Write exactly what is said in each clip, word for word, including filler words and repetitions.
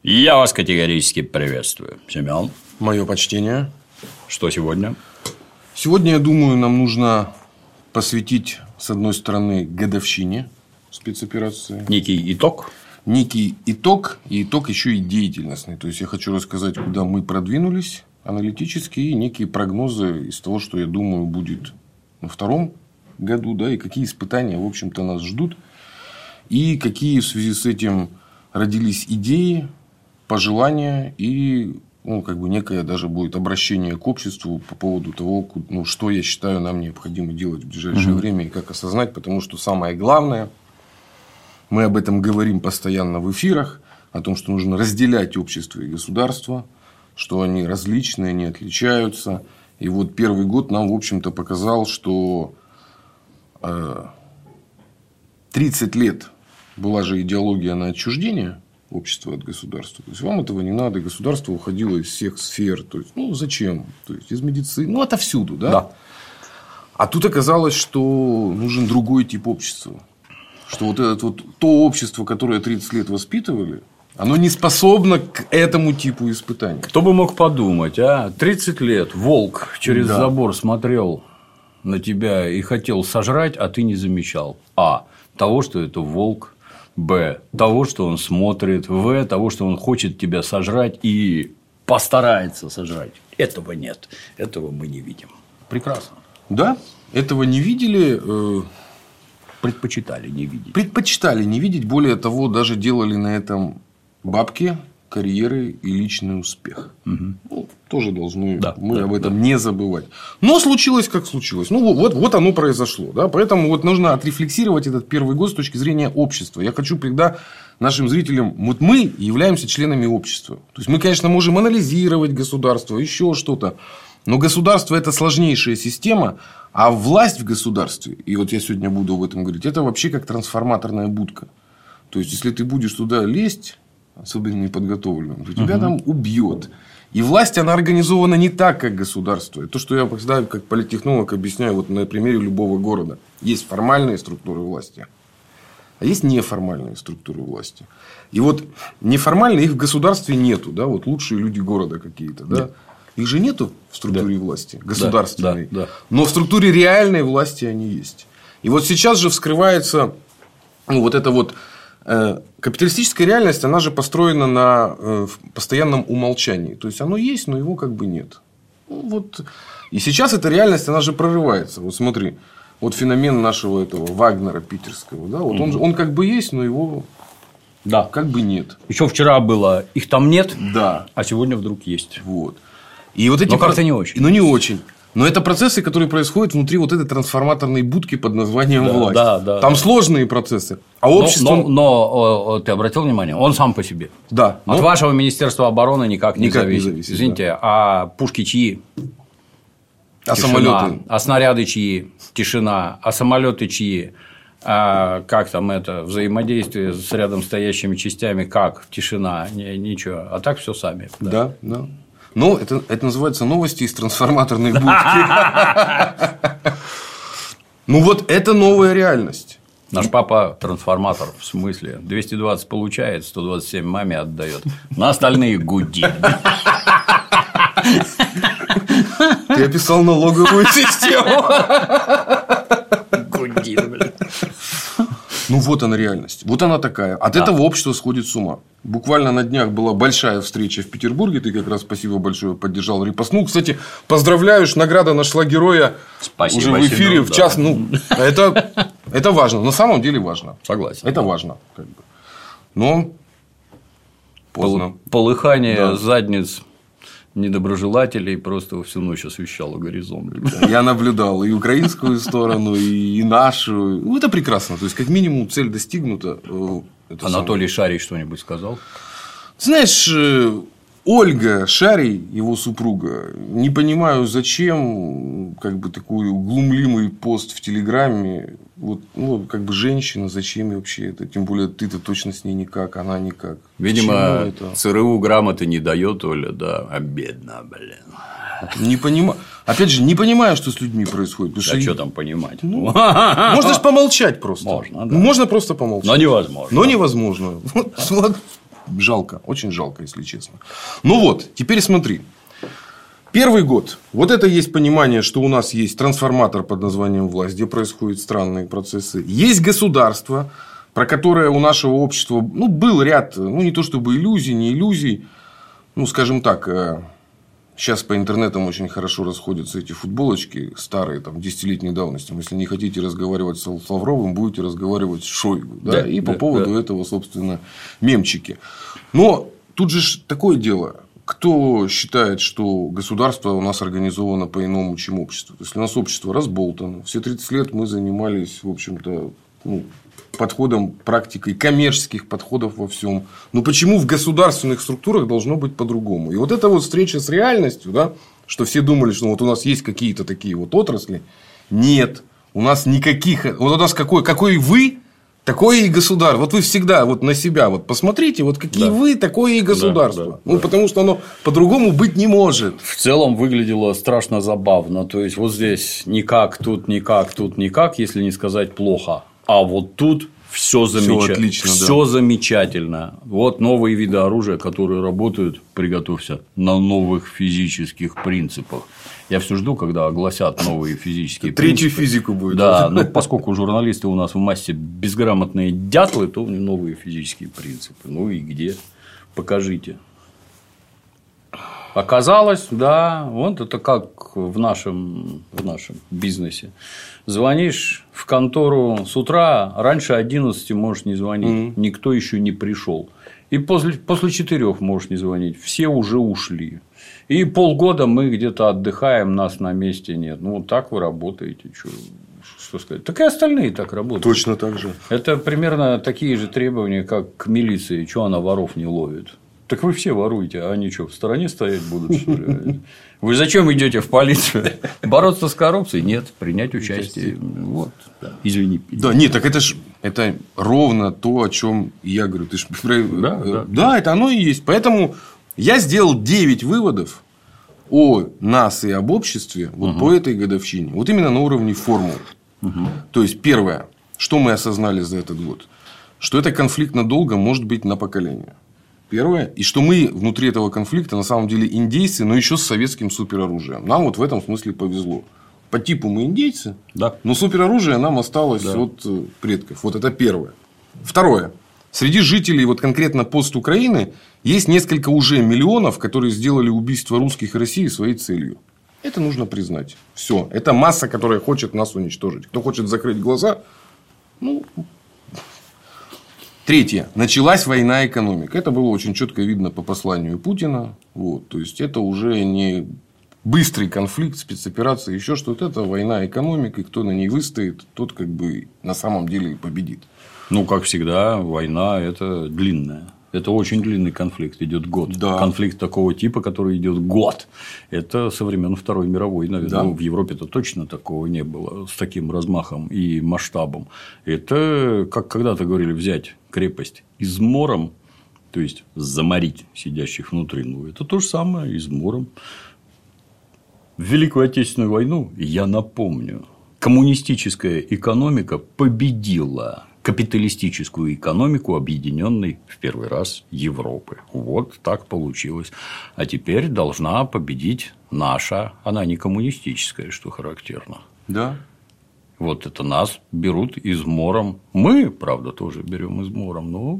Я вас категорически приветствую. Семен. Мое почтение. Что сегодня? Сегодня, я думаю, нам нужно посвятить, с одной стороны, годовщине спецоперации. Некий итог. Некий итог, и итог еще и деятельностный. То есть, я хочу рассказать, куда мы продвинулись аналитически, и некие прогнозы из того, что, я думаю, будет на втором году, да, и какие испытания, в общем-то, нас ждут, и какие в связи с этим родились идеи, пожелания и, ну, как бы некое даже будет обращение к обществу по поводу того, ну, что я считаю нам необходимо делать в ближайшее mm-hmm. время и как осознать, потому что самое главное, мы об этом говорим постоянно в эфирах, о том, что нужно разделять общество и государство, что они различные, они отличаются. И вот первый год нам, в общем-то, показал, что тридцать лет была же идеология на отчуждение общества от государства. То есть, вам этого не надо. Государство уходило из всех сфер. То есть, ну, зачем? То есть, из медицины. Ну, отовсюду. Да? Да. А тут оказалось, что нужен другой тип общества. Что вот это вот то общество, которое тридцать лет воспитывали, оно не способно к этому типу испытаний. Кто бы мог подумать, а? тридцать лет волк через да. забор смотрел на тебя и хотел сожрать, а ты не замечал. А. Того, что это волк. Б. Того, что он смотрит. В. Того, что он хочет тебя сожрать и постарается сожрать. Этого нет. Этого мы не видим. Прекрасно. Да, этого не видели. Э... Предпочитали не видеть. Предпочитали не видеть. Более того, даже делали на этом бабки, карьеры и личный успех. Угу. Ну, тоже должны да, мы да, об этом да. не забывать. Но случилось, как случилось. Ну, вот, вот оно произошло. Да? Поэтому вот нужно отрефлексировать этот первый год с точки зрения общества. Я хочу всегда нашим зрителям... Вот мы являемся членами общества. То есть, мы, конечно, можем анализировать государство, еще что-то. Но государство – это сложнейшая система. А власть в государстве, и вот я сегодня буду об этом говорить, это вообще как трансформаторная будка. То есть, если ты будешь туда лезть, особенно неподготовленным, то тебя угу. там убьет. И власть, она организована не так, как государство. Это то, что я всегда как политтехнолог объясняю вот на примере любого города. Есть формальные структуры власти, а есть неформальные структуры власти. И вот неформальные их в государстве нету. Да? Вот лучшие люди города какие-то. Да? Их же нету в структуре да. власти государственной. Да, да, да. Но в структуре реальной власти они есть. И вот сейчас же вскрывается ну, вот это вот э, капиталистическая реальность, она же построена на э, постоянном умолчании. То есть, оно есть, но его как бы нет. Ну, вот. И сейчас эта реальность, она же прорывается. Вот смотри, вот феномен нашего этого Вагнера питерского. Да? Вот угу. он, он как бы есть, но его да. как бы нет. Еще вчера было, их там нет, да. а сегодня вдруг есть. Вот. И вот эти но как-то не очень. Ну, не очень. Но это процессы, которые происходят внутри вот этой трансформаторной будки под названием да, власть. Да, да, Там да. сложные процессы. А общество... Но, но, но, но ты обратил внимание, он сам по себе. Да. Но... От вашего Министерства обороны никак не никак зависит. Не зависит Извините, да. а пушки чьи? А Тишина. самолеты? А снаряды чьи? Тишина. А самолеты чьи? А как там это взаимодействие с рядом стоящими частями? Как? Тишина. Не, ничего. А так все сами. Да, да. да. Ну, это, это называется новости из трансформаторной будки. Ну, вот это новая реальность. Наш папа трансформатор, в смысле. двести двадцать получает, сто двадцать семь маме отдает. На остальные гудит. Ты описал налоговую систему. Гудит, блин. Ну, вот она реальность. Вот она такая. От да. этого общество сходит с ума. Буквально на днях была большая встреча в Петербурге. Ты как раз, спасибо большое, поддержал, репостнул. Кстати, поздравляю, награда нашла героя спасибо, уже в эфире. Семен, в час. Да. Ну, это, это важно. На самом деле важно. Согласен. Это важно. Как бы. Но поздно. Полыхание да. задниц недоброжелателей просто всю ночь освещало горизонт. Я наблюдал и украинскую сторону, и нашу. Ну, это прекрасно. То есть, как минимум, цель достигнута. Это Анатолий самое... Шарий что-нибудь сказал? Знаешь, Ольга Шарий, его супруга, не понимаю, зачем как бы такой глумливый пост в Телеграме. Вот, ну, как бы женщина, зачем ей вообще это? Тем более, ты-то точно с ней никак, она никак. Видимо, ЦРУ грамоты не дает, Оля, да, а бедно, блин. Не понимаю. Опять же, не понимаю, что с людьми происходит. А что... что там понимать? Ну, можно же помолчать просто. Можно, да. Можно просто помолчать. Но невозможно. Но невозможно. Вот, вот. жалко, очень жалко, если честно. Ну вот, теперь смотри. Первый год. Вот это есть понимание, что у нас есть трансформатор под названием власть, где происходят странные процессы. Есть государство, про которое у нашего общества ну, был ряд, ну не то чтобы иллюзий, не иллюзий. Ну, скажем так, сейчас по интернетам очень хорошо расходятся эти футболочки старые, там, десятилетней давности. Если не хотите разговаривать с Лавровым, будете разговаривать с Шойгу. Да? Да, и по да, поводу да. этого, собственно, мемчики. Но тут же такое дело. Кто считает, что государство у нас организовано по-иному, чем общество? То есть, у нас общество разболтано. Все тридцать лет мы занимались, в общем-то, ну, подходом, практикой коммерческих подходов во всем. Но почему в государственных структурах должно быть по-другому? И вот эта вот встреча с реальностью, да, что все думали, что вот у нас есть какие-то такие вот отрасли. Нет. У нас никаких... Вот у нас какой, какой вы... Такое и государство. Вот вы всегда вот на себя вот посмотрите, вот какие да. вы, такое и государство. Да, да, ну, да. Потому что оно по-другому быть не может. В целом выглядело страшно забавно. То есть, вот здесь никак, тут никак, тут никак, если не сказать плохо. А вот тут все замечательно. Все, отлично, все да. замечательно. Вот новые виды оружия, которые работают, приготовься, на новых физических принципах. Я все жду, когда огласят новые физические Третью принципы. физику будет. Да, но поскольку журналисты у нас в массе безграмотные дятлы, то новые физические принципы. Ну и где? Покажите. Оказалось, да, вот это как в нашем, в нашем бизнесе. Звонишь в контору с утра, раньше одиннадцати можешь не звонить, mm-hmm. никто еще не пришел. И после, после четырех можешь не звонить, все уже ушли. И полгода мы где-то отдыхаем, нас на месте нет. Ну, вот так вы работаете. Что, что сказать? Так и остальные так работают. Точно так же. Это примерно такие же требования, как к милиции. Что она воров не ловит? Так вы все воруете, а они что, в стороне стоять будут, что ли? Вы зачем идете в полицию? Бороться с коррупцией? Нет, принять участие. Вот. Извини. Да, нет, так это ж это ровно то, о чем я говорю. Ты ж... да, да. да, это оно и есть. Поэтому я сделал девять выводов о нас и об обществе вот угу. по этой годовщине. Вот именно на уровне формул. Угу. То есть, первое, что мы осознали за этот год, что это конфликт надолго может быть на поколение. Первое. И что мы внутри этого конфликта на самом деле индейцы, но еще с советским супероружием. Нам вот в этом смысле повезло. По типу мы индейцы, да. но супероружие нам осталось да. от предков. Вот это первое. Второе. Среди жителей вот конкретно пост-Украины есть несколько уже миллионов, которые сделали убийство русских и России своей целью. Это нужно признать. Все. Это масса, которая хочет нас уничтожить. Кто хочет закрыть глаза, ну... Третье. Началась война экономик. Это было очень четко видно по посланию Путина. Вот. То есть, это уже не быстрый конфликт, спецоперация, еще что-то. Это война экономик. И кто на ней выстоит, тот как бы на самом деле и победит. Ну, как всегда, война – это длинная. Это очень длинный конфликт, идет год. Да. Конфликт такого типа, который идет год, это со времен Второй мировой. Наверное, да. ну, в Европе-то точно такого не было с таким размахом и масштабом. Это, как когда-то говорили, взять крепость измором, то есть заморить сидящих внутри. Ну, это то же самое измором. В Великую Отечественную войну, я напомню, коммунистическая экономика победила капиталистическую экономику объединенной в первый раз Европы. Вот так получилось. А теперь должна победить наша, она не коммунистическая, что характерно. Да. Вот это нас берут измором. Мы, правда, тоже берем измором, но...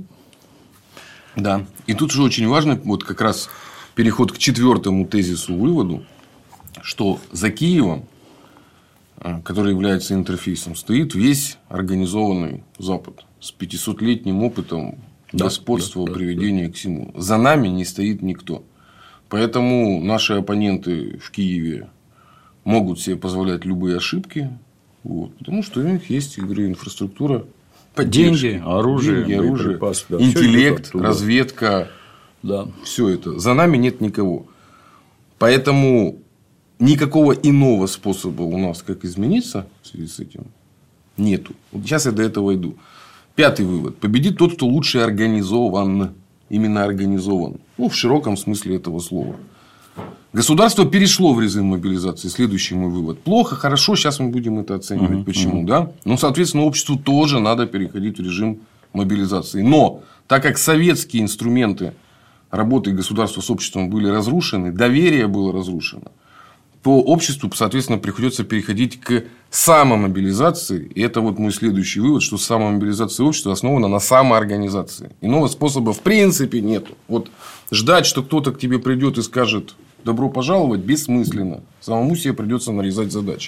Да. И тут же очень важно, вот как раз переход к четвертому тезису, выводу, что за Киевом, который является интерфейсом, стоит весь организованный Запад с пятисотлетним опытом да, господства, да, приведения да. к всему. За нами не стоит никто. Поэтому наши оппоненты в Киеве могут себе позволять любые ошибки, вот, потому что у них есть, я говорю, инфраструктура, деньги, оружие, деньги, оружие да, интеллект, разведка, да. все это. За нами нет никого. Поэтому никакого иного способа у нас, как измениться в связи с этим, нету. Вот сейчас я до этого иду. Пятый вывод. Победит тот, кто лучше организован. Именно организован. Ну, в широком смысле этого слова. Государство перешло в режим мобилизации. Следующий мой вывод. Плохо, хорошо, сейчас мы будем это оценивать. Uh-huh, Почему? Uh-huh. Да? Ну, соответственно, обществу тоже надо переходить в режим мобилизации. Но так как советские инструменты работы государства с обществом были разрушены, доверие было разрушено, то обществу, соответственно, приходится переходить к самомобилизации. И это вот мой следующий вывод, что самомобилизация общества основана на самоорганизации. Иного способа в принципе нет. Вот ждать, что кто-то к тебе придет и скажет добро пожаловать, бессмысленно. Самому себе придется нарезать задачи.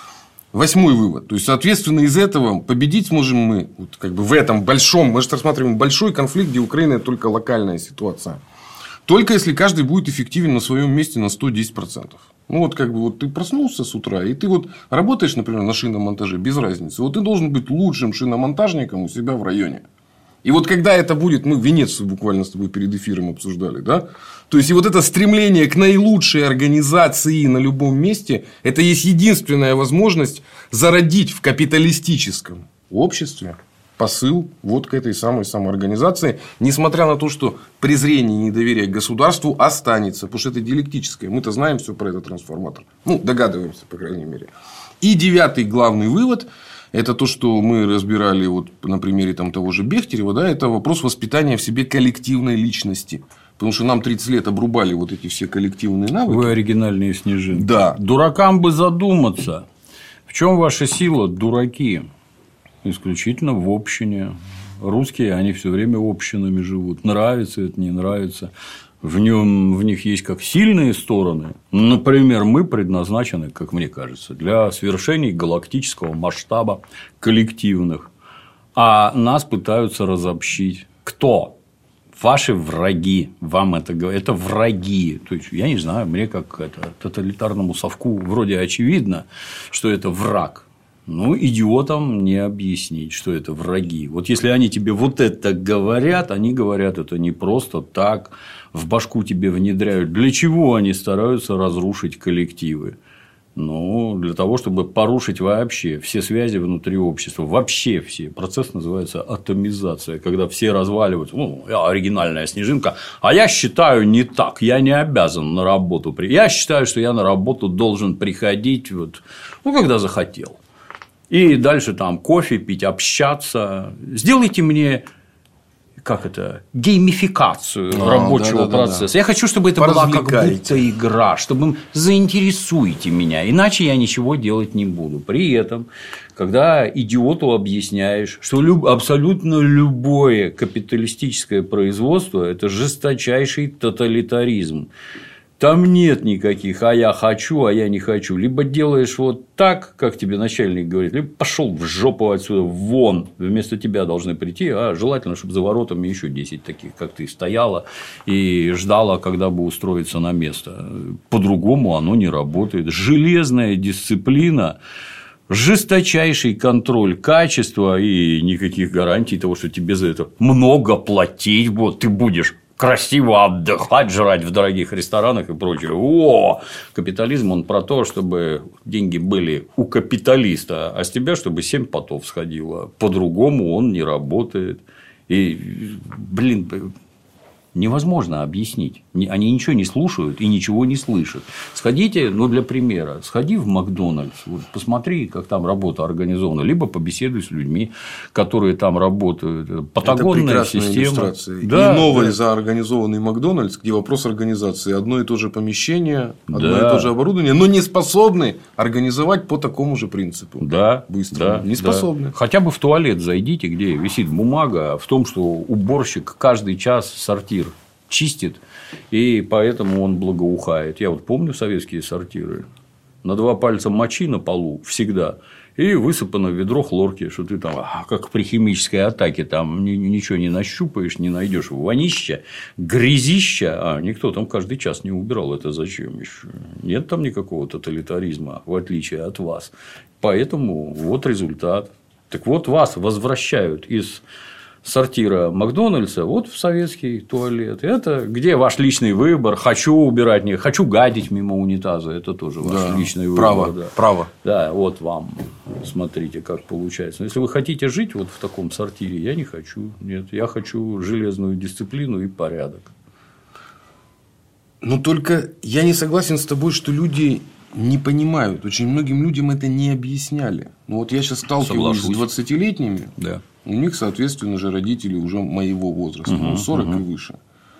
Восьмой вывод. То есть, соответственно, из этого победить сможем мы вот как бы в этом большом, мы же рассматриваем большой конфликт, где Украина это только локальная ситуация. Только если каждый будет эффективен на своем месте на сто десять процентов. Ну, вот как бы вот ты проснулся с утра, и ты вот работаешь, например, на шиномонтаже, без разницы. Вот ты должен быть лучшим шиномонтажником у себя в районе. И вот когда это будет, мы в Венеции буквально с тобой перед эфиром обсуждали, да? То есть, и вот это стремление к наилучшей организации на любом месте, это есть единственная возможность зародить в капиталистическом обществе посыл вот к этой самой самоорганизации, несмотря на то, что презрение и недоверие к государству останется, потому что это диалектическое. Мы-то знаем все про этот трансформатор. Ну, догадываемся, по крайней мере. И девятый главный вывод – это то, что мы разбирали вот на примере там, того же Бехтерева, да, это вопрос воспитания в себе коллективной личности. Потому что нам тридцать лет обрубали вот эти все коллективные навыки. Вы оригинальные снежинки. Да. Дуракам бы задуматься. В чем ваша сила, дураки? Исключительно в общине. Русские, они все время общинами живут. Нравится это, не нравится. В, нем, в них есть как сильные стороны. Например, мы предназначены, как мне кажется, для свершений галактического масштаба коллективных. А нас пытаются разобщить. Кто? Ваши враги. Вам это говорят. Это враги. То есть, я не знаю, мне как это, тоталитарному совку вроде очевидно, что это враг. Ну, идиотам не объяснить, что это враги. Вот если они тебе вот это говорят, они говорят это не просто так, в башку тебе внедряют. Для чего они стараются разрушить коллективы? Ну, для того, чтобы порушить вообще все связи внутри общества. Вообще все. Процесс называется атомизация. Когда все разваливаются. Ну, я оригинальная снежинка. А я считаю не так. Я не обязан на работу. Я считаю, что я на работу должен приходить, вот, ну, когда захотел. И дальше там кофе пить, общаться. Сделайте мне, как это, геймификацию а, рабочего да, да, процесса. Да, да. Я хочу, чтобы это была как будто игра, чтобы заинтересуете меня, иначе я ничего делать не буду. При этом, когда идиоту объясняешь, что люб... абсолютно любое капиталистическое производство – это жесточайший тоталитаризм. Там нет никаких, а я хочу, а я не хочу. Либо делаешь вот так, как тебе начальник говорит, либо пошел в жопу отсюда, вон. Вместо тебя должны прийти, а желательно, чтобы за воротами еще десять таких, как ты, стояла и ждала, когда бы устроиться на место. По-другому оно не работает. Железная дисциплина, жесточайший контроль качества и никаких гарантий того, что тебе за это много платить, вот ты будешь красиво отдыхать, жрать в дорогих ресторанах и прочее. О, капитализм, он про то, чтобы деньги были у капиталиста, а с тебя, чтобы семь потов сходило. По-другому он не работает. И, блин, невозможно объяснить. Они ничего не слушают и ничего не слышат. Сходите, ну, для примера, сходи в Макдональдс, вот, посмотри, как там работа организована, либо побеседуй с людьми, которые там работают. Патагонная система. Да, и новый да. заорганизованный Макдональдс, где вопрос организации. Одно и то же помещение, одно да. и то же оборудование, но не способны организовать по такому же принципу. Да, быстро. Да, не способны. Да. Хотя бы в туалет зайдите, где висит бумага в том, что уборщик каждый час сортир чистит, и поэтому он благоухает. Я вот помню советские сортиры. На два пальца мочи на полу всегда, и высыпано ведро хлорки, что ты там, как при химической атаке, там ничего не нащупаешь, не найдешь. Вонища, грязища, а никто там каждый час не убирал. Это зачем еще? Нет там никакого тоталитаризма, в отличие от вас. Поэтому вот результат. Так вот, вас возвращают из сортира Макдональдса вот в советский туалет. Это где ваш личный выбор. Хочу убирать, не хочу гадить мимо унитаза. Это тоже ваш да, личный выбор. Право, да. право. Да, вот вам. Смотрите, как получается. Но если вы хотите жить вот в таком сортире, я не хочу. Нет, я хочу железную дисциплину и порядок. Но только я не согласен с тобой, что люди не понимают. Очень многим людям это не объясняли. Ну, вот я сейчас сталкиваюсь Соглашусь. с двадцатилетними. Да. У них, соответственно же, родители уже моего возраста, угу, ну, сорок угу. и выше.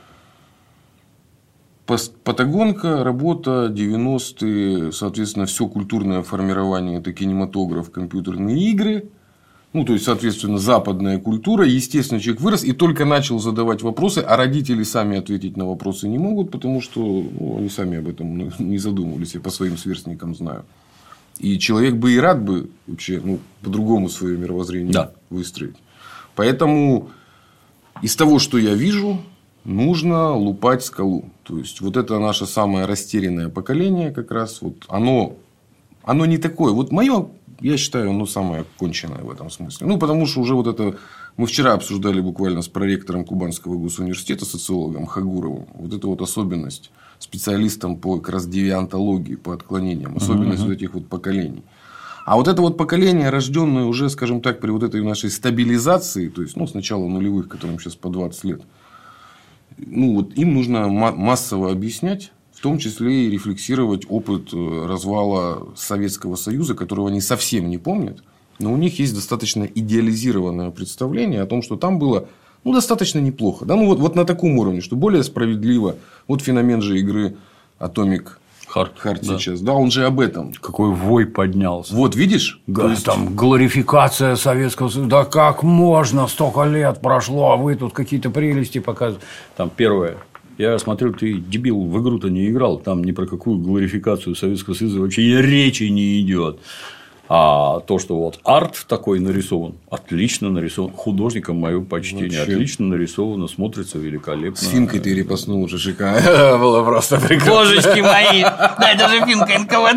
Патагонка, работа, девяностые, соответственно, все культурное формирование, это кинематограф, компьютерные игры. Ну, то есть, соответственно, западная культура. Естественно, человек вырос и только начал задавать вопросы, а родители сами ответить на вопросы не могут, потому что ну, они сами об этом не задумывались, я по своим сверстникам знаю. И человек бы и рад бы вообще ну, по-другому свое мировоззрение да. выстроить. Поэтому из того, что я вижу, нужно лупать скалу. То есть, вот это наше самое растерянное поколение, как раз вот оно, оно не такое. Вот мое, я считаю, оно самое конченое в этом смысле. Ну, потому что уже вот это мы вчера обсуждали буквально с проректором Кубанского госуниверситета, социологом Хагуровым, вот эту вот особенность специалистом по как раз девиантологии, по отклонениям, особенность uh-huh. вот этих вот поколений. А вот это вот поколение, рожденное уже, скажем так, при вот этой нашей стабилизации, то есть, ну, с начала нулевых, которым сейчас по двадцать лет, ну, вот им нужно массово объяснять, в том числе и рефлексировать опыт развала Советского Союза, которого они совсем не помнят. Но у них есть достаточно идеализированное представление о том, что там было ну, достаточно неплохо. Да? Ну, вот, вот на таком уровне, что более справедливо. Вот феномен же игры Atomic Heart, Heart да. сейчас. Да, он же об этом. Какой вой поднялся. Вот, видишь? Г- есть... Там глорификация Советского Союза. Да как можно? Столько лет прошло, а вы тут какие-то прелести показываете. Там первое. Я смотрю, ты, дебил, в игру-то не играл. Там ни про какую глорификацию Советского Союза вообще и речи не идет. А то, что вот арт такой нарисован, отлично нарисован, художникам мое почтение, вообще. Отлично нарисовано, смотрится великолепно. С финкой ты репостнул уже шикарно. Было просто прекрасно. Божечки мои, да это же финка эн ка вэ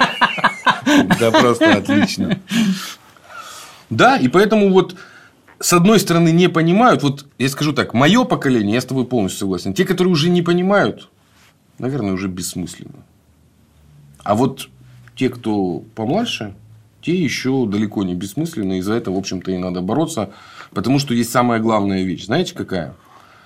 дэ. Да, просто отлично. Да, и поэтому вот с одной стороны не понимают, вот я скажу так, мое поколение, я с тобой полностью согласен, те, которые уже не понимают, наверное, уже бессмысленно. А вот те, кто помладше, те еще далеко не бессмысленны, и за это, в общем-то, и надо бороться, потому что есть самая главная вещь. Знаете, какая?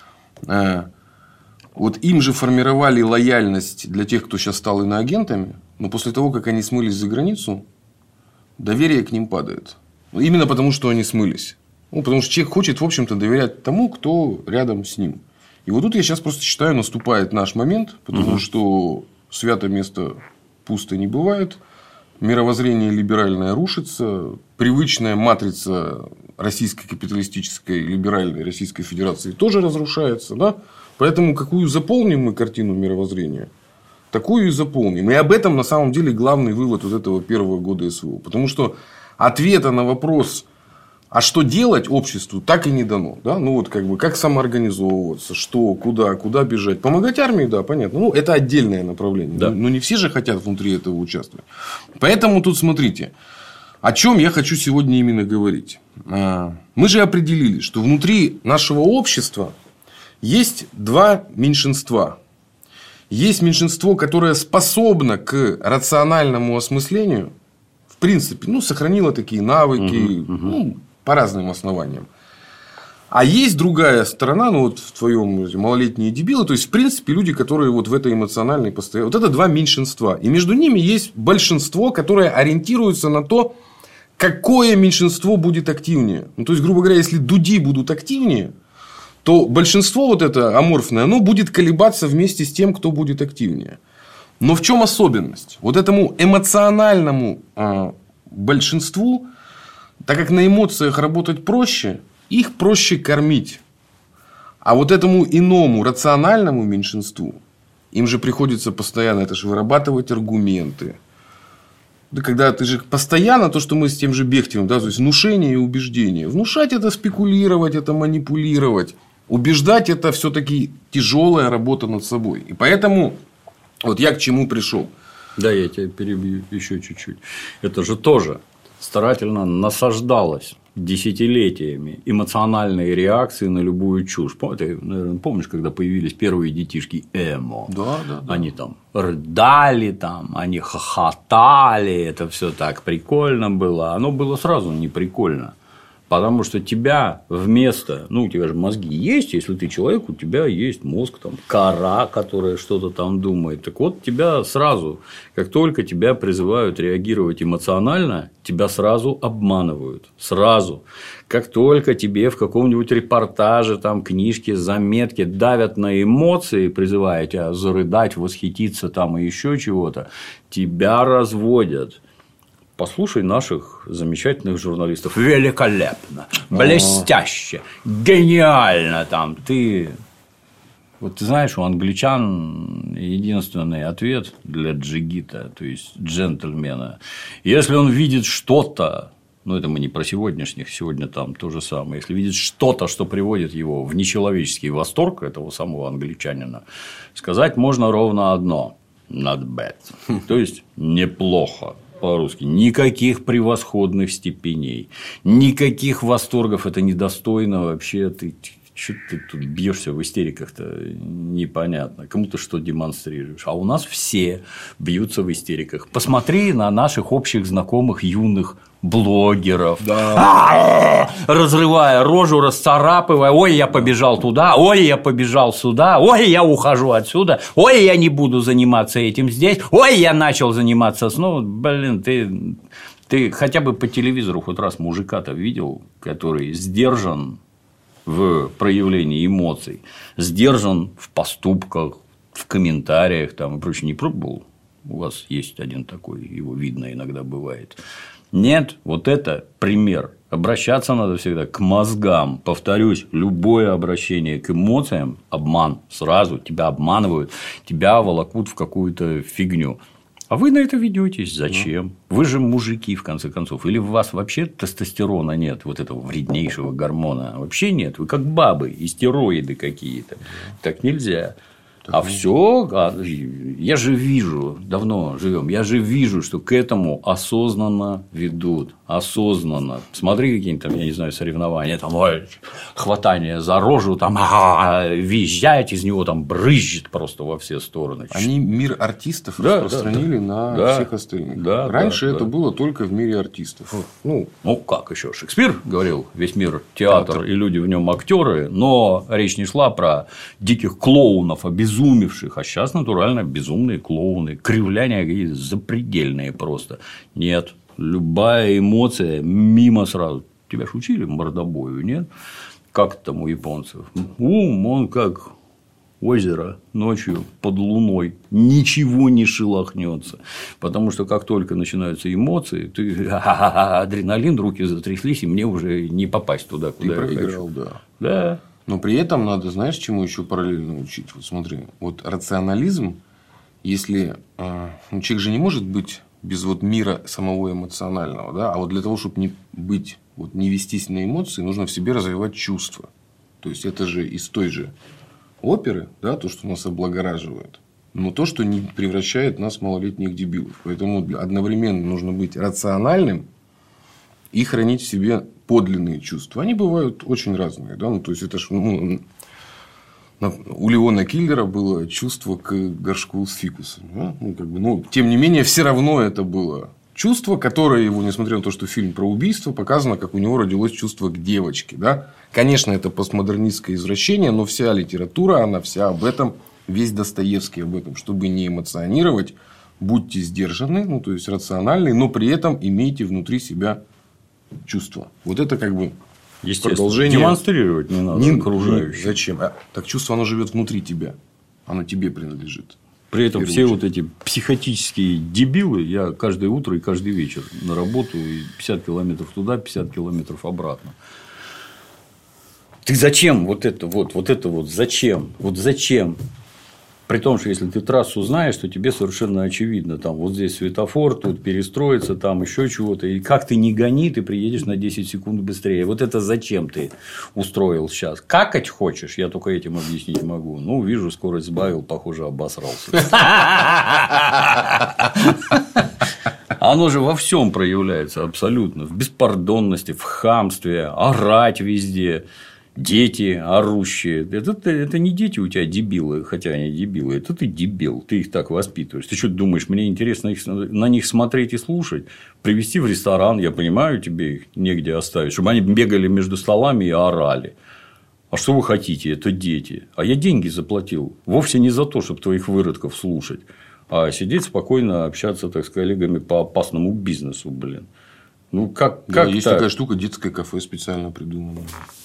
Вот им же формировали лояльность для тех, кто сейчас стал иноагентами, но после того, как они смылись за границу, доверие к ним падает. Именно потому, что они смылись. Ну, потому что человек хочет, в общем-то, доверять тому, кто рядом с ним. И вот тут я сейчас просто считаю, наступает наш момент, потому угу. что свято место пусто не бывает. Мировоззрение либеральное рушится, привычная матрица российской капиталистической либеральной Российской Федерации тоже разрушается. Да? Поэтому какую заполним мы картину мировоззрения, такую и заполним. И об этом на самом деле главный вывод вот этого первого года СВО. Потому что ответа на вопрос, а что делать обществу, так и не дано. Да? Ну, вот как бы, как самоорганизовываться, что, куда, куда бежать. Помогать армии, да, понятно. Ну, это отдельное направление. Да. Но не все же хотят внутри этого участвовать. Поэтому тут смотрите, о чем я хочу сегодня именно говорить. Мы же определили, что внутри нашего общества есть два меньшинства. Есть меньшинство, которое способно к рациональному осмыслению. В принципе, ну, сохранило такие навыки. Угу, угу. Ну, по разным основаниям. А есть другая сторона, ну, вот в твоем малолетние дебилы, то есть, в принципе, люди, которые вот в этой эмоциональной постоянной. Вот это два меньшинства. И между ними есть большинство, которое ориентируется на то, какое меньшинство будет активнее. Ну, то есть, грубо говоря, если дуди будут активнее, то большинство вот это аморфное, оно будет колебаться вместе с тем, кто будет активнее. Но в чем особенность? Вот этому эмоциональному а, большинству, так как на эмоциях работать проще, их проще кормить. А вот этому иному, рациональному меньшинству, им же приходится постоянно это же вырабатывать аргументы. Да, когда ты же постоянно, то, что мы с тем же Бехтевым, да, то есть внушение и убеждение. Внушать это спекулировать, это манипулировать. Убеждать это все-таки тяжелая работа над собой. И поэтому вот я к чему пришел. Да, я тебя перебью еще чуть-чуть. Это же тоже старательно насаждалось десятилетиями эмоциональные реакции на любую чушь. Ты, наверное, помнишь, когда появились первые детишки эмо? Да, да, да. Они там рыдали, там, они хохотали, это все так прикольно было. Оно было сразу не прикольно. Потому что тебя вместо, ну, у тебя же мозги есть, если ты человек, у тебя есть мозг, там, кора, которая что-то там думает. Так вот, тебя сразу, как только тебя призывают реагировать эмоционально, тебя сразу обманывают. Сразу. Как только тебе в каком-нибудь репортаже, там, книжке, заметке давят на эмоции, призывая тебя зарыдать, восхититься там и еще чего-то, тебя разводят. Послушай наших замечательных журналистов. Великолепно, блестяще, гениально там. Ты вот ты знаешь, у англичан единственный ответ для джигита, то есть джентльмена. Если он видит что-то, ну это мы не про сегодняшних, сегодня там то же самое. Если видит что-то, что приводит его в нечеловеческий восторг этого самого англичанина, сказать можно ровно одно: not bad. То есть неплохо. По-русски. Никаких превосходных степеней, никаких восторгов, это недостойно вообще. Ты что ты тут бьешься в истериках-то, непонятно. Кому ты что демонстрируешь? А у нас все бьются в истериках. Посмотри на наших общих знакомых юных блогеров, да. Разрывая рожу, расцарапывая: ой, я побежал туда, ой, я побежал сюда, ой, я ухожу отсюда, ой, я не буду заниматься этим здесь, ой, я начал заниматься снова. Блин, ты, ты хотя бы по телевизору хоть раз мужика-то видел, который сдержан в проявлении эмоций, сдержан в поступках, в комментариях там и прочее. Не пробовал? У вас есть один такой, его видно иногда бывает. Нет, вот это пример. Обращаться надо всегда к мозгам. Повторюсь, любое обращение к эмоциям – обман. Сразу тебя обманывают, тебя волокут в какую-то фигню. А вы на это ведетесь. Зачем? Вы же мужики, в конце концов. Или в вас вообще тестостерона нет, вот этого вреднейшего гормона? Вообще нет. Вы как бабы, истероиды какие-то. Так нельзя. А все, я же вижу, давно живем, я же вижу, что к этому осознанно ведут, осознанно. Смотри, какие-нибудь там, я не знаю, соревнования, там, ой, хватание за рожу, там, ага, визжает, из него там брызжет просто во все стороны. Они мир артистов да, распространили да, да. на да, всех остальных. Да, Раньше да, это да. было только в мире артистов. Ну, ну, как еще? Шекспир говорил, весь мир театр, театр, и люди в нем актеры, но речь не шла про диких клоунов, обезумевших. Умевших, а сейчас натурально безумные клоуны, кривляния какие-то запредельные просто. Нет, любая эмоция мимо сразу. Тебя ж учили мордобою, нет? Как там у японцев? Ум, он как озеро ночью под луной, ничего не шелохнется. Потому что как только начинаются эмоции, ты адреналин, руки затряслись, и мне уже не попасть туда, куда ты я проиграл, хочу. Да. Да. Но при этом надо, знаешь, чему еще параллельно учить? Вот смотри, вот рационализм, если ну, человек же не может быть без вот мира самого эмоционального, да, а вот для того, чтобы не быть, вот не вестись на эмоции, нужно в себе развивать чувства. То есть это же из той же оперы, да, то, что нас облагораживает, но то, что не превращает нас в малолетних дебилов. Поэтому одновременно нужно быть рациональным и хранить в себе подлинные чувства. Они бывают очень разные. Да? Ну, то есть, это ж, ну, у Леона Киллера было чувство к горшку с фикусом. Да? Ну, как бы, ну, тем не менее, все равно это было чувство, которое его, несмотря на то, что фильм про убийство, показано, как у него родилось чувство к девочке. Да? Конечно, это постмодернистское извращение, но вся литература, она вся об этом, весь Достоевский об этом. Чтобы не эмоционировать, будьте сдержаны, ну, то есть, рациональны, но при этом имейте внутри себя чувства. Вот это как бы продолжение. Демонстрировать не надо не, окружающим. Зачем? А, так чувство, оно живет внутри тебя. Оно тебе принадлежит. При этом все очередь. Вот эти психотические дебилы, я каждое утро и каждый вечер на работу, и пятьдесят километров туда, пятьдесят километров обратно. Ты зачем вот это вот, вот это вот зачем? Вот зачем? При том, что если ты трассу знаешь, то тебе совершенно очевидно, там вот здесь светофор, тут перестроиться, там еще чего-то. И как ты не гони, ты приедешь на десять секунд быстрее. Вот это зачем ты устроил сейчас? Какать хочешь? Я только этим объяснить могу. Ну, вижу, скорость сбавил, похоже, обосрался. Оно же во всем проявляется абсолютно. В беспардонности, в хамстве, орать везде. дети орущие. Это, это, это не дети у тебя дебилы, хотя они дебилы. Это ты дебил. Ты их так воспитываешь. Ты что думаешь, мне интересно их, на них смотреть и слушать? Привезти в ресторан, я понимаю, тебе их негде оставить, чтобы они бегали между столами и орали. А что вы хотите? Это дети. А я деньги заплатил. Вовсе не за то, чтобы твоих выродков слушать, а сидеть спокойно, общаться, так с коллегами по опасному бизнесу, блин. Ну, как, да, как есть так? такая штука, детское кафе специально придумано.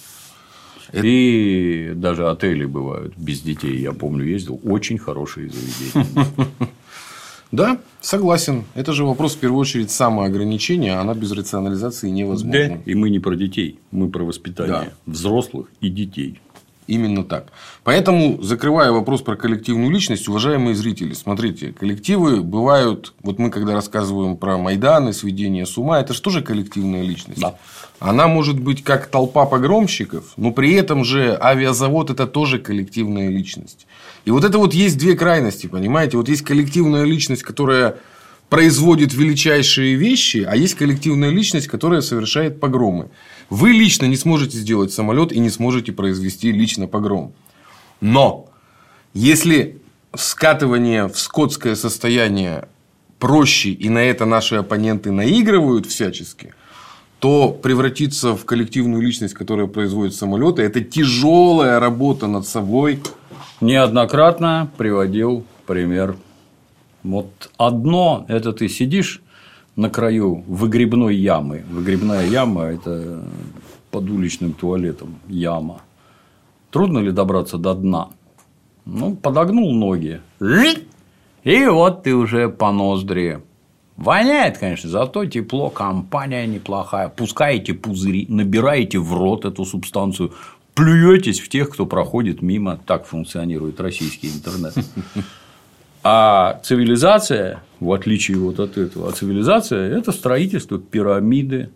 И это... даже отели бывают без детей. Я помню, ездил. Очень хорошие заведения. Да, согласен. Это же вопрос, в первую очередь, самоограничения. Она без рационализации невозможна. Да, и мы не про детей. Мы про воспитание да. взрослых и детей. Именно так. Поэтому, закрывая вопрос про коллективную личность, уважаемые зрители, смотрите, коллективы бывают, вот мы когда рассказываем про Майданы, сведение с ума, это же тоже коллективная личность. Да. Она может быть как толпа погромщиков, но при этом же авиазавод – это тоже коллективная личность. И вот это вот есть две крайности, понимаете? Вот есть коллективная личность, которая производит величайшие вещи, а есть коллективная личность, которая совершает погромы. Вы лично не сможете сделать самолет и не сможете произвести лично погром. Но если скатывание в скотское состояние проще, и на это наши оппоненты наигрывают всячески, то превратиться в коллективную личность, которая производит самолеты, это тяжелая работа над собой. Неоднократно приводил пример. Вот одно – это ты сидишь на краю выгребной ямы. Выгребная яма – это под уличным туалетом яма. Трудно ли добраться до дна? Ну, подогнул ноги. И вот ты уже по ноздри. Воняет, конечно, зато тепло, компания неплохая. Пускаете пузыри, набираете в рот эту субстанцию, плюетесь в тех, кто проходит мимо. Так функционирует российский интернет. А цивилизация, в отличие вот от этого, а цивилизация – это строительство пирамиды.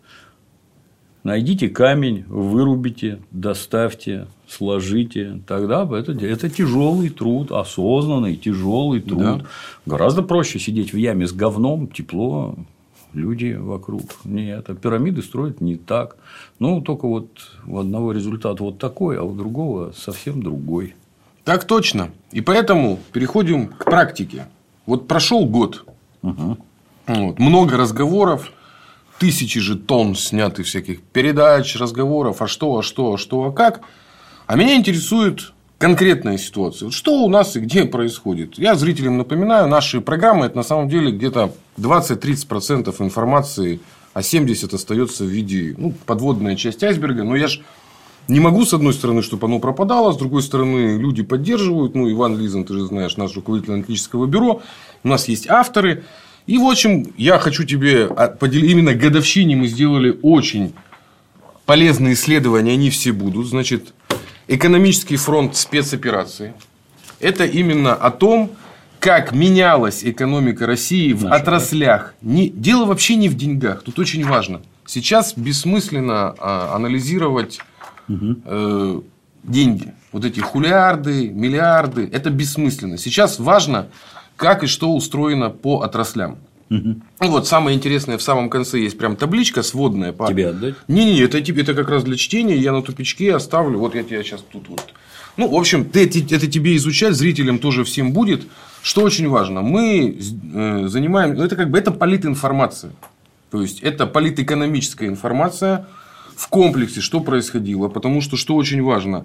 Найдите камень, вырубите, доставьте, сложите. Тогда это, это тяжелый труд, осознанный тяжелый труд. Да. Гораздо проще сидеть в яме с говном, тепло, люди вокруг. Нет, а пирамиды строят не так. Ну, только вот у одного результат вот такой, а у другого совсем другой. Так точно. И поэтому переходим к практике. Вот прошел год. Угу. Вот, много разговоров. Тысячи же тонн сняты всяких передач, разговоров, а что, а что, а что, а как. А меня интересует конкретная ситуация. Вот что у нас и где происходит. Я зрителям напоминаю, наши программы – это на самом деле где-то двадцать-тридцать процентов информации, а семьдесят процентов остается в виде ну, подводная часть айсберга. Но я же не могу, с одной стороны, чтобы оно пропадало, с другой стороны, люди поддерживают. Ну, Иван Лизин, ты же знаешь, наш руководитель аналитического бюро. У нас есть авторы. И, в общем, я хочу тебе поделить. Именно к годовщине мы сделали очень полезные исследования. Они все будут. Значит, экономический фронт спецоперации. Это именно о том, как менялась экономика России в Наша, отраслях. Да? Не, дело вообще не в деньгах. Тут очень важно. Сейчас бессмысленно а, анализировать угу. э, деньги. Вот эти хулиарды, миллиарды. Это бессмысленно. Сейчас важно, как и что устроено по отраслям. Угу. И вот самое интересное, в самом конце есть прям табличка сводная. По... Тебе отдать? Не-не, это, это как раз для чтения. Я на тупичке оставлю. Вот я тебя сейчас тут вот. Ну, в общем, ты, это тебе изучать, зрителям тоже всем будет. Что очень важно, мы занимаем, ну, это как бы это политинформация. То есть, это политэкономическая информация в комплексе, что происходило. Потому что, что очень важно,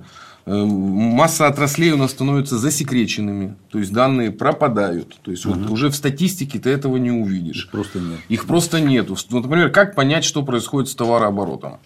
масса отраслей у нас становятся засекреченными. То есть, данные пропадают. То есть, угу. вот уже в статистике ты этого не увидишь. Их просто нет. Их просто нет. Вот, например, как понять, что происходит с товарооборотом?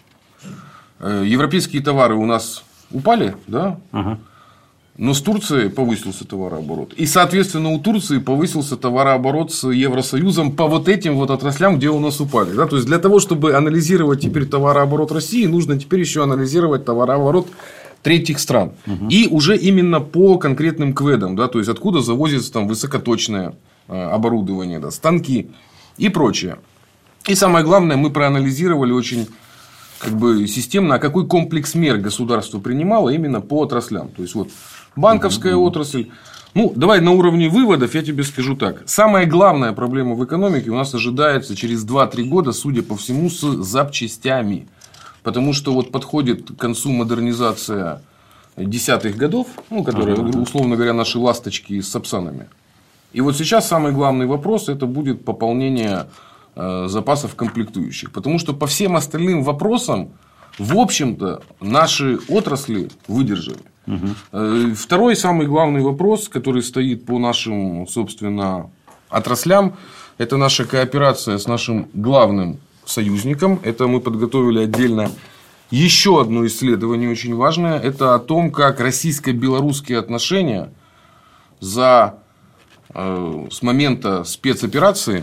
Европейские товары у нас упали, да? Ага. Но с Турцией повысился товарооборот. И, соответственно, у Турции повысился товарооборот с Евросоюзом по вот этим вот отраслям, где у нас упали. Да? То есть, для того, чтобы анализировать теперь товарооборот России, нужно теперь еще анализировать товарооборот третьих стран. Угу. И уже именно по конкретным кведам. Да? То есть, откуда завозится там высокоточное оборудование, да? Станки и прочее. И самое главное, мы проанализировали очень как бы системно, а какой комплекс мер государство принимало именно по отраслям. То есть, вот банковская угу. отрасль. Ну, давай на уровне выводов я тебе скажу так. Самая главная проблема в экономике у нас ожидается через два-три года, судя по всему, с запчастями. Потому что вот подходит к концу модернизация десятых годов, ну, которые, ага. условно говоря, наши ласточки с сапсанами. И вот сейчас самый главный вопрос – это будет пополнение э, запасов комплектующих. Потому что по всем остальным вопросам, в общем-то, наши отрасли выдержали. Угу. Э, второй самый главный вопрос, который стоит по нашим, собственно, отраслям, это наша кооперация с нашим главным союзником. Это мы подготовили отдельно еще одно исследование очень важное. Это о том, как российско-белорусские отношения за, э, с момента спецоперации,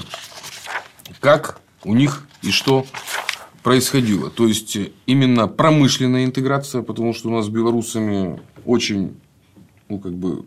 как у них и что происходило. То есть, именно промышленная интеграция, потому что у нас с белорусами очень, ну, как бы,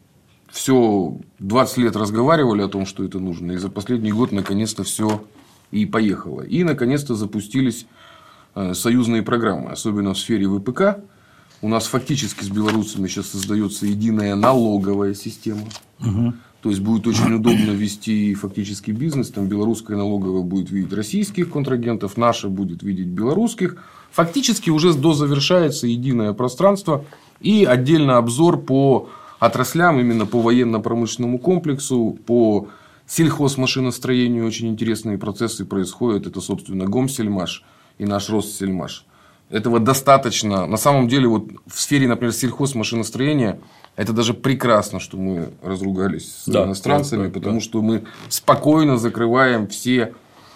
все двадцать лет разговаривали о том, что это нужно. И за последний год наконец-то все и поехало. И наконец-то запустились союзные программы, особенно в сфере вэ пэ ка. У нас фактически с белорусами сейчас создается единая налоговая система. Угу. То есть, будет очень удобно вести фактически бизнес. Там белорусская налоговая будет видеть российских контрагентов, наша будет видеть белорусских. Фактически уже дозавершается единое пространство. И отдельно обзор по отраслям, именно по военно-промышленному комплексу, по сельхозмашиностроению. Очень интересные процессы происходят. Это, собственно, Гомсельмаш и наш Россельмаш. Этого достаточно. На самом деле, вот в сфере, например, сельхозмашиностроения, это даже прекрасно, что мы разругались с да, иностранцами, да, да, потому да. что мы спокойно закрываем все,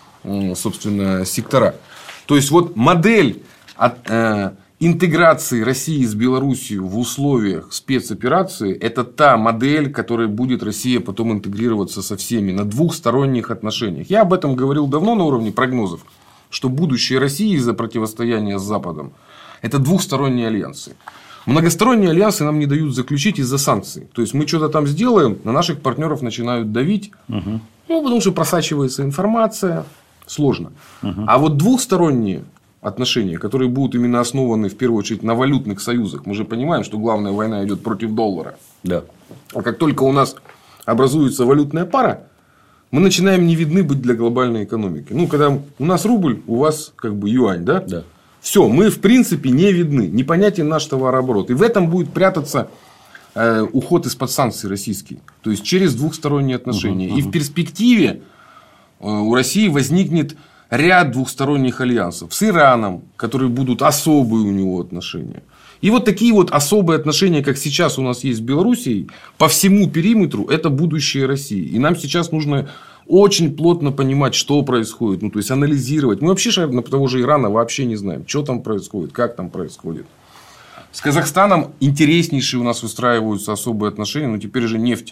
собственно, сектора. То есть, вот модель от, э, интеграции России с Белоруссией в условиях спецоперации, это та модель, которой будет Россия потом интегрироваться со всеми на двухсторонних отношениях. Я об этом говорил давно на уровне прогнозов, что будущее России из-за противостояния с Западом – это двухсторонние альянсы. Многосторонние альянсы нам не дают заключить из-за санкций. То есть, мы что-то там сделаем, на наших партнеров начинают давить. Угу. Ну, потому что просачивается информация. Сложно. Угу. А вот двухсторонние отношения, которые будут именно основаны, в первую очередь, на валютных союзах. Мы же понимаем, что главная война идет против доллара. Да. А как только у нас образуется валютная пара, мы начинаем не видны быть для глобальной экономики. Ну, когда у нас рубль, у вас как бы юань, да? Да. Все, мы в принципе не видны. Непонятен наш товарооборот. И в этом будет прятаться э, уход из-под санкций российский. То есть, через двухсторонние отношения. Угу, угу. И в перспективе э, у России возникнет ряд двухсторонних альянсов с Ираном, которые будут особые у него отношения. И вот такие вот особые отношения, как сейчас у нас есть с Белоруссией, по всему периметру, это будущее России. И нам сейчас нужно очень плотно понимать, что происходит. Ну, то есть, анализировать. Мы вообще на того же Ирана вообще не знаем, что там происходит, как там происходит. С Казахстаном интереснейшие у нас выстраиваются особые отношения. Но теперь же нефть.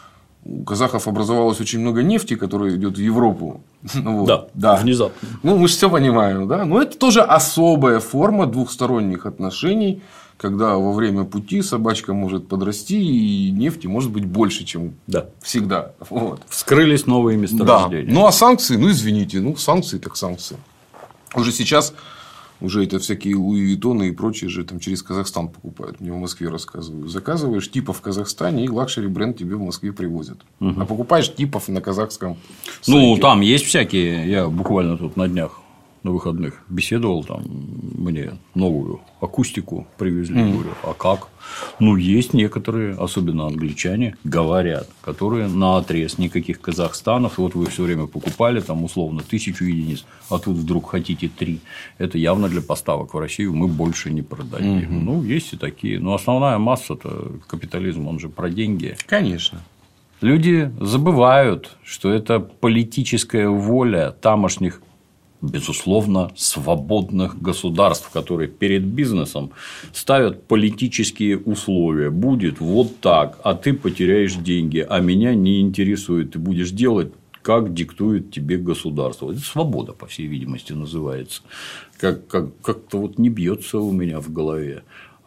У казахов образовалось очень много нефти, которая идет в Европу. Вот. Да, да, внезапно. Ну, мы же все понимаем, да. Но это тоже особая форма двухсторонних отношений, когда во время пути собачка может подрасти, и нефти может быть больше, чем да. всегда. Вот. Вскрылись новые месторождения. Да. Ну, а санкции, ну, извините, ну, санкции так санкции. Уже сейчас уже это всякие Луи Виттоны и прочие же там через Казахстан покупают. Мне в Москве рассказывают. Заказываешь типа в Казахстане, и лакшери бренд тебе в Москве привозят. Угу. А покупаешь типов на казахском сайте. Ну, там есть всякие. Я буквально тут на днях на выходных беседовал, там мне новую акустику привезли. Mm. Говорю, а как? Ну, есть некоторые, особенно англичане, говорят, которые наотрез никаких Казахстанов. Вот вы все время покупали там условно тысячу единиц, а тут вдруг хотите три. Это явно для поставок в Россию мы больше не продадим. Mm-hmm. Ну, есть и такие. Но основная масса-то капитализм, он же про деньги. Конечно. Люди забывают, что это политическая воля тамошних, безусловно, свободных государств, которые перед бизнесом ставят политические условия. Будет вот так, а ты потеряешь деньги, а меня не интересует. Ты будешь делать, как диктует тебе государство. Это свобода, по всей видимости, называется. Как, как, как-то вот не бьется у меня в голове.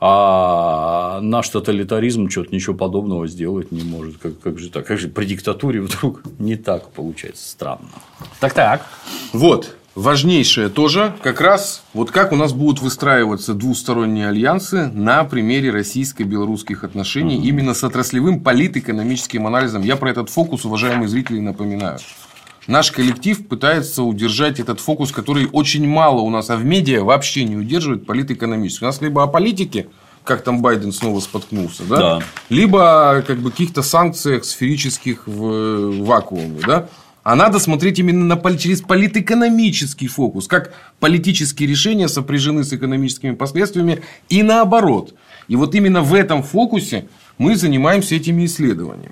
А наш тоталитаризм что-то ничего подобного сделать не может. Как, как же так? Как же при диктатуре вдруг не так получается? Странно. Так-так. Вот. Важнейшее тоже как раз вот как у нас будут выстраиваться двусторонние альянсы на примере российско-белорусских отношений, uh-huh. именно с отраслевым политэкономическим анализом. Я про этот фокус, уважаемые зрители, напоминаю. наш коллектив пытается удержать этот фокус, который очень мало у нас, а в медиа вообще не удерживает, политэкономический. У нас либо о политике, как там Байден снова споткнулся, да? Да. Либо как бы каких-то санкциях сферических в вакууме, да? А надо смотреть именно на, через политэкономический фокус, как политические решения сопряжены с экономическими последствиями и наоборот. И вот именно в этом фокусе мы занимаемся этими исследованиями.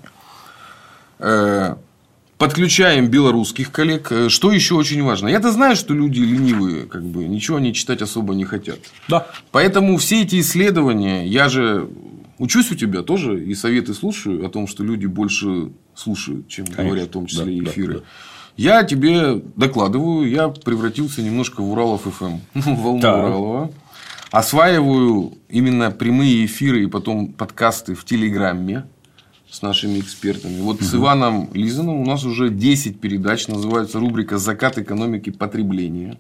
Подключаем белорусских коллег. Что еще очень важно? Я-то знаю, что люди ленивые, как бы, ничего они читать особо не хотят. Да. Поэтому все эти исследования, я же учусь у тебя тоже и советы слушаю о том, что люди больше слушают, чем Конечно. Говорят, в том числе да, и эфиры. Да, да. Я тебе докладываю, я превратился немножко в Уралов эф эм, волну да. Уралова. Осваиваю именно прямые эфиры и потом подкасты в Телеграме с нашими экспертами. Вот угу. с Иваном Лизаном у нас уже десять передач, называется рубрика «Закат экономики потребления».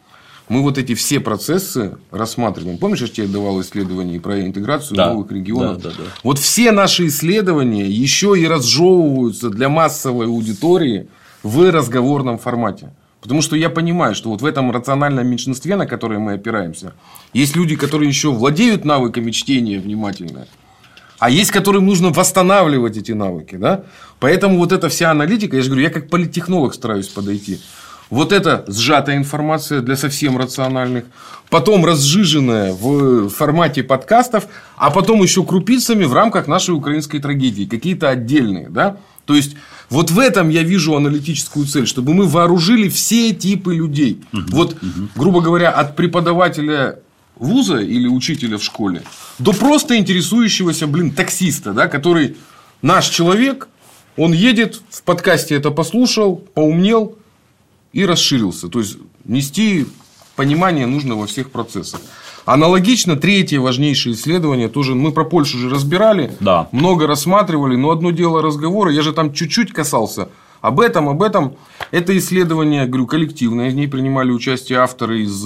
Мы вот эти все процессы рассматриваем. Помнишь, я тебе давал исследования про интеграцию да. новых регионов? Да, да, да. Вот все наши исследования еще и разжевываются для массовой аудитории в разговорном формате. Потому что я понимаю, что вот в этом рациональном меньшинстве, на которое мы опираемся, есть люди, которые еще владеют навыками чтения внимательно, а есть, которым нужно восстанавливать эти навыки. Да? Поэтому вот эта вся аналитика, я же говорю, я как политтехнолог стараюсь подойти. Вот это сжатая информация для совсем рациональных, потом разжиженная в формате подкастов, а потом еще крупицами в рамках нашей украинской трагедии, какие-то отдельные. Да? То есть, вот в этом я вижу аналитическую цель, чтобы мы вооружили все типы людей. Угу, вот, угу. грубо говоря, от преподавателя вуза или учителя в школе до просто интересующегося, блин, таксиста, да, который наш человек, он едет, в подкасте это послушал, поумнел и расширился. То есть, нести понимание нужно во всех процессах. Аналогично, третье важнейшее исследование, тоже мы про Польшу уже разбирали, да. много рассматривали, но одно дело разговора, я же там чуть-чуть касался об этом, об этом. Это исследование, говорю, коллективное, в ней принимали участие авторы из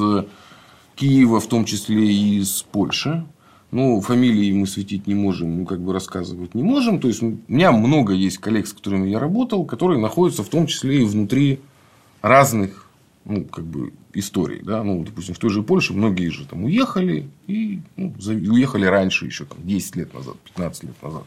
Киева, в том числе и из Польши. Ну, фамилии мы светить не можем, ну, как бы рассказывать не можем. То есть, у меня много есть коллег, с которыми я работал, которые находятся в том числе и внутри разных, ну, как бы, историй. Да? Ну, допустим, в той же Польше многие же там уехали и ну, уехали раньше, еще там, десять лет назад, пятнадцать лет назад.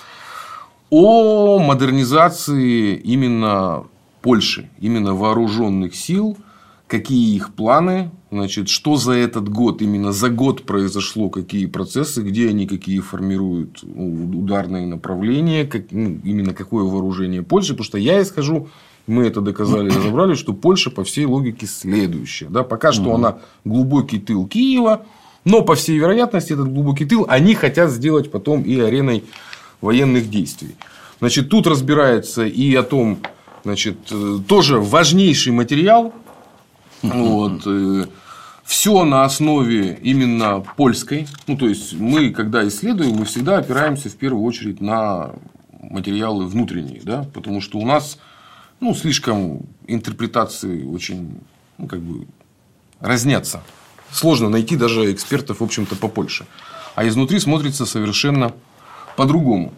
О модернизации именно Польши, именно вооруженных сил, какие их планы, значит, что за этот год, именно за год произошло, какие процессы, где они какие формируют ну, ударные направления, как, ну, именно какое вооружение Польши. Потому что я исхожу, мы это доказали, разобрали, что Польша по всей логике следующая. Да? Пока что угу. она глубокий тыл Киева, но по всей вероятности этот глубокий тыл они хотят сделать потом и ареной военных действий. Значит, тут разбирается и о том, значит, тоже важнейший материал. Вот, все на основе именно польской. Ну, то есть, мы, когда исследуем, мы всегда опираемся в первую очередь на материалы внутренние. Да? Потому что у нас ну, слишком интерпретации очень ну, как бы, разнятся. Сложно найти даже экспертов, в общем-то, по Польше. А изнутри смотрится совершенно по-другому.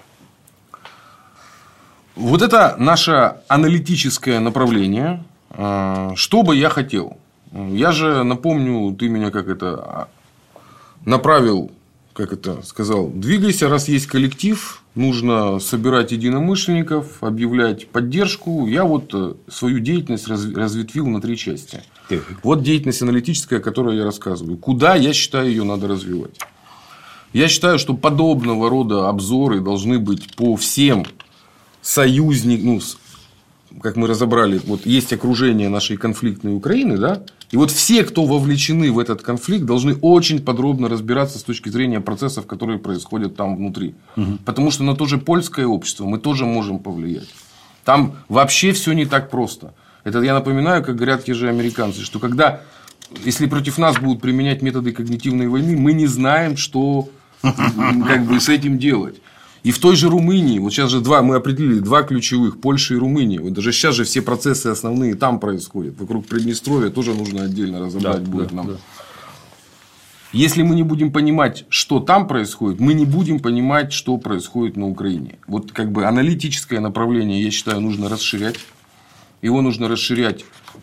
Вот это наше аналитическое направление. Что бы я хотел? Я же, напомню, ты меня как это направил, как это сказал, двигайся, раз есть коллектив, нужно собирать единомышленников, объявлять поддержку. Я вот свою деятельность разветвил на три части. Вот деятельность аналитическая, о которой я рассказываю. Куда, я считаю, ее надо развивать? Я считаю, что подобного рода обзоры должны быть по всем союзникам, ну, как мы разобрали, вот есть окружение нашей конфликтной Украины, да, и вот все, кто вовлечены в этот конфликт, должны очень подробно разбираться с точки зрения процессов, которые происходят там внутри. Угу. Потому что на то же польское общество мы тоже можем повлиять. Там вообще все не так просто. Это я напоминаю, как говорят те же американцы, что когда, если против нас будут применять методы когнитивной войны, мы не знаем, что как бы, с этим делать. И в той же Румынии, вот сейчас же два, мы определили два ключевых, Польша и Румыния. Вот даже сейчас же все процессы основные там происходят. Вокруг Приднестровья тоже нужно отдельно разобрать да, будет да, нам. Да. Если мы не будем понимать, что там происходит, мы не будем понимать, что происходит на Украине. Вот как бы аналитическое направление, я считаю, нужно расширять. Его нужно расширять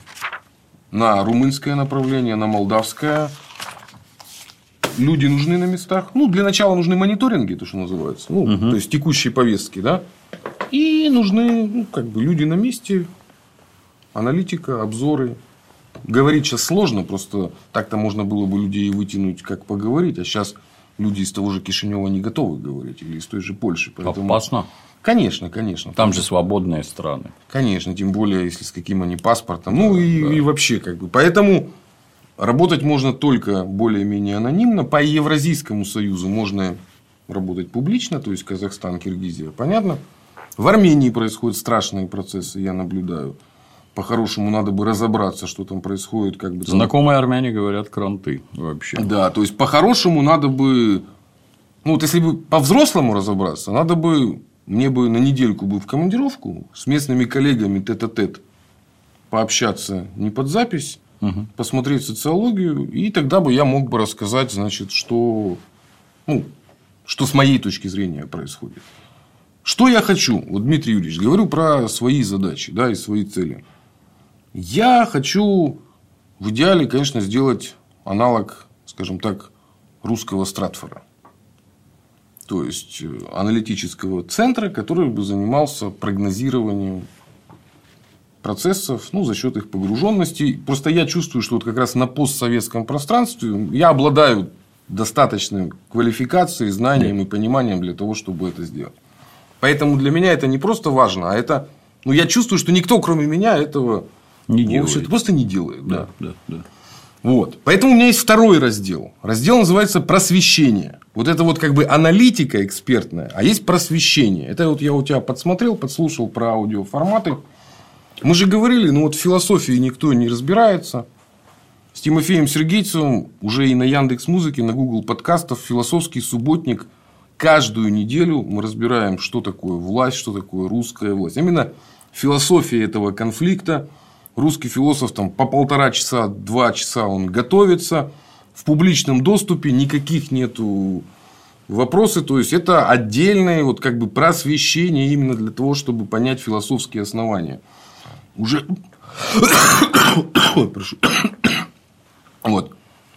на румынское направление, на молдавское. Люди нужны на местах. Ну, для начала нужны мониторинги, то, что называется. Ну, угу. То есть, текущие повестки, да. И нужны, ну, как бы, люди на месте, аналитика, обзоры. Говорить сейчас сложно, просто так-то можно было бы людей вытянуть, как поговорить. А сейчас люди из того же Кишинева не готовы говорить. Или из той же Польши. Поэтому... Опасно. Конечно, конечно. Там же свободные страны. Конечно, тем более, если с каким они паспортом. Ну, да, и, да. и вообще, как бы. Поэтому работать можно только более-менее анонимно. По Евразийскому союзу можно работать публично, то есть Казахстан, Киргизия. Понятно? В Армении происходят страшные процессы, я наблюдаю. По-хорошему, надо бы разобраться, что там происходит. Как бы, там... Знакомые армяне говорят кранты вообще. Да, то есть по-хорошему надо бы. Ну, вот если бы по-взрослому разобраться, надо бы. Мне бы на недельку бы в командировку с местными коллегами тет-а-тет пообщаться не под запись, угу. посмотреть социологию, и тогда бы я мог бы рассказать, значит, что, ну, что с моей точки зрения происходит. Что я хочу? Вот, Дмитрий Юрьевич, говорю про свои задачи, да, и свои цели. Я хочу в идеале, конечно, сделать аналог, скажем так, русского Стратфора. То есть, аналитического центра, который бы занимался прогнозированием процессов, ну, за счет их погруженности. Просто я чувствую, что вот как раз на постсоветском пространстве я обладаю достаточной квалификацией, знанием и пониманием для того, чтобы это сделать. Поэтому для меня это не просто важно, а это. Ну, я чувствую, что никто, кроме меня, этого не делает. Это просто не делает. Да, да, да. Вот. Поэтому у меня есть второй раздел. Раздел называется просвещение. Вот это вот как бы аналитика экспертная, а есть просвещение. Это вот я у тебя подсмотрел, подслушал про аудиоформаты. Мы же говорили, ну вот в философии никто не разбирается. С Тимофеем Сергейцевым уже и на Яндекс.Музыке, на Google подкастов философский субботник. Каждую неделю мы разбираем, что такое власть, что такое русская власть. Именно философия этого конфликта. Русский философ там по полтора часа, два часа он готовится. В публичном доступе никаких нету вопросов. То есть, это отдельное вот, как бы, просвещение именно для того, чтобы понять философские основания. Уже... Прошу. Вот.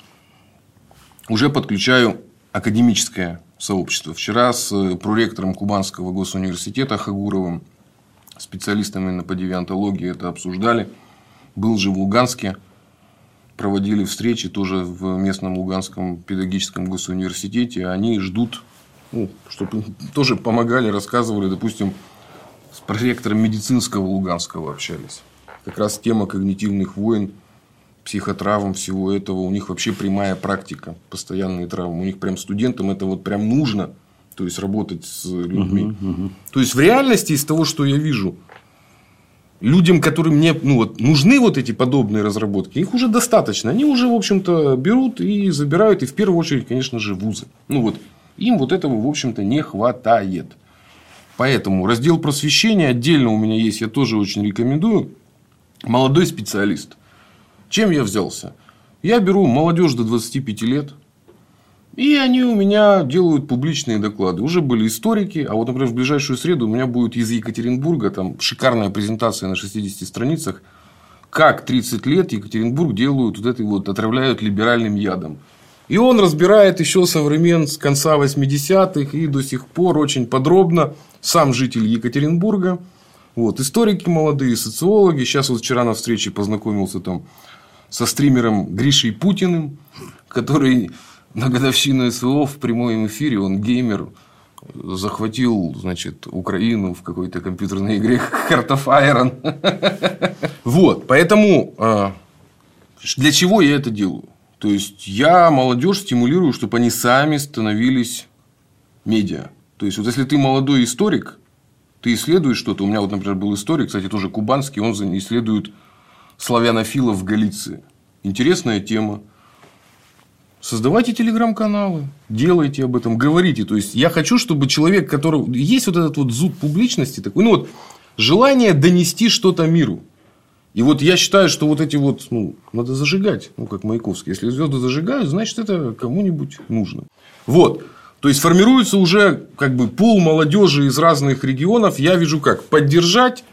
Уже подключаю академическое сообщество. Вчера с проректором Кубанского госуниверситета Хагуровым, специалистами по девиантологии это обсуждали. Был же в Луганске, проводили встречи тоже в местном Луганском педагогическом госуниверситете. Они ждут, ну, чтобы тоже помогали, рассказывали, допустим, с проректором медицинского Луганского общались. Как раз тема когнитивных войн, психотравм, всего этого. У них вообще прямая практика, постоянные травмы. У них прям студентам это вот прям нужно, то есть работать с людьми. Uh-huh, uh-huh. То есть в реальности из того, что я вижу, людям, которым не, ну, вот, нужны вот эти подобные разработки, их уже достаточно. Они уже, в общем-то, берут и забирают. И в первую очередь, конечно же, вузы. Ну, вот, им вот этого, в общем-то, не хватает. Поэтому раздел просвещения отдельно у меня есть. Я тоже очень рекомендую. Молодой специалист. Чем я взялся? Я беру молодежь до двадцати пяти лет. И они у меня делают публичные доклады. Уже были историки. А вот, например, в ближайшую среду у меня будет из Екатеринбурга там шикарная презентация на шестидесяти страницах. Как тридцать лет Екатеринбург делают вот это вот, отравляют либеральным ядом. И он разбирает еще со времен с конца восьмидесятых и до сих пор очень подробно. Сам житель Екатеринбурга. Вот, историки молодые, социологи. Сейчас вот вчера на встрече познакомился там со стримером Гришей Путиным, который на годовщину СВО в прямом эфире, он геймер, захватил, значит, Украину в какой-то компьютерной игре Heart of Iron. Вот, поэтому для чего я это делаю? То есть, я молодежь стимулирую, чтобы они сами становились медиа. То есть, вот если ты молодой историк, ты исследуешь что-то. У меня вот, например, был историк, кстати, тоже кубанский, он исследует славянофилов в Галиции. Интересная тема. Создавайте телеграм-каналы, делайте об этом, говорите. То есть, я хочу, чтобы человек, который... Есть вот этот вот зуд публичности, такой, ну, вот, желание донести что-то миру. И вот я считаю, что вот эти вот, ну, надо зажигать, ну, как Маяковский. Если звезды зажигают, значит, это кому-нибудь нужно. Вот. То есть, формируется уже как бы пул молодежи из разных регионов. Я вижу как поддержать,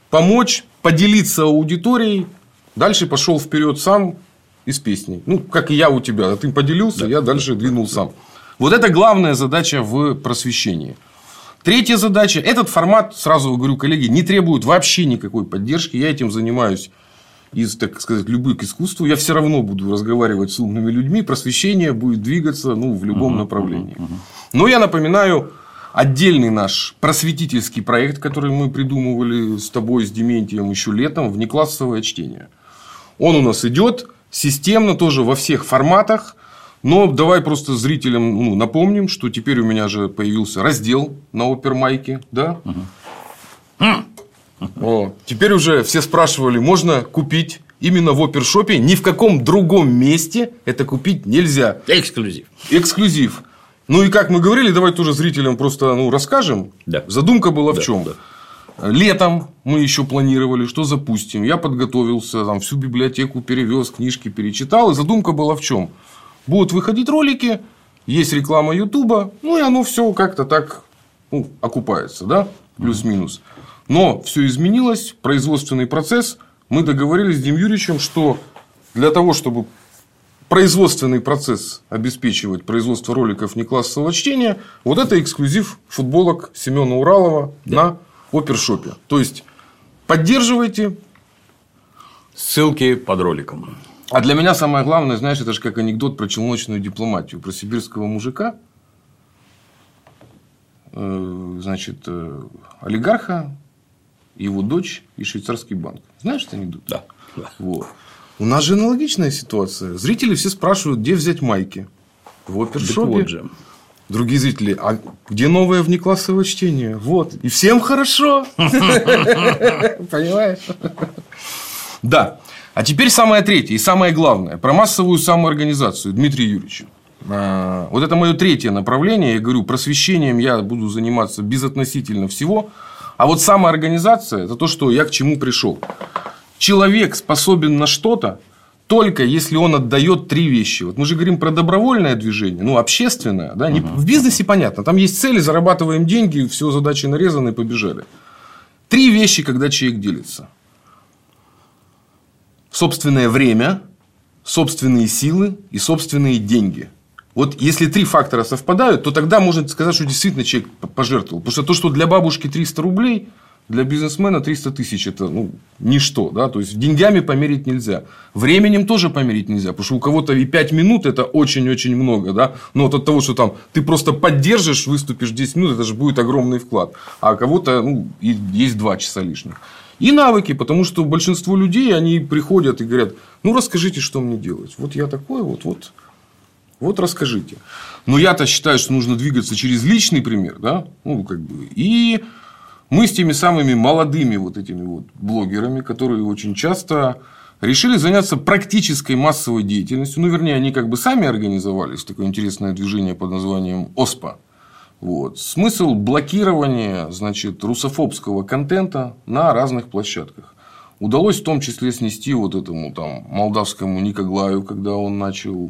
помочь, поделиться аудиторией. Дальше пошел вперед сам и с песней. Ну, как и я у тебя. Ты поделился, да, я дальше да, двинул да. сам. Вот это главная задача в просвещении. Третья задача. Этот формат, сразу говорю, коллеги, не требует вообще никакой поддержки. Я этим занимаюсь из, так сказать, любви к искусству. Я все равно буду разговаривать с умными людьми. Просвещение будет двигаться ну, в любом uh-huh, направлении. Uh-huh, uh-huh. Но я напоминаю отдельный наш просветительский проект, который мы придумывали с тобой, с Дементием еще летом. Внеклассовое чтение. Он у нас идет системно, тоже во всех форматах. Но давай просто зрителям ну, напомним, что теперь у меня же появился раздел на Опермайке. Да? Угу. О, теперь уже все спрашивали, можно купить именно в Опершопе. Ни в каком другом месте это купить нельзя. Эксклюзив. Эксклюзив. Ну и как мы говорили, давай тоже зрителям просто ну, расскажем. Да. Задумка была да, в чем? Да. Летом мы еще планировали, что запустим. Я подготовился, там, всю библиотеку перевез, книжки перечитал. И задумка была в чем? Будут выходить ролики, есть реклама Ютуба, ну и оно все как-то так ну, окупается, да, плюс-минус. Но все изменилось, производственный процесс. Мы договорились с Дим Юрьевичем, что для того, чтобы производственный процесс обеспечивать производство роликов неклассового чтения, вот это эксклюзив футболок Семена Уралова да. на Опершопе. То есть поддерживайте. Ссылки под роликом. А для меня самое главное, знаешь, это же как анекдот про челночную дипломатию, про сибирского мужика, значит, олигарха, его дочь и швейцарский банк. Знаешь этот анекдот? Да. Вот. У нас же аналогичная ситуация. Зрители все спрашивают, где взять майки. В Опершопе. Вот же. Другие зрители, а где новое внеклассовое чтение? Вот. И всем хорошо. Понимаешь? Да. А теперь самое третье и самое главное. Про массовую самоорганизацию. Дмитрий Юрьевич. Вот это мое третье направление. Я говорю, просвещением я буду заниматься безотносительно всего. А вот самоорганизация – это то, что я к чему пришел. Человек способен на что-то, только если он отдает три вещи. Вот мы же говорим про добровольное движение, ну, общественное. Да? Uh-huh. В бизнесе понятно. Там есть цели, зарабатываем деньги, все задачи нарезаны, побежали. Три вещи, когда человек делится. Собственное время, собственные силы и собственные деньги. Вот если три фактора совпадают, то тогда можно сказать, что действительно человек пожертвовал. Потому что то, что для бабушки триста рублей, для бизнесмена триста тысяч это ну, ничто. Да? То есть деньгами померить нельзя. Временем тоже померить нельзя. Потому что у кого-то и пять минут это очень-очень много. Да? Но вот от того, что там ты просто поддержишь, выступишь десять минут, это же будет огромный вклад. А у кого-то ну, есть два часа лишних. И навыки, потому что большинство людей, они приходят и говорят, ну, расскажите, что мне делать. Вот я такой, вот, вот, вот расскажите. Но я-то считаю, что нужно двигаться через личный пример, да, ну, как бы, и мы с теми самыми молодыми вот этими вот блогерами, которые очень часто решили заняться практической массовой деятельностью, ну, вернее, они как бы сами организовались, такое интересное движение под названием ОСПА. Вот. Смысл блокирования значит, русофобского контента на разных площадках. Удалось в том числе снести вот этому там, молдавскому Никоглаю, когда он начал.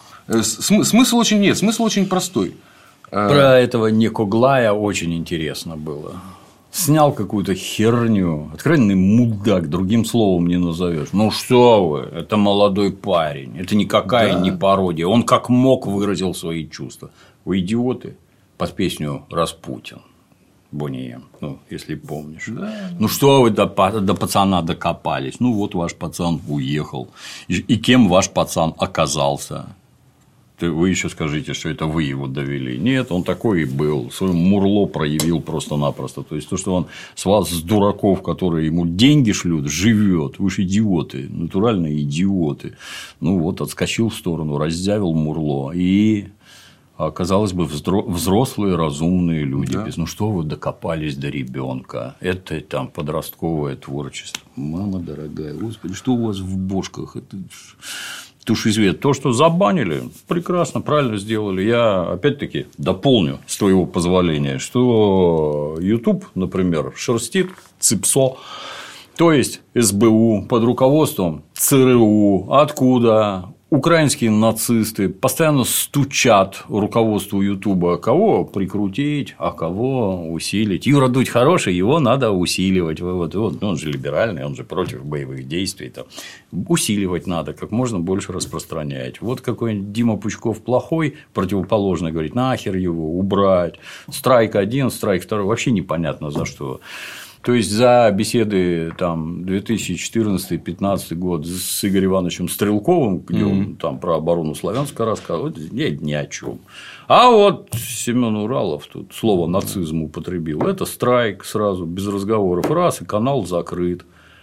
См- смысл очень нет, смысл очень простой. Про этого Никоглая очень интересно было. Снял какую-то херню, откровенный мудак, другим словом не назовешь. Ну что вы, это молодой парень, это никакая да. не пародия. Он как мог выразил свои чувства. Вы идиоты. Под песню «Распутин». Бонни Эм, ну, если помнишь. Да. Ну, что вы до, до пацана докопались? Ну, вот ваш пацан уехал. И, и кем ваш пацан оказался? Ты, вы еще скажите, что это вы его довели. Нет, он такой и был. Свое мурло проявил просто-напросто. То есть, то, что он с вас, с дураков, которые ему деньги шлют, живет. Вы же идиоты. Натуральные идиоты. Ну, вот, отскочил в сторону, раздявил мурло. И... А, казалось бы, взрослые, разумные люди. Да. Ну, что вы докопались до ребенка? Это там подростковое творчество. Мама дорогая, господи, что у вас в бошках? Это... Тушь и свет. То, что забанили, прекрасно, правильно сделали. Я, опять-таки, дополню, с твоего позволения, что YouTube, например, шерстит ЦИПСО, то есть СБУ под руководством ЦРУ. Откуда? украинские нацисты постоянно стучат руководству Ютуба, кого прикрутить, а кого усилить. Юра Дудь хороший, его надо усиливать. Вот, вот, он же либеральный, он же против боевых действий. Там. Усиливать надо, как можно больше распространять. Вот какой-нибудь Дима Пучков плохой, противоположный, говорит, нахер его убрать. Страйк один, страйк второй, вообще непонятно за что. То есть, за беседы там, две тысячи четырнадцатый — две тысячи пятнадцатый год с Игорем Ивановичем Стрелковым, где mm-hmm. он там про оборону Славянска рассказывал, нет, ни о чем. А вот Семен Уралов тут слово нацизм употребил. Это страйк сразу, без разговоров. Раз, и канал закрыт.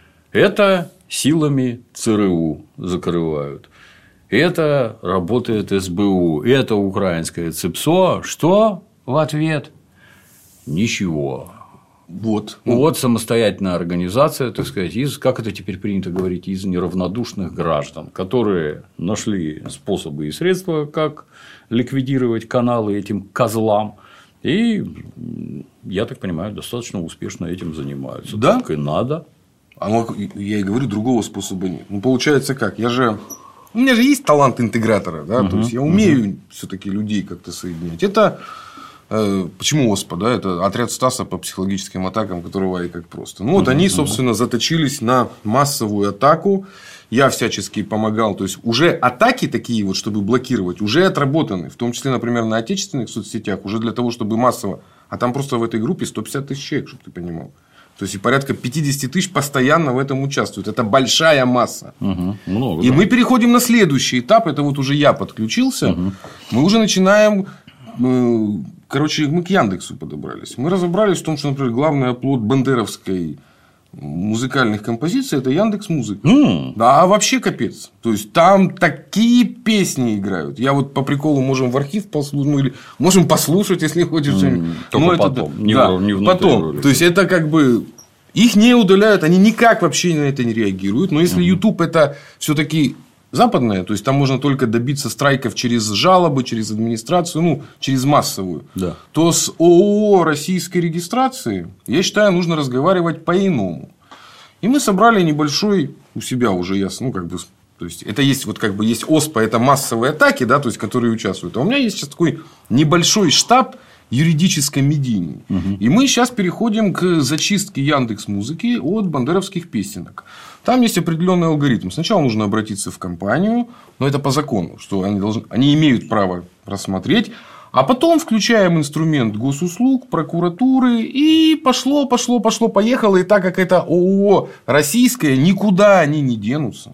Это силами ЦРУ закрывают. Это работает СБУ. Это украинское ЦИПСО. Что в ответ? Ничего. Вот. Вот самостоятельная организация, так сказать, из, как это теперь принято говорить, из неравнодушных граждан, которые нашли способы и средства, как ликвидировать каналы этим козлам. И, я так понимаю, достаточно успешно этим занимаются. Да? Так и надо. А ну, я и говорю, другого способа нет. Ну, получается как? Я же. У меня же есть талант интегратора, да, uh-huh, то есть я умею uh-huh. все-таки людей как-то соединять. Это. Почему ОСПА? Да? Это отряд Стаса по психологическим атакам, которого и как просто. Ну, вот uh-huh, они, собственно, uh-huh. заточились на массовую атаку. Я всячески помогал. То есть, уже атаки такие, вот, чтобы блокировать, уже отработаны. В том числе, например, на отечественных соцсетях, уже для того, чтобы массово. А там просто в этой группе сто пятьдесят тысяч человек, чтобы ты понимал. То есть, и порядка пятьдесят тысяч постоянно в этом участвуют. Это большая масса. Угу, много, и да. мы переходим на следующий этап. Это вот уже я подключился. Угу. Мы уже начинаем. Короче, мы к Яндексу подобрались. Мы разобрались в том, что, например, главный оплот бандеровской музыкальных композиций – это Яндекс.Музыка. Mm. Да, а вообще капец. То есть, там такие песни играют. Я вот по приколу можем в архив послушать, ну, или можем послушать, если хочешь. Mm. Только ну, потом. Это, не да, в, не потом. Роли. То есть, это как бы. Их не удаляют, они никак вообще на это не реагируют. Но если mm. YouTube это все-таки западное, то есть, там можно только добиться страйков через жалобы, через администрацию, ну, через массовую, да. то с ООО российской регистрации, я считаю, нужно разговаривать по-иному. И мы собрали небольшой у себя уже ясно, ну, как бы, то есть, это есть, вот, как бы, есть ОСПА, это массовые атаки, да, то есть, которые участвуют. А у меня есть сейчас такой небольшой штаб юридическо-медийный. Угу. И мы сейчас переходим к зачистке Яндекс.Музыки от бандеровских песенок. Там есть определенный алгоритм. Сначала нужно обратиться в компанию, но это по закону, что они, должны, они имеют право рассмотреть. А потом включаем инструмент госуслуг, прокуратуры, и пошло, пошло, пошло, поехало. И так как это ООО российское, никуда они не денутся.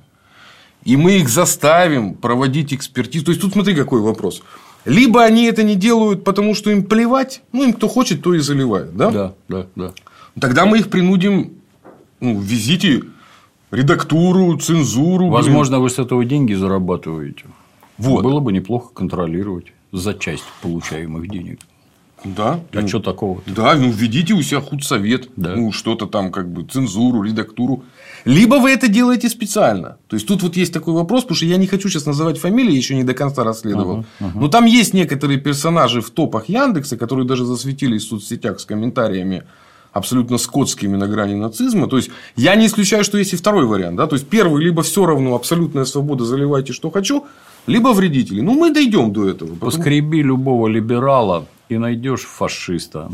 И мы их заставим проводить экспертизу. То есть, тут смотри, какой вопрос. Либо они это не делают, потому что им плевать, ну, им кто хочет, то и заливает. Да, да, да. да. Тогда мы их принудим, ну, ввезите редактуру, цензуру. Возможно, блин. Вы с этого деньги зарабатываете. Вот. Было бы неплохо контролировать за часть получаемых денег. Да. А ну, что такого? Да, ну введите у себя худсовет, да. ну что-то там, как бы, цензуру, редактуру. Либо вы это делаете специально. То есть, тут вот есть такой вопрос, потому что я не хочу сейчас называть фамилии, еще не до конца расследовал. Uh-huh, uh-huh. Но там есть некоторые персонажи в топах Яндекса, которые даже засветились в соцсетях с комментариями абсолютно скотскими на грани нацизма. То есть, я не исключаю, что есть и второй вариант. Да? То есть, первый, либо все равно абсолютная свобода, заливайте, что хочу, либо вредители. Ну, мы дойдем до этого. Потому... Поскреби любого либерала и найдешь фашиста.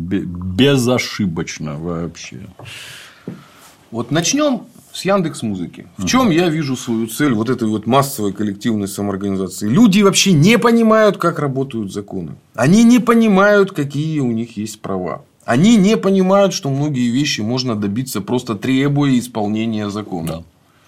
Безошибочно вообще. Вот начнем с Яндекс.Музыки. В чем я вижу свою цель вот этой вот массовой коллективной самоорганизации? Люди вообще не понимают, как работают законы. Они не понимают, какие у них есть права. Они не понимают, что многие вещи можно добиться, просто требуя исполнения закона. Да.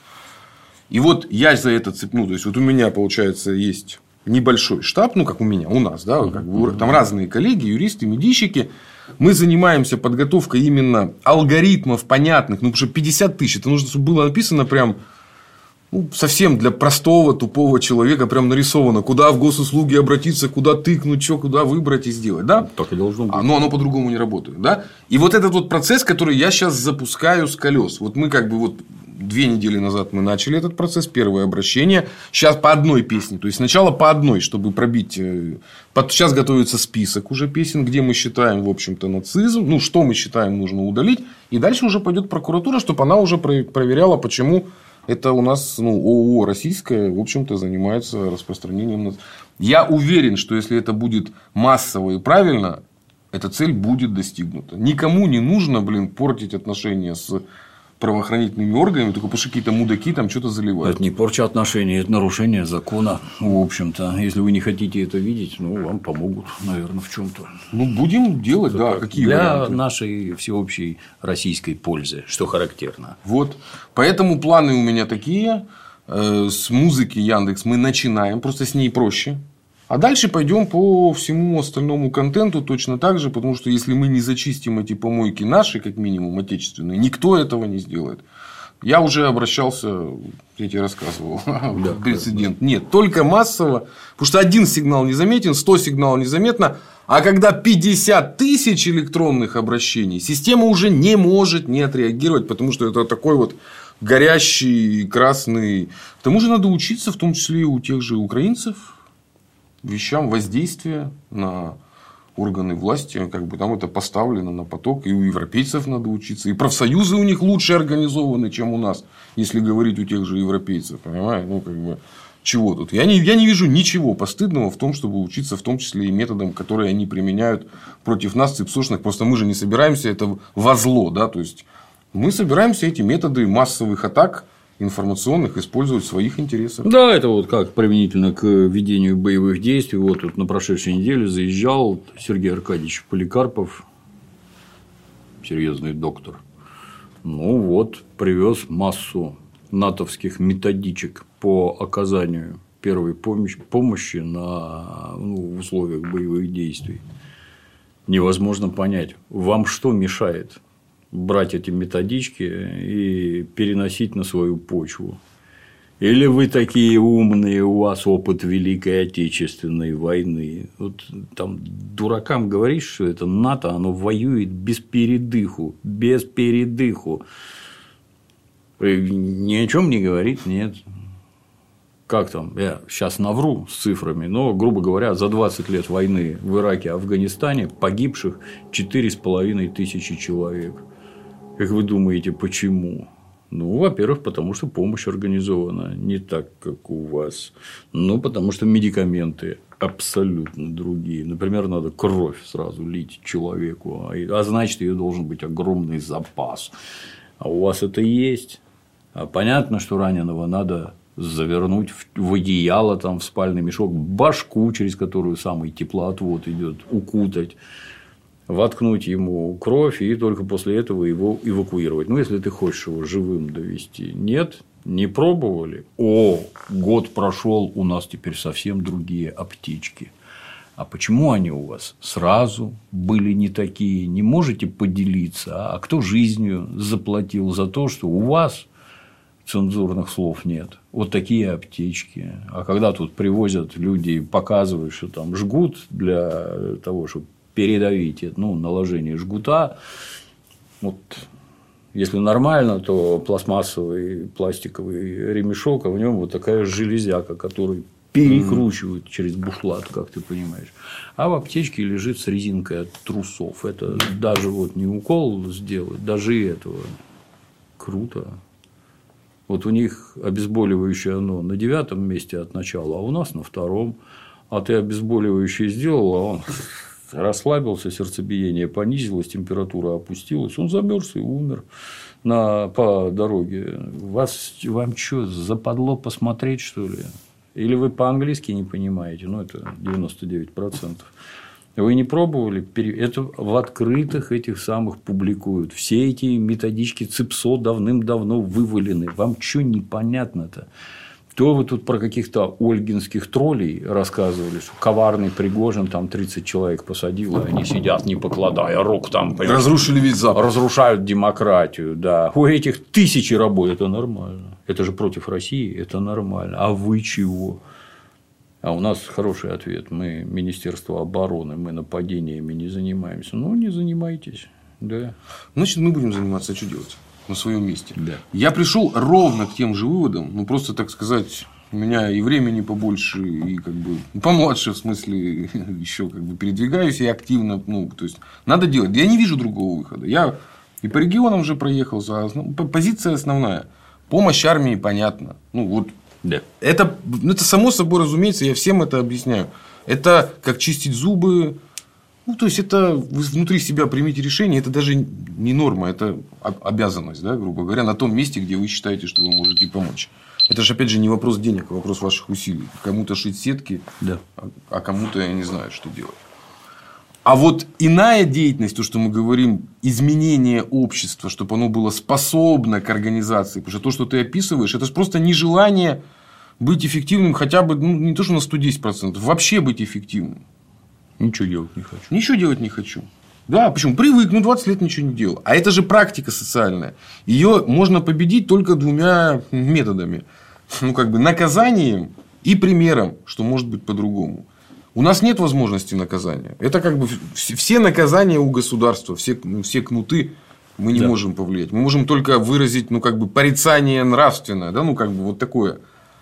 И вот я за это цепну. То есть, вот у меня, получается, есть небольшой штаб, ну, как у меня, у нас, да, как бы, там разные коллеги, юристы, медийщики. Мы занимаемся подготовкой именно алгоритмов понятных, ну, потому что пятьдесят тысяч, это нужно, чтобы было написано прям, ну, совсем для простого, тупого человека, прям нарисовано, куда в госуслуги обратиться, куда тыкнуть, что, куда выбрать и сделать, да? Так и должно быть. А, но оно по-другому не работает, да? И вот этот вот процесс, который я сейчас запускаю с колес. Вот мы как бы вот две недели назад мы начали этот процесс, первое обращение. Сейчас по одной песне. То есть, сначала по одной, чтобы пробить. Сейчас готовится список уже песен, где мы считаем, в общем-то, нацизм. Ну, что мы считаем нужно удалить. И дальше уже пойдет прокуратура, чтобы она уже проверяла, почему Это у нас ну, ООО российское, в общем-то, занимается распространением. Я уверен, что если это будет массово и правильно, эта цель будет достигнута. Никому не нужно, блин, портить отношения с правоохранительными органами, только потому что какие-то мудаки там что-то заливают. Это не порча отношений, это нарушение закона, в общем-то. Если вы не хотите это видеть, ну, вам помогут, наверное, в чем-то. Ну, будем делать, это да, какие для варианты? Для нашей всеобщей российской пользы, что характерно. Вот. Поэтому планы у меня такие. С музыки Яндекс мы начинаем, просто с ней проще. А дальше пойдем по всему остальному контенту точно так же, потому что если мы не зачистим эти помойки наши, как минимум отечественные, никто этого не сделает. Я уже обращался, я тебе рассказывал, да, прецедент. Да. Нет, только массово, потому что один сигнал незаметен, сто сигналов незаметно, а когда пятьдесят тысяч электронных обращений, система уже не может не отреагировать, потому что это такой вот горящий красный. К тому же надо учиться, в том числе и у тех же украинцев, вещам воздействия на органы власти, как бы там это поставлено на поток, и у европейцев надо учиться, и профсоюзы у них лучше организованы, чем у нас, если говорить у тех же европейцев, понимаешь, ну как бы чего тут? Я не, я не вижу ничего постыдного в том, чтобы учиться, в том числе и методам, которые они применяют против нас, цепсошных, просто мы же не собираемся это во зло, да, то есть мы собираемся эти методы массовых атак информационных использовать в своих интересах. Да, это вот как применительно к ведению боевых действий. Вот тут на прошедшей неделе заезжал Сергей Аркадьевич Поликарпов, серьезный доктор. Ну вот, привез массу натовских методичек по оказанию первой помощи, помощи на, ну, в условиях боевых действий. Невозможно понять, вам что мешает брать эти методички и переносить на свою почву? Или вы такие умные, у вас опыт Великой Отечественной войны? Вот там дуракам говоришь, что это НАТО, оно воюет без передыху, без передыху. Ни о чем не говорит, нет. Как там, я сейчас навру с цифрами, но, грубо говоря, за двадцать лет войны в Ираке, Афганистане погибших четыре с половиной тысячи человек. Как вы думаете, почему? Ну, во-первых, потому что помощь организована не так, как у вас. Ну, потому что медикаменты абсолютно другие. Например, надо кровь сразу лить человеку, а значит, ее должен быть огромный запас. А у вас это есть. А понятно, что раненого надо завернуть в одеяло, там, в спальный мешок, башку, через которую самый теплоотвод идет, укутать, воткнуть ему кровь и только после этого его эвакуировать. Ну, если ты хочешь его живым довести. Нет, не пробовали. О, год прошел, у нас теперь совсем другие аптечки. А почему они у вас сразу были не такие? Не можете поделиться? А кто жизнью заплатил за то, что у вас цензурных слов нет? Вот такие аптечки. А когда тут привозят люди и показывают, что там жгут для того, чтобы передавить, ну, наложение жгута. Вот, если нормально, то пластмассовый пластиковый ремешок, а в нем вот такая железяка, которую перекручивают через бушлат, как ты понимаешь. А в аптечке лежит с резинкой от трусов. Это даже вот не укол сделать, даже этого. Круто. Вот у них обезболивающее оно на девятом месте от начала, а у нас на втором. А ты обезболивающее сделал, а он расслабился, сердцебиение понизилось, температура опустилась, он замерз и умер на, по дороге. Вас, вам что, западло посмотреть, что ли? Или вы по-английски не понимаете? Ну, это девяносто девять процентов. Вы не пробовали? Это в открытых этих самых публикуют. Все эти методички ЦИПСО давным-давно вывалены. Вам что непонятно-то? То вы тут про каких-то ольгинских троллей рассказывали, что коварный Пригожин там тридцать человек посадил, и они сидят, не покладая рук там. Разрушили весь Запад. Разрушают демократию, да. У этих тысячи рабов, это нормально. Это же против России, это нормально. А вы чего? А у нас хороший ответ. Мы Министерство обороны, мы нападениями не занимаемся. Ну, не занимайтесь. Да. Значит, мы будем заниматься, а что делать? На своем месте. Да. Я пришел ровно к тем же выводам, ну просто, так сказать, у меня и времени побольше, и как бы помладше, в смысле, еще как бы передвигаюсь и активно, ну, то есть надо делать. Я не вижу другого выхода. Я и по регионам уже проехался, а позиция основная. Помощь армии, понятно. Ну, вот. Да. Это, это само собой разумеется, я всем это объясняю. Это как чистить зубы. Ну, то есть, это вы внутри себя примите решение. Это даже не норма, это обязанность, да, грубо говоря, на том месте, где вы считаете, что вы можете помочь. Это же, опять же, не вопрос денег, а вопрос ваших усилий. Кому-то шить сетки, да. а кому-то, я не знаю, что делать. А вот иная деятельность, то, что мы говорим, изменение общества, чтобы оно было способно к организации. Потому что то, что ты описываешь, это же просто нежелание быть эффективным хотя бы, ну, не то, что на сто десять процентов, вообще быть эффективным. Ничего делать не хочу. Ничего делать не хочу. Да, почему? Привык, ну, двадцать лет ничего не делал. А это же практика социальная. Ее можно победить только двумя методами. Ну, как бы наказанием и примером, что может быть по-другому. У нас нет возможности наказания. Это как бы все наказания у государства, все, все кнуты мы не да. можем повлиять. Мы можем только выразить, ну, как бы порицание нравственное, да, ну, как бы вот такое.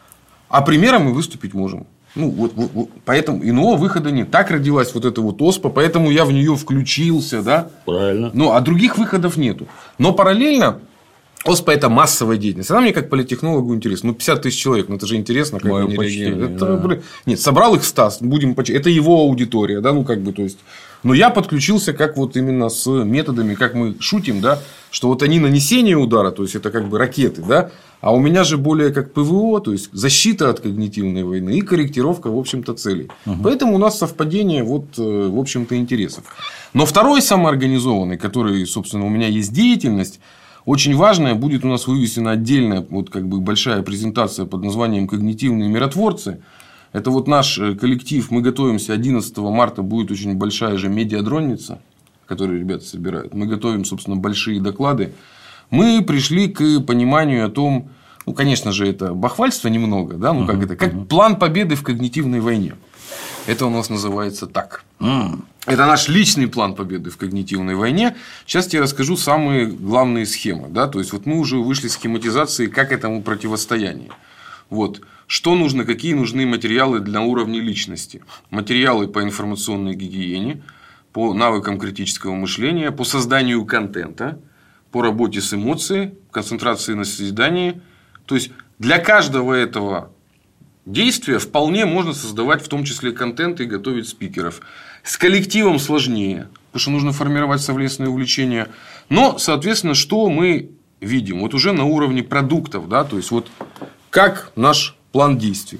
А примером мы выступить можем. Ну, вот, вот, вот, поэтому иного выхода нет. Так родилась вот эта вот ОСПА, поэтому я в нее включился, да. Правильно. Ну, а других выходов нету. Но параллельно ОСПА – это массовая деятельность. Она мне как политтехнологу интересна. Ну, пятьдесят тысяч человек, ну, это же интересно, как Мое они реагируют. Да. Это... Нет, собрал их Стас, будем поч... это его аудитория, да, ну, как бы, то есть. Но я подключился как вот именно с методами, как мы шутим, да, что вот они нанесение удара, то есть, это как бы ракеты, да, а у меня же более как ПВО, то есть, защита от когнитивной войны и корректировка, в общем-то, целей. Угу. Поэтому у нас совпадение, вот, в общем-то, интересов. Но второй самоорганизованный, который, собственно, у меня есть деятельность, очень важная, будет у нас вывесена отдельная, вот как бы большая презентация под названием «Когнитивные миротворцы». Это вот наш коллектив, мы готовимся, одиннадцатого марта будет очень большая же медиадронница, которую ребята собирают. Мы готовим, собственно, большие доклады. Мы пришли к пониманию о том, ну, конечно же, это бахвальство немного, да, ну, как uh-huh, это, как uh-huh. план победы в когнитивной войне. Это у нас называется так. Mm. Это наш личный план победы в когнитивной войне. Сейчас я расскажу самые главные схемы. Да? То есть, вот мы уже вышли с схематизации, как этому противостояние. Вот. Что нужно, какие нужны материалы для уровня личности. Материалы по информационной гигиене, по навыкам критического мышления, по созданию контента, по работе с эмоцией, концентрации на созидании. То есть, для каждого этого действия вполне можно создавать в том числе контент и готовить спикеров. С коллективом сложнее, потому что нужно формировать совместное увлечение. Но, соответственно, что мы видим? Вот уже на уровне продуктов, да, то есть, вот как наш план действий.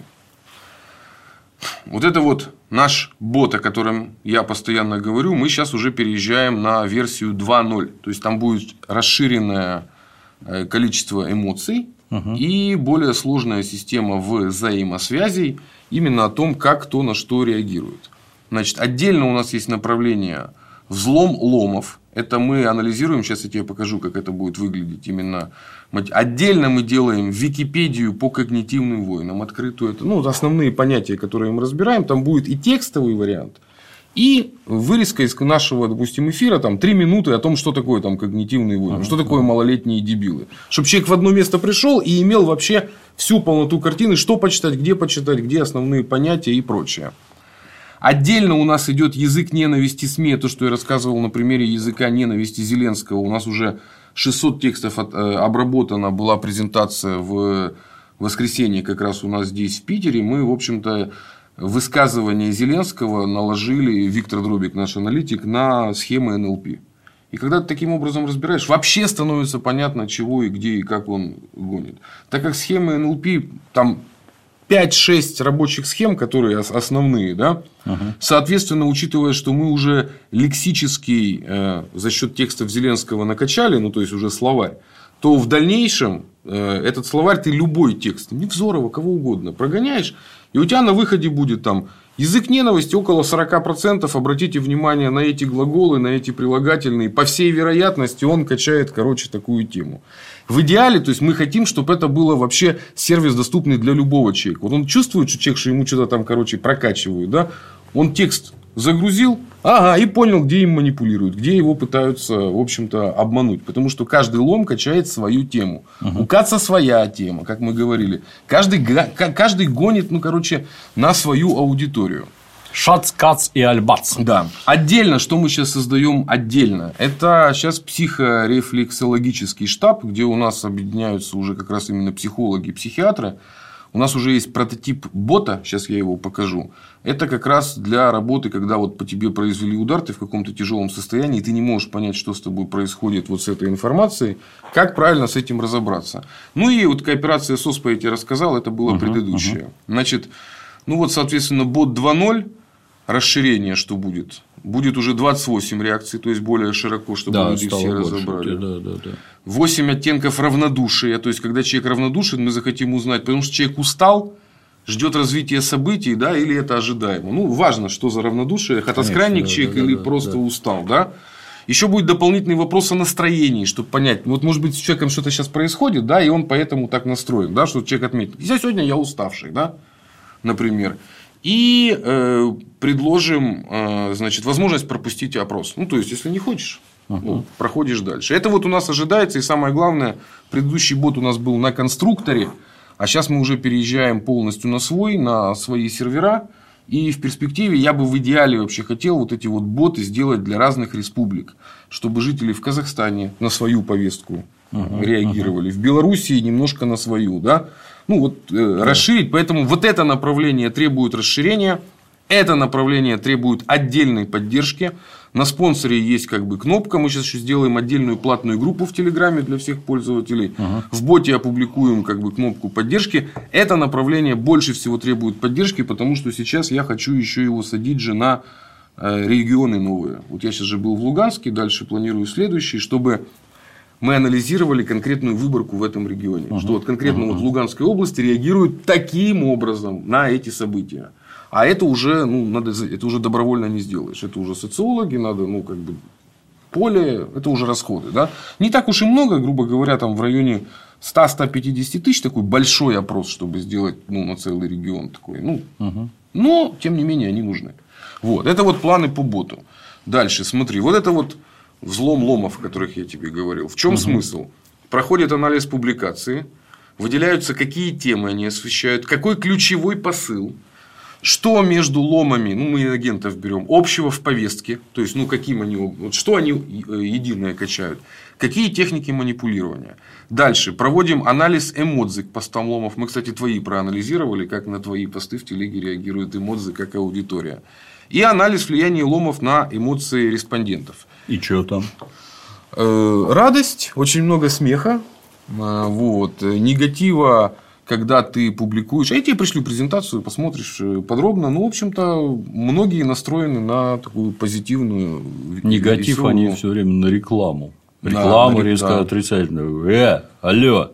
Вот это вот наш бот, о котором я постоянно говорю, мы сейчас уже переезжаем на версию два ноль. То есть, там будет расширенное количество эмоций. И более сложная система взаимосвязей именно о том, как кто на что реагирует. Значит, отдельно у нас есть направление взлом ломов. Это мы анализируем. Сейчас я тебе покажу, как это будет выглядеть. Именно отдельно мы делаем Википедию по когнитивным войнам. Открытую. Это, ну, основные понятия, которые мы разбираем. Там будет и текстовый вариант. И вырезка из нашего, допустим, эфира, там, три минуты о том, что такое там, когнитивные войны, ага, что такое ага. малолетние дебилы. Чтобы человек в одно место пришел и имел вообще всю полноту картины, что почитать, где почитать, где основные понятия и прочее. Отдельно у нас идет язык ненависти СМИ. То, что я рассказывал на примере языка ненависти Зеленского. У нас уже шестьсот текстов от, э, обработана была презентация в воскресенье, как раз у нас здесь в Питере. Мы, в общем-то, высказывание Зеленского наложили, Виктор Дробик, наш аналитик, на схемы эн эл пи. И когда ты таким образом разбираешь, вообще становится понятно, чего и где и как он гонит. Так как схемы эн эл пи, там пять-шесть рабочих схем, которые основные, да, uh-huh. соответственно, учитывая, что мы уже лексический э, за счет текстов Зеленского накачали, ну, то есть, уже словарь, то в дальнейшем э, этот словарь ты любой текст, Невзорова, кого угодно, прогоняешь, и у тебя на выходе будет там язык ненависти около сорок процентов. Обратите внимание на эти глаголы, на эти прилагательные. По всей вероятности, он качает, короче, такую тему. В идеале, то есть, мы хотим, чтобы это было вообще сервис, доступный для любого человека. Вот он чувствует, что человек, что ему что-то там, короче, прокачивают, да? Он текст загрузил, ага, и понял, где им манипулируют, где его пытаются, в общем-то, обмануть. Потому что каждый лом качает свою тему. Uh-huh. У Каца своя тема, как мы говорили. Каждый, каждый гонит, ну, короче, на свою аудиторию. Шац, кац и альбац. Да. Отдельно, что мы сейчас создаем отдельно, это сейчас психорефлексологический штаб, где у нас объединяются уже как раз именно психологи и психиатры. У нас уже есть прототип бота, сейчас я его покажу. Это как раз для работы, когда вот по тебе произвели удар, ты в каком-то тяжелом состоянии, и ты не можешь понять, что с тобой происходит вот с этой информацией, как правильно с этим разобраться. Ну и вот кооперация с ОСПО я тебе рассказал, это было uh-huh, предыдущее. Uh-huh. Значит, ну вот, соответственно, бот два ноль, расширение что будет? Будет уже двадцать восемь реакций, то есть более широко, чтобы да, люди все больше. разобрали. Да, да, да. восемь оттенков равнодушия. То есть, когда человек равнодушен, мы захотим узнать, потому что человек устал, ждет развития событий, да, или это ожидаемо. Ну, важно, что за равнодушие, хатоскрайник человек да, да, или да, просто да. устал, да. Еще будет дополнительный вопрос о настроении, чтобы понять, вот может быть с человеком что-то сейчас происходит, да, и он поэтому так настроен, да, что человек отметит. Сегодня я уставший, да, например. И э, предложим э, значит, возможность пропустить опрос. Ну, то есть, если не хочешь, uh-huh. ну, проходишь дальше. Это вот у нас ожидается. И самое главное, предыдущий бот у нас был на конструкторе, а сейчас мы уже переезжаем полностью на свой, на свои сервера. И в перспективе я бы в идеале вообще хотел вот эти вот боты сделать для разных республик, чтобы жители в Казахстане на свою повестку uh-huh. реагировали, uh-huh. в Белоруссии немножко на свою, да. Ну, вот, э, да. расширить. Поэтому вот это направление требует расширения. Это направление требует отдельной поддержки. На спонсоре есть как бы кнопка. Мы сейчас еще сделаем отдельную платную группу в Телеграме для всех пользователей. Uh-huh. В боте опубликуем как бы кнопку поддержки. Это направление больше всего требует поддержки, потому что сейчас я хочу еще его садить же на э, регионы новые. Вот я сейчас же был в Луганске, дальше планирую следующий, чтобы мы анализировали конкретную выборку в этом регионе. Uh-huh. Что вот конкретно uh-huh. вот в Луганской области реагируют таким образом на эти события. А это уже, ну, надо, это уже добровольно не сделаешь. Это уже социологи, надо, ну, как бы, поле, это уже расходы. Да? Не так уж и много, грубо говоря, там в районе сто - сто пятьдесят тысяч такой большой опрос, чтобы сделать, ну, на целый регион такой. Ну, uh-huh. Но, тем не менее, они нужны. Вот. Это вот планы по боту. Дальше, смотри, вот это вот взлом ломов, о которых я тебе говорил. В чем uh-huh. смысл? Проходит анализ публикации, выделяются, какие темы они освещают, какой ключевой посыл, что между ломами, ну, мы агентов берем, общего в повестке, то есть, ну, каким они, вот, что они единое качают, какие техники манипулирования. Дальше проводим анализ эмодзи к постам ломов. Мы, кстати, твои проанализировали, как на твои посты в телеге реагируют эмодзи как аудитория. И анализ влияния ломов на эмоции респондентов. И что там? Радость, очень много смеха, вот, негатива, когда ты публикуешь. А я тебе пришлю презентацию, посмотришь подробно. Ну, в общем-то, многие настроены на такую позитивную. Негатив веселую. Они все время на рекламу. Реклама да, резко да. отрицательная. Э, алло.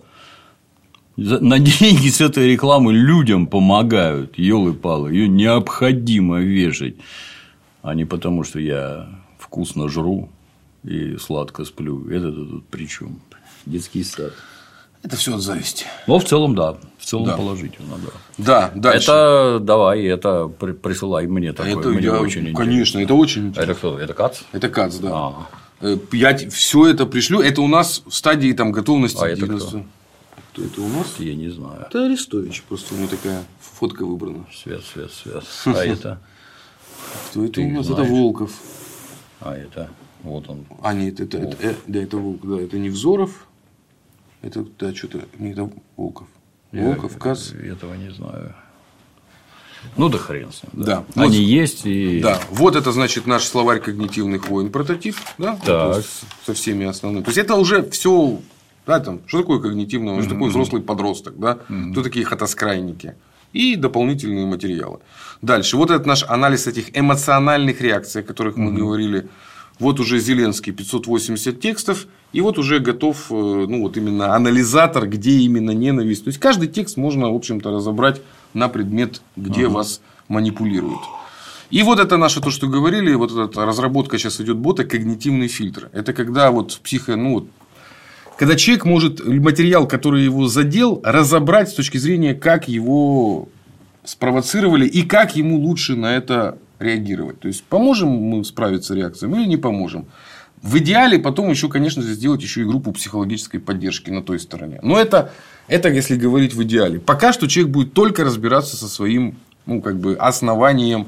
На деньги с этой рекламы людям помогают. Ёлы-палы. Ее необходимо вешать. А не потому, что я вкусно жру и сладко сплю. Это-то тут при чем? Детский сад. Это все от зависти. Но в целом, да. В целом да. положительно, да. Да, дальше. Это давай, это присылай мне такое. Это мне я, очень конечно, интересно. Это очень интересно. Это кто? Это КАЦ? Это КАЦ, да. А. Я все это пришлю. Это у нас в стадии там, готовности. А это кто? Кто это у нас? Я не знаю. Это Арестович. Просто у него такая фотка выбрана. Свет, свет, свет. А это? Кто это у нас? Это Волков. А это? Вот он. А нет, это, это, это, да, это Волк, да, это Невзоров. Это, да, что-то, не это Волков. Волков, я, КАЦ. Этого не знаю. Ну, да хрен с ним. Да. Да. Они вот, есть. И... Да. Вот это, значит, наш словарь когнитивных войн прототип. Да? Так. Вот, со всеми основными. То есть, это уже все. Да, там, что такое когнитивное? Mm-hmm. Что такое взрослый подросток? Да? Mm-hmm. Кто такие хатоскрайники? И дополнительные материалы. Дальше. Вот этот наш анализ этих эмоциональных реакций, о которых mm-hmm. мы говорили. Вот уже Зеленский пятьсот восемьдесят текстов, и вот уже готов, ну, вот именно анализатор, где именно ненависть. То есть, каждый текст можно, в общем-то, разобрать на предмет, где uh-huh. вас манипулируют. И вот это наше, то, что говорили, вот эта разработка сейчас идет бота, когнитивный фильтр. Это когда вот психо, ну, вот, когда человек может материал, который его задел, разобрать с точки зрения, как его спровоцировали и как ему лучше на это реагировать. То есть, поможем мы справиться с реакцией или не поможем. В идеале потом еще, конечно же, сделать еще и группу психологической поддержки на той стороне. Но это, это если говорить в идеале. Пока что человек будет только разбираться со своим, ну, как бы, основанием.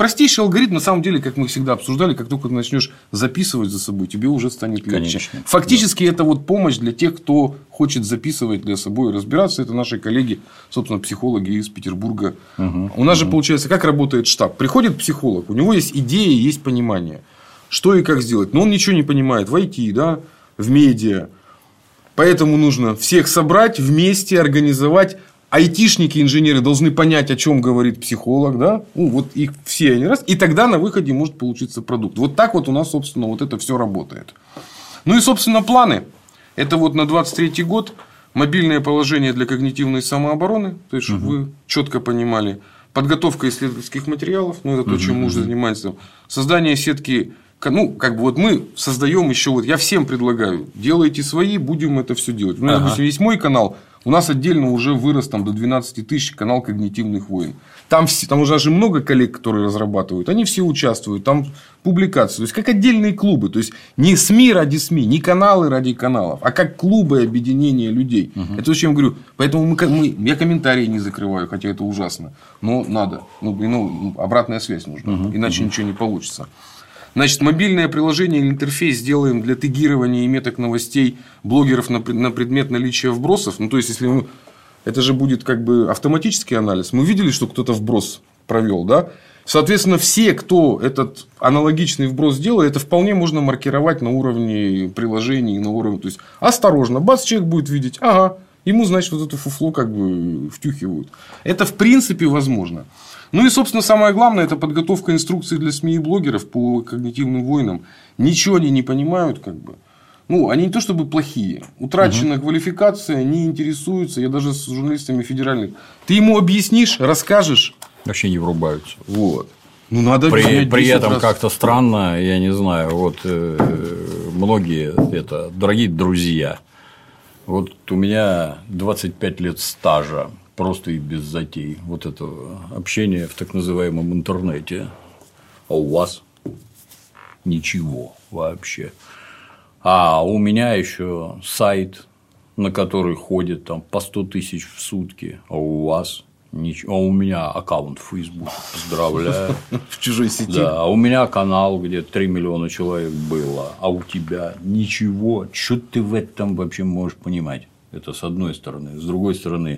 Простейший алгоритм, на самом деле, как мы всегда обсуждали, как только ты начнешь записывать за собой, тебе уже станет легче. Конечно, фактически, да. Это вот помощь для тех, кто хочет записывать для собой и разбираться. Это наши коллеги, собственно, психологи из Петербурга. Угу, у нас угу. же получается, как работает штаб. Приходит психолог, у него есть идеи, есть понимание, что и как сделать. Но он ничего не понимает в ай ти, да, в медиа. Поэтому нужно всех собрать, вместе организовать. Айтишники, инженеры должны понять, о чем говорит психолог, да? Ну, вот их все они раз. И тогда на выходе может получиться продукт. Вот так вот у нас, собственно, вот это все работает. Ну и, собственно, планы. Это вот на двадцать третий год мобильное приложение для когнитивной самообороны. То есть, чтобы угу. вы четко понимали. Подготовка исследовательских материалов. Ну, это то, чем мы уже занимаемся. Создание сетки. Ну, как бы вот мы создаем еще. Вот я всем предлагаю. Делайте свои, будем это все делать. У меня, ага. допустим, есть мой канал. У нас отдельно уже вырос там, до двенадцати тысяч канал когнитивных войн. Там, все, там уже даже много коллег, которые разрабатывают. Они все участвуют. Там публикации. То есть, как отдельные клубы. То есть, не СМИ ради СМИ, не каналы ради каналов, а как клубы объединения людей. Угу. Это то, чем я говорю. Поэтому мы, мы, я комментарии не закрываю, хотя это ужасно. Но надо. Ну, ну, обратная связь нужна. Угу. Иначе угу. ничего не получится. Значит, мобильное приложение или интерфейс сделаем для тегирования и меток новостей блогеров на предмет наличия вбросов. Ну, то есть, если мы... это же будет как бы автоматический анализ. Мы видели, что кто-то вброс провел, да? Соответственно, все, кто этот аналогичный вброс делает, это вполне можно маркировать на уровне приложений, на уровне. То есть, осторожно, бац, человек будет видеть, ага, ему, значит, вот эту фуфло как бы втюхивают. Это в принципе возможно. Ну и, собственно, самое главное, это подготовка инструкций для СМИ и блогеров по когнитивным войнам. Ничего они не понимают, как бы. Ну, они не то чтобы плохие. Утраченная угу. квалификация, не интересуются. Я даже с журналистами федеральных. Ты ему объяснишь, расскажешь. Вообще не врубаются. Вот. Ну, надо при, при этом раз. Как-то странно, я не знаю, вот э, многие это дорогие друзья. Вот у меня двадцать пять лет стажа. Просто и без затей вот этого общения в так называемом интернете. А у вас ничего вообще. А у меня еще сайт, на который ходит там по сто тысяч в сутки. А у вас ничего. А у меня аккаунт в Facebook. Поздравляю. В чужой сети. Да. А у меня канал, где три миллиона человек было. А у тебя ничего. Что ты в этом вообще можешь понимать? Это с одной стороны. С другой стороны.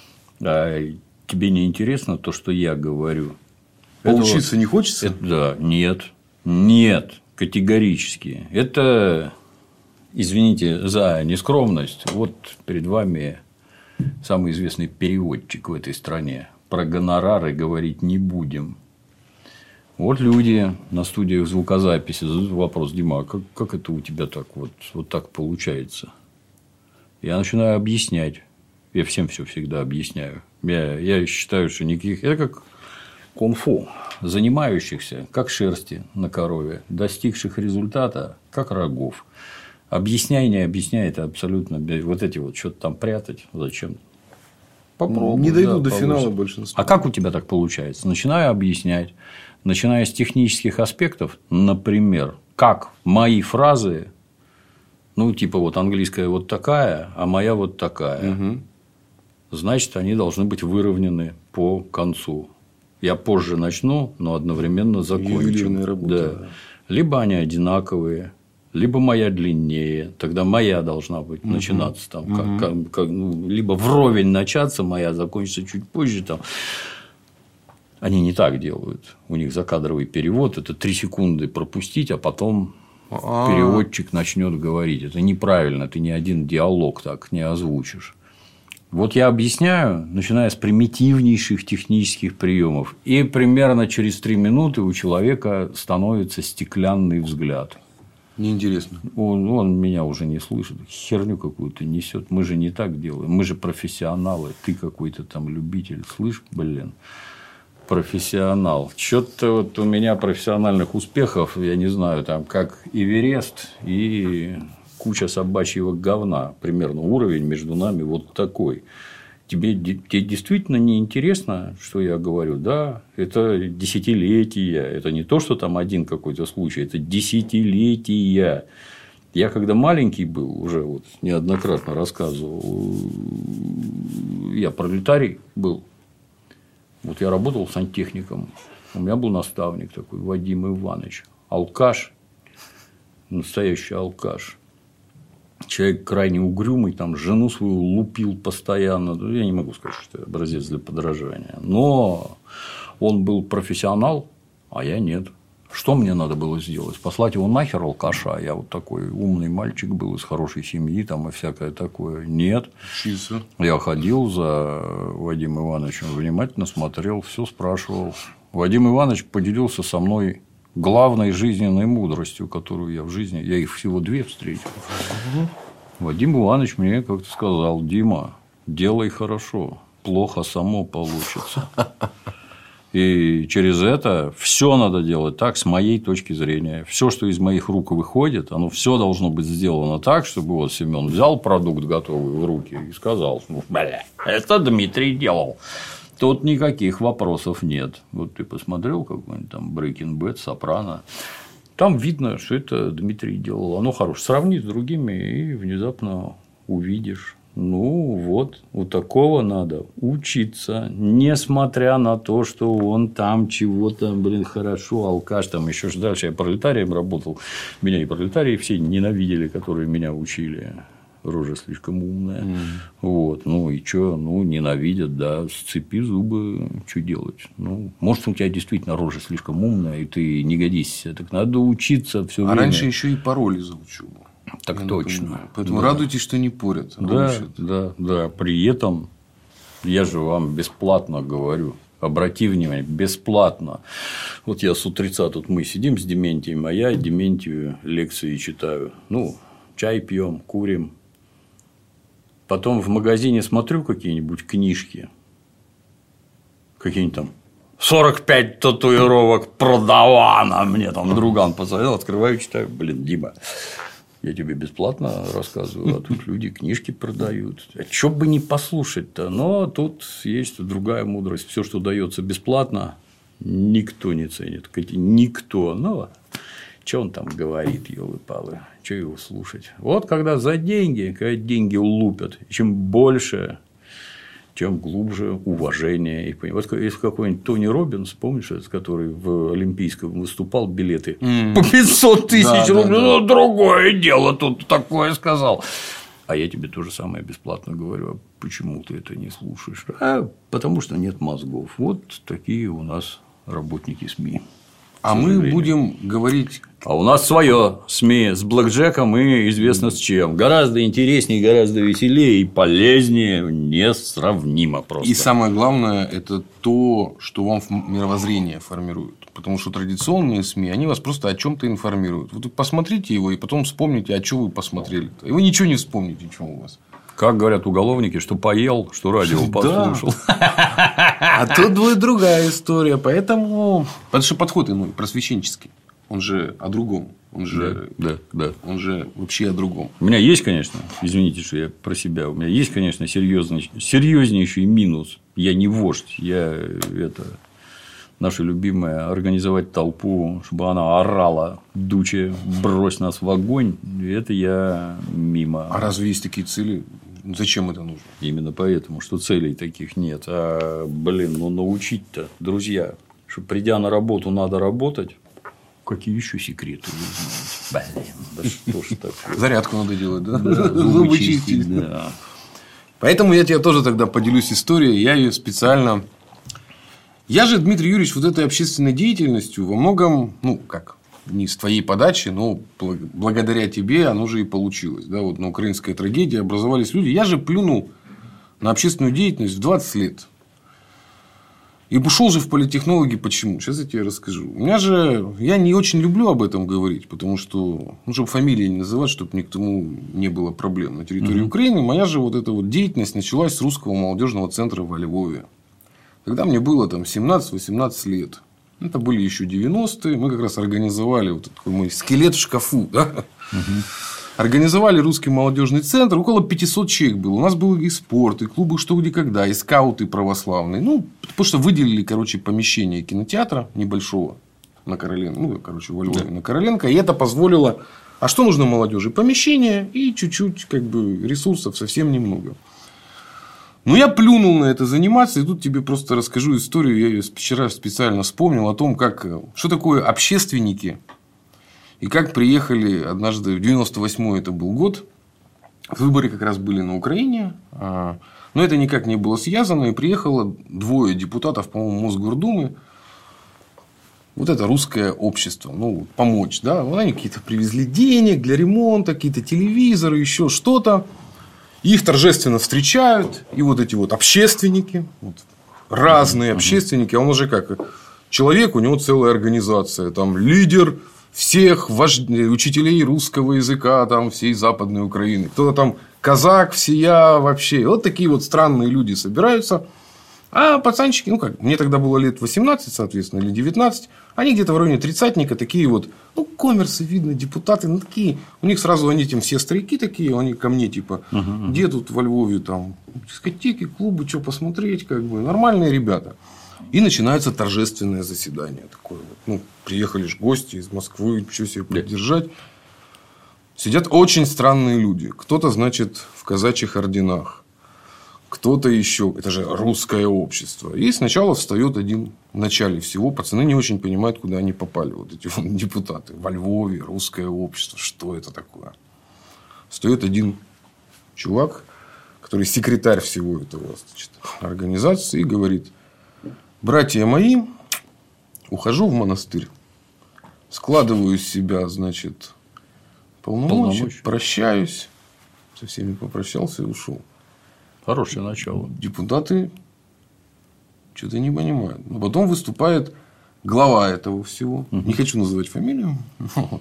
Тебе не интересно то, что я говорю? Поучиться вот, не хочется? Это, да, нет, нет, категорически. Это, извините за нескромность, вот перед вами самый известный переводчик в этой стране. Про гонорары говорить не будем. Вот люди на студиях звукозаписи задают вопрос: Дима, а как, как это у тебя так вот, вот так получается? Я начинаю объяснять. Я всем все всегда объясняю. Я, я считаю, что никаких... Это как кунг-фу. Занимающихся, как шерсти на корове. Достигших результата, как рогов. Объясняй, не объясняй. Это абсолютно... Вот эти вот что-то там прятать. Зачем? Попробуй. Не дойдут да, до финала большинство. А как у тебя так получается? Начинаю объяснять. Начиная с технических аспектов. Например, как мои фразы... Ну, типа, вот английская вот такая, а моя вот такая. Угу. Значит, они должны быть выровнены по концу. Я позже начну, но одновременно закончу. Работа, да. Да. Либо они одинаковые, либо моя длиннее. Тогда моя должна быть угу. начинаться там, угу. как, как, как, ну, либо вровень начаться, моя закончится чуть позже. Там. Они не так делают. У них закадровый перевод. Это три секунды пропустить, а потом А-а-а. переводчик начнет говорить. Это неправильно. Ты ни один диалог так не озвучишь. Вот я объясняю, начиная с примитивнейших технических приемов, и примерно через три минуты у человека становится стеклянный взгляд. Неинтересно. Он, он меня уже не слышит, херню какую-то несет. Мы же не так делаем, мы же профессионалы. Ты какой-то там любитель, слышь, блин, профессионал. Что-то вот у меня профессиональных успехов, я не знаю, там как Эверест и куча собачьего говна, примерно уровень между нами вот такой. Тебе, тебе действительно не интересно, что я говорю? Да, это десятилетия, это не то, что там один какой-то случай, это десятилетия. Я когда маленький был, уже вот неоднократно рассказывал, я пролетарий был. Вот я работал сантехником. У меня был наставник такой, Вадим Иванович. Алкаш. Настоящий алкаш. Человек крайне угрюмый, там жену свою лупил постоянно. Я не могу сказать, что это образец для подражания. Но он был профессионал, а я нет. Что мне надо было сделать? Послать его нахер, алкаша? Я вот такой умный мальчик был из хорошей семьи там и всякое такое. Нет. Чисто. Я ходил за Вадимом Ивановичем, внимательно смотрел, все спрашивал. Вадим Иванович поделился со мной главной жизненной мудростью, которую я в жизни, я их всего две встретил. Угу. Вадим Иванович мне как-то сказал: Дима, делай хорошо, плохо само получится. И через это все надо делать так, с моей точки зрения. Все, что из моих рук выходит, оно все должно быть сделано так, чтобы вот Семен взял продукт готовый в руки и сказал: ну, бля, это Дмитрий делал. Тут никаких вопросов нет. Вот ты посмотрел какой-нибудь там Breaking Bad, Сопрано. Там видно, что это Дмитрий делал. Оно хорошее. Сравни с другими и внезапно увидишь. Ну, вот, у такого надо учиться, несмотря на то, что он там чего-то, блин, хорошо, алкаш, там еще ж дальше. Я пролетарием работал, меня и пролетарии все ненавидели, которые меня учили. Рожа слишком умная. Mm. Вот. Ну и что? Ну, ненавидят, да. Сцепи зубы, что делать? Ну, может, у тебя действительно рожа слишком умная, и ты не годишься. Так надо учиться все а время. А раньше еще и пароли за учебу. Так я точно. Поэтому да. радуйтесь, что не порят. Да, да, да. При этом я же вам бесплатно говорю. Обрати внимание, бесплатно. Вот я с утреца тут мы сидим с Дементием, а я Дементию лекции читаю. Ну, чай пьем, курим. Потом в магазине смотрю какие-нибудь книжки. Какие-нибудь там сорок пять татуировок продавана. Мне там друган посоветовал, открываю, читаю. Блин, Дима, я тебе бесплатно рассказываю, а тут люди книжки продают. А чё бы не послушать-то? Но тут есть другая мудрость. Все, что дается бесплатно, никто не ценит. Никто. Ну, что он там говорит, ёлы-палы? Что его слушать? Вот когда за деньги, когда деньги лупят, чем больше, чем глубже уважение. И вот если какой-нибудь Тони Роббинс, помнишь, который в Олимпийском выступал, билеты mm. по пятьсот тысяч да, рублей, да, да. Ну, другое дело, тут такое сказал. А я тебе то же самое бесплатно говорю. А почему ты это не слушаешь? А потому что нет мозгов. Вот такие у нас работники СМИ. А мы будем говорить. А у нас свое СМИ с блэкджеком и известно с чем. Гораздо интереснее, гораздо веселее и полезнее, несравнимо просто. И самое главное, это то, что вам мировоззрение формирует. Потому что традиционные СМИ, они вас просто о чем-то информируют. Вот вы посмотрите его и потом вспомните, о чем вы посмотрели. И вы ничего не вспомните, что у вас. Как говорят уголовники, что поел, что радио послушал. А тут будет другая история. Поэтому. Потому что подход иной, просвещенческий. Он же о другом. Он же, да, да, да. Он же вообще о другом. У меня есть, конечно, извините, что я про себя. У меня есть, конечно, серьезный, серьезнейший минус. Я не вождь. Я это. Наша любимая организовать толпу, чтобы она орала, дуче, брось нас в огонь. Это я мимо. А разве есть такие цели? Зачем это нужно? Именно поэтому, что целей таких нет. А, блин, ну научить-то, друзья, что придя на работу, надо работать. Какие еще секреты вы знаете? Блин, да что ж такое. Зарядку надо делать, да? Да, зубы чистить, да. Поэтому я тебе тоже тогда поделюсь историей. Я ее специально. Я же, Дмитрий Юрьевич, вот этой общественной деятельностью во многом, ну, как, не с твоей подачи, но благодаря тебе оно же и получилось. Да, вот на украинской трагедии образовались люди. Я же плюнул на общественную деятельность в двадцать лет. И ушел же в политтехнологи. Почему? Сейчас я тебе расскажу. У меня же. Я не очень люблю об этом говорить, потому что. Ну, чтобы фамилии не называть, чтобы никому не было проблем на территории mm-hmm. Украины. Моя же вот эта вот деятельность началась с Русского молодежного центра во Львове. Когда мне было там семнадцать-восемнадцать лет. Это были еще девяностые. Мы как раз организовали вот такой мой скелет в шкафу. Да? Угу. Организовали Русский молодежный центр. Около пятисот человек было. У нас был и спорт, и клубы «Что, где, когда», и скауты православные. Ну, потому что выделили, короче, помещение кинотеатра небольшого на Короленко. Ну, короче, во Львове на Короленко. И это позволило. А что нужно молодежи? Помещение и чуть-чуть как бы ресурсов совсем немного. Но я плюнул на это заниматься, и тут тебе просто расскажу историю. Я ее вчера специально вспомнил о том, как, что такое общественники. И как приехали однажды, в девяносто восьмой это был год, выборы как раз были на Украине. Но это никак не было связано. И приехало двое депутатов, по-моему, Мосгордумы. Вот это русское общество. Ну, помочь. Да? Они какие-то привезли денег для ремонта, какие-то телевизоры, еще что-то. Их торжественно встречают. И вот эти вот общественники. Вот, разные uh-huh. общественники. А он уже как человек, у него целая организация. Там лидер всех вожд... учителей русского языка там, всей Западной Украины. Кто-то там казак, всея вообще. Вот такие вот странные люди собираются. А пацанчики, ну как, мне тогда было лет восемнадцать, соответственно, или девятнадцать. Они где-то в районе тридцатника, такие вот, ну, коммерсы, видно, депутаты, ну, такие. У них сразу они там все старики такие, они ко мне, типа, uh-huh. где тут во Львове там дискотеки, клубы, что посмотреть, как бы, нормальные ребята. И начинается торжественное заседание такое вот. Ну, приехали же гости из Москвы, что себе поддержать. Сидят очень странные люди. Кто-то, значит, в казачьих орденах. Кто-то еще, это же русское общество. И сначала встает один в начале всего. Пацаны не очень понимают, куда они попали. Вот эти вот депутаты. Во Львове, русское общество. Что это такое? Встает один чувак, который секретарь всего этого, значит, организации. И говорит: братья мои, ухожу в монастырь. Складываю из себя, значит, полномочия, полномочия. Прощаюсь. Со всеми попрощался и ушел. Хорошее начало. Депутаты что-то не понимают. Но потом выступает глава этого всего. Угу. Не хочу называть фамилию. Вот.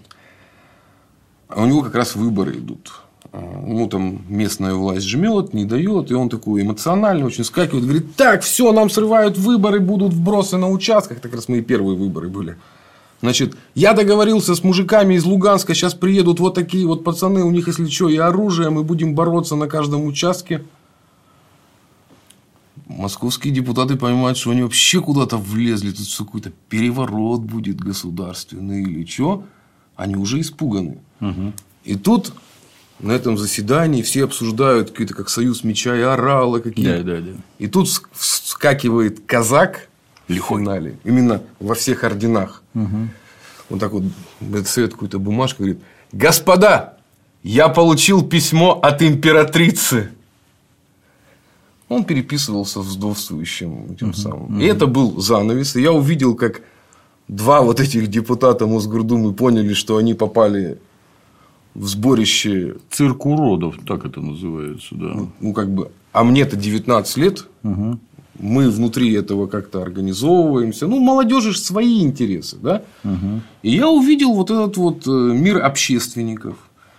А у него как раз выборы идут. Ему там местная власть жмет, не дает. И он такой эмоциональный, очень скакивает. Говорит: так, все, нам срывают выборы, будут вбросы на участках. Так раз мои первые выборы были. Значит, я договорился с мужиками из Луганска. Сейчас приедут вот такие вот пацаны. У них, если что, и оружие. Мы будем бороться на каждом участке. Московские депутаты понимают, что они вообще куда-то влезли. Тут какой-то переворот будет государственный или что. Они уже испуганы. Угу. И тут на этом заседании все обсуждают какие-то как союз меча и орала какие-то. Да, да, да. И тут вскакивает казак в финале. Именно во всех орденах. Угу. Вот так вот достает какую-то бумажку. Говорит: господа, я получил письмо от императрицы. Он переписывался с вдовствующим тем uh-huh. самым. Uh-huh. И это был занавес. И я увидел, как два вот этих депутата Мосгордумы поняли, что они попали в сборище. Цирк уродов, так это называется, да. Ну, ну как бы. А мне-то девятнадцать лет. Uh-huh. Мы внутри этого как-то организовываемся. Ну, молодежи же свои интересы, да. Uh-huh. И я увидел вот этот вот мир общественников.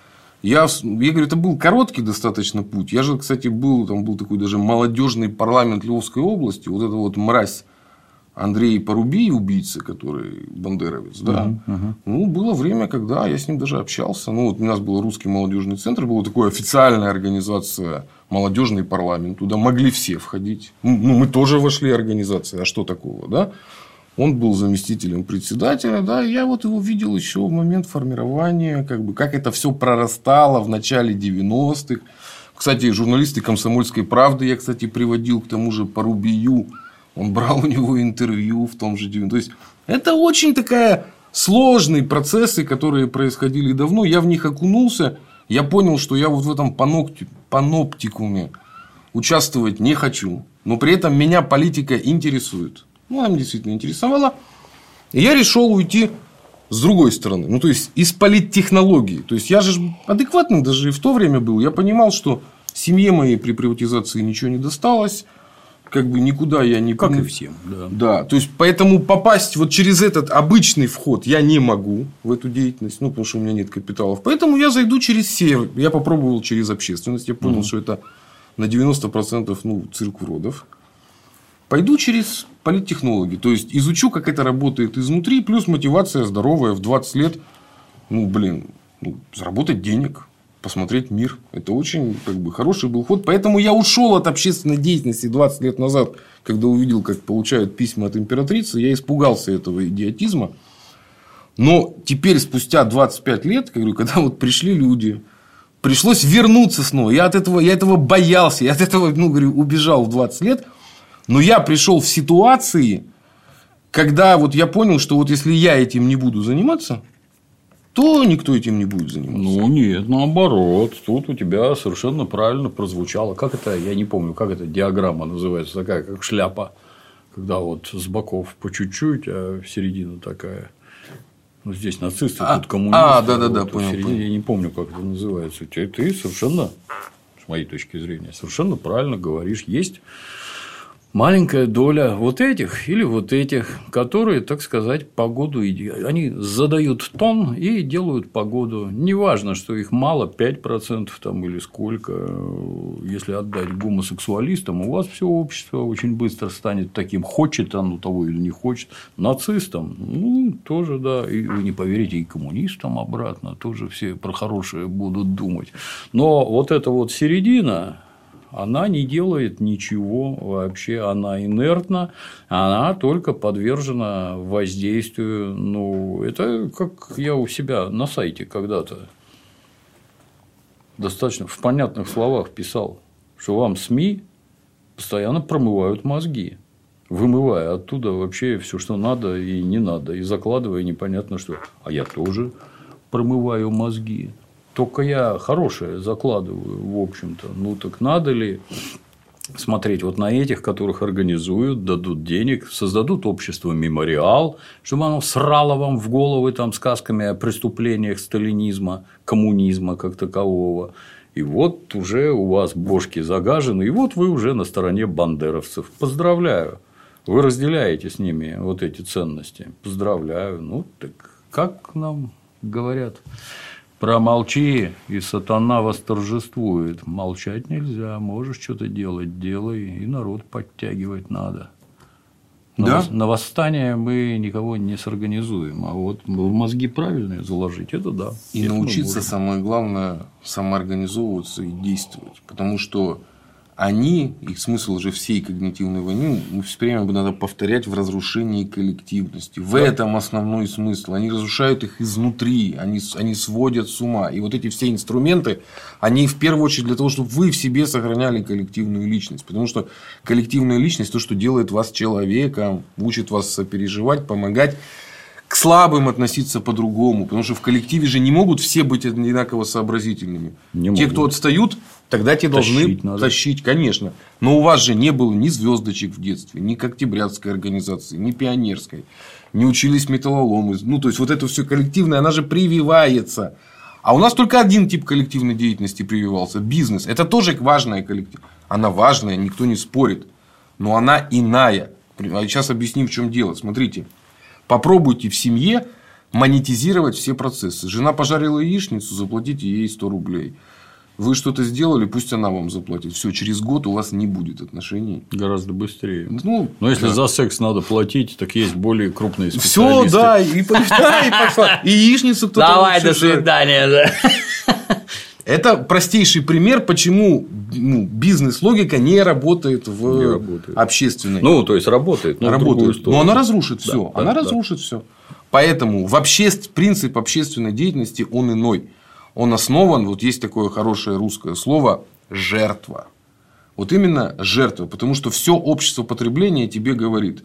Я, я говорю, это был короткий достаточно путь. Я же, кстати, был, там был такой даже молодежный парламент Львовской области. Вот эта вот мразь Андрей Порубий, убийца, который бандеровец, да. Uh-huh, uh-huh. Ну, было время, когда я с ним даже общался. Ну, вот у нас был русский молодежный центр, была такая официальная организация, молодежный парламент. Туда могли все входить. Ну, мы тоже вошли в организацию. А что такого, да? Он был заместителем председателя, да, и я вот его видел еще в момент формирования, как бы, как это все прорастало в начале девяностых. Кстати, журналисты «Комсомольской правды» я, кстати, приводил к тому же Порубию. Он брал у него интервью в том же девяностом. То есть, это очень такая сложные процессы, которые происходили давно. Я в них окунулся. Я понял, что я вот в этом паноптикуме участвовать не хочу. Но при этом меня политика интересует. Ну, она меня действительно интересовала. И я решил уйти с другой стороны. Ну, то есть, из политтехнологии. То есть, я же адекватным даже и в то время был. Я понимал, что семье моей при приватизации ничего не досталось. Как бы никуда я не... Как и всем. Да. Да. То есть, поэтому попасть вот через этот обычный вход я не могу в эту деятельность. Ну, потому что у меня нет капиталов. Поэтому я зайду через север. Я попробовал через общественность. Я понял, угу. что это на девяносто процентов ну, цирк уродов. Пойду через политтехнологи. То есть, изучу, как это работает изнутри. Плюс мотивация здоровая в двадцать лет. Ну, блин, ну, заработать денег. Посмотреть мир. Это очень как бы, хороший был ход. Поэтому я ушел от общественной деятельности двадцать лет назад. Когда увидел, как получают письма от императрицы. Я испугался этого идиотизма. Но теперь, спустя двадцать пять лет, говорю, когда вот пришли люди, пришлось вернуться снова. Я от этого, я этого боялся. Я от этого, ну, говорю, убежал в двадцать лет. Но я пришел в ситуации, когда вот я понял, что вот если я этим не буду заниматься, то никто этим не будет заниматься. Ну, нет, наоборот. Тут у тебя совершенно правильно прозвучало. Как это, я не помню, как эта диаграмма называется, такая, как шляпа. Когда вот с боков по чуть-чуть, а середина такая. Ну, здесь нацисты, а, тут коммунисты. А, да, да, да, вот, понял, понял. Я не помню, как это называется. Ты, ты совершенно, с моей точки зрения, совершенно правильно говоришь. Есть маленькая доля вот этих или вот этих, которые, так сказать, погоду, они задают тон и делают погоду. Неважно, что их мало, пять процентов там или сколько. Если отдать гомосексуалистам, у вас все общество очень быстро станет таким, хочет оно того или не хочет. Нацистам, ну, тоже, да, и вы не поверите, и коммунистам обратно тоже все про хорошее будут думать. Но вот эта вот середина, она не делает ничего вообще, она инертна, она только подвержена воздействию. Ну, это как я у себя на сайте когда-то достаточно в понятных словах писал, что вам СМИ постоянно промывают мозги, вымывая оттуда вообще все, что надо и не надо, и закладывая непонятно что. А я тоже промываю мозги. Только я хорошее закладываю, в общем-то. Ну, так надо ли смотреть вот на этих, которых организуют, дадут денег, создадут общество «Мемориал», чтобы оно срало вам в головы там сказками о преступлениях сталинизма, коммунизма как такового. И вот уже у вас бошки загажены, и вот вы уже на стороне бандеровцев. Поздравляю. Вы разделяете с ними вот эти ценности. Поздравляю. Ну, так как нам говорят? Промолчи, и сатана восторжествует. Молчать нельзя. Можешь что-то делать, делай. И народ подтягивать надо. На, да? на восстание мы никого не сорганизуем. А вот мозги правильные заложить, это да. И это научиться, самое главное, самоорганизовываться и действовать. Потому что они, их смысл же всей когнитивной войны, все время надо повторять в разрушении коллективности. В да. этом основной смысл. Они разрушают их изнутри, они, они сводят с ума. И вот эти все инструменты, они в первую очередь для того, чтобы вы в себе сохраняли коллективную личность. Потому что коллективная личность то, что делает вас человеком, учит вас сопереживать, помогать. К слабым относиться по-другому. Потому что в коллективе же не могут все быть одинаково сообразительными. Не Те, могут. Кто отстают, тогда те тащить должны надо. Тащить, конечно. Но у вас же не было ни звездочек в детстве, ни октябрятской организации, ни пионерской. Не учились металлоломы. Ну, то есть, вот это все коллективное, она же прививается. А у нас только один тип коллективной деятельности прививался – бизнес. Это тоже важная коллектив. Она важная, никто не спорит. Но она иная. Сейчас объясним, в чем дело. Смотрите. Попробуйте в семье монетизировать все процессы. Жена пожарила яичницу, заплатите ей сто рублей. Вы что-то сделали, пусть она вам заплатит. Все, через год у вас не будет отношений. Гораздо быстрее. Ну, но если да. за секс надо платить, так есть более крупные специалисты. Все, да, и пошла. И яичницу кто-то. Давай, до свидания, да. Это простейший пример, почему ну, бизнес-логика не работает в не работает. общественной. Ну, то есть работает, но работает. Но она разрушит да, все. Да, она да. разрушит все. Поэтому в обще... принцип общественной деятельности он иной. Он основан, вот есть такое хорошее русское слово жертва. Вот именно жертва, потому что все общество потребления тебе говорит: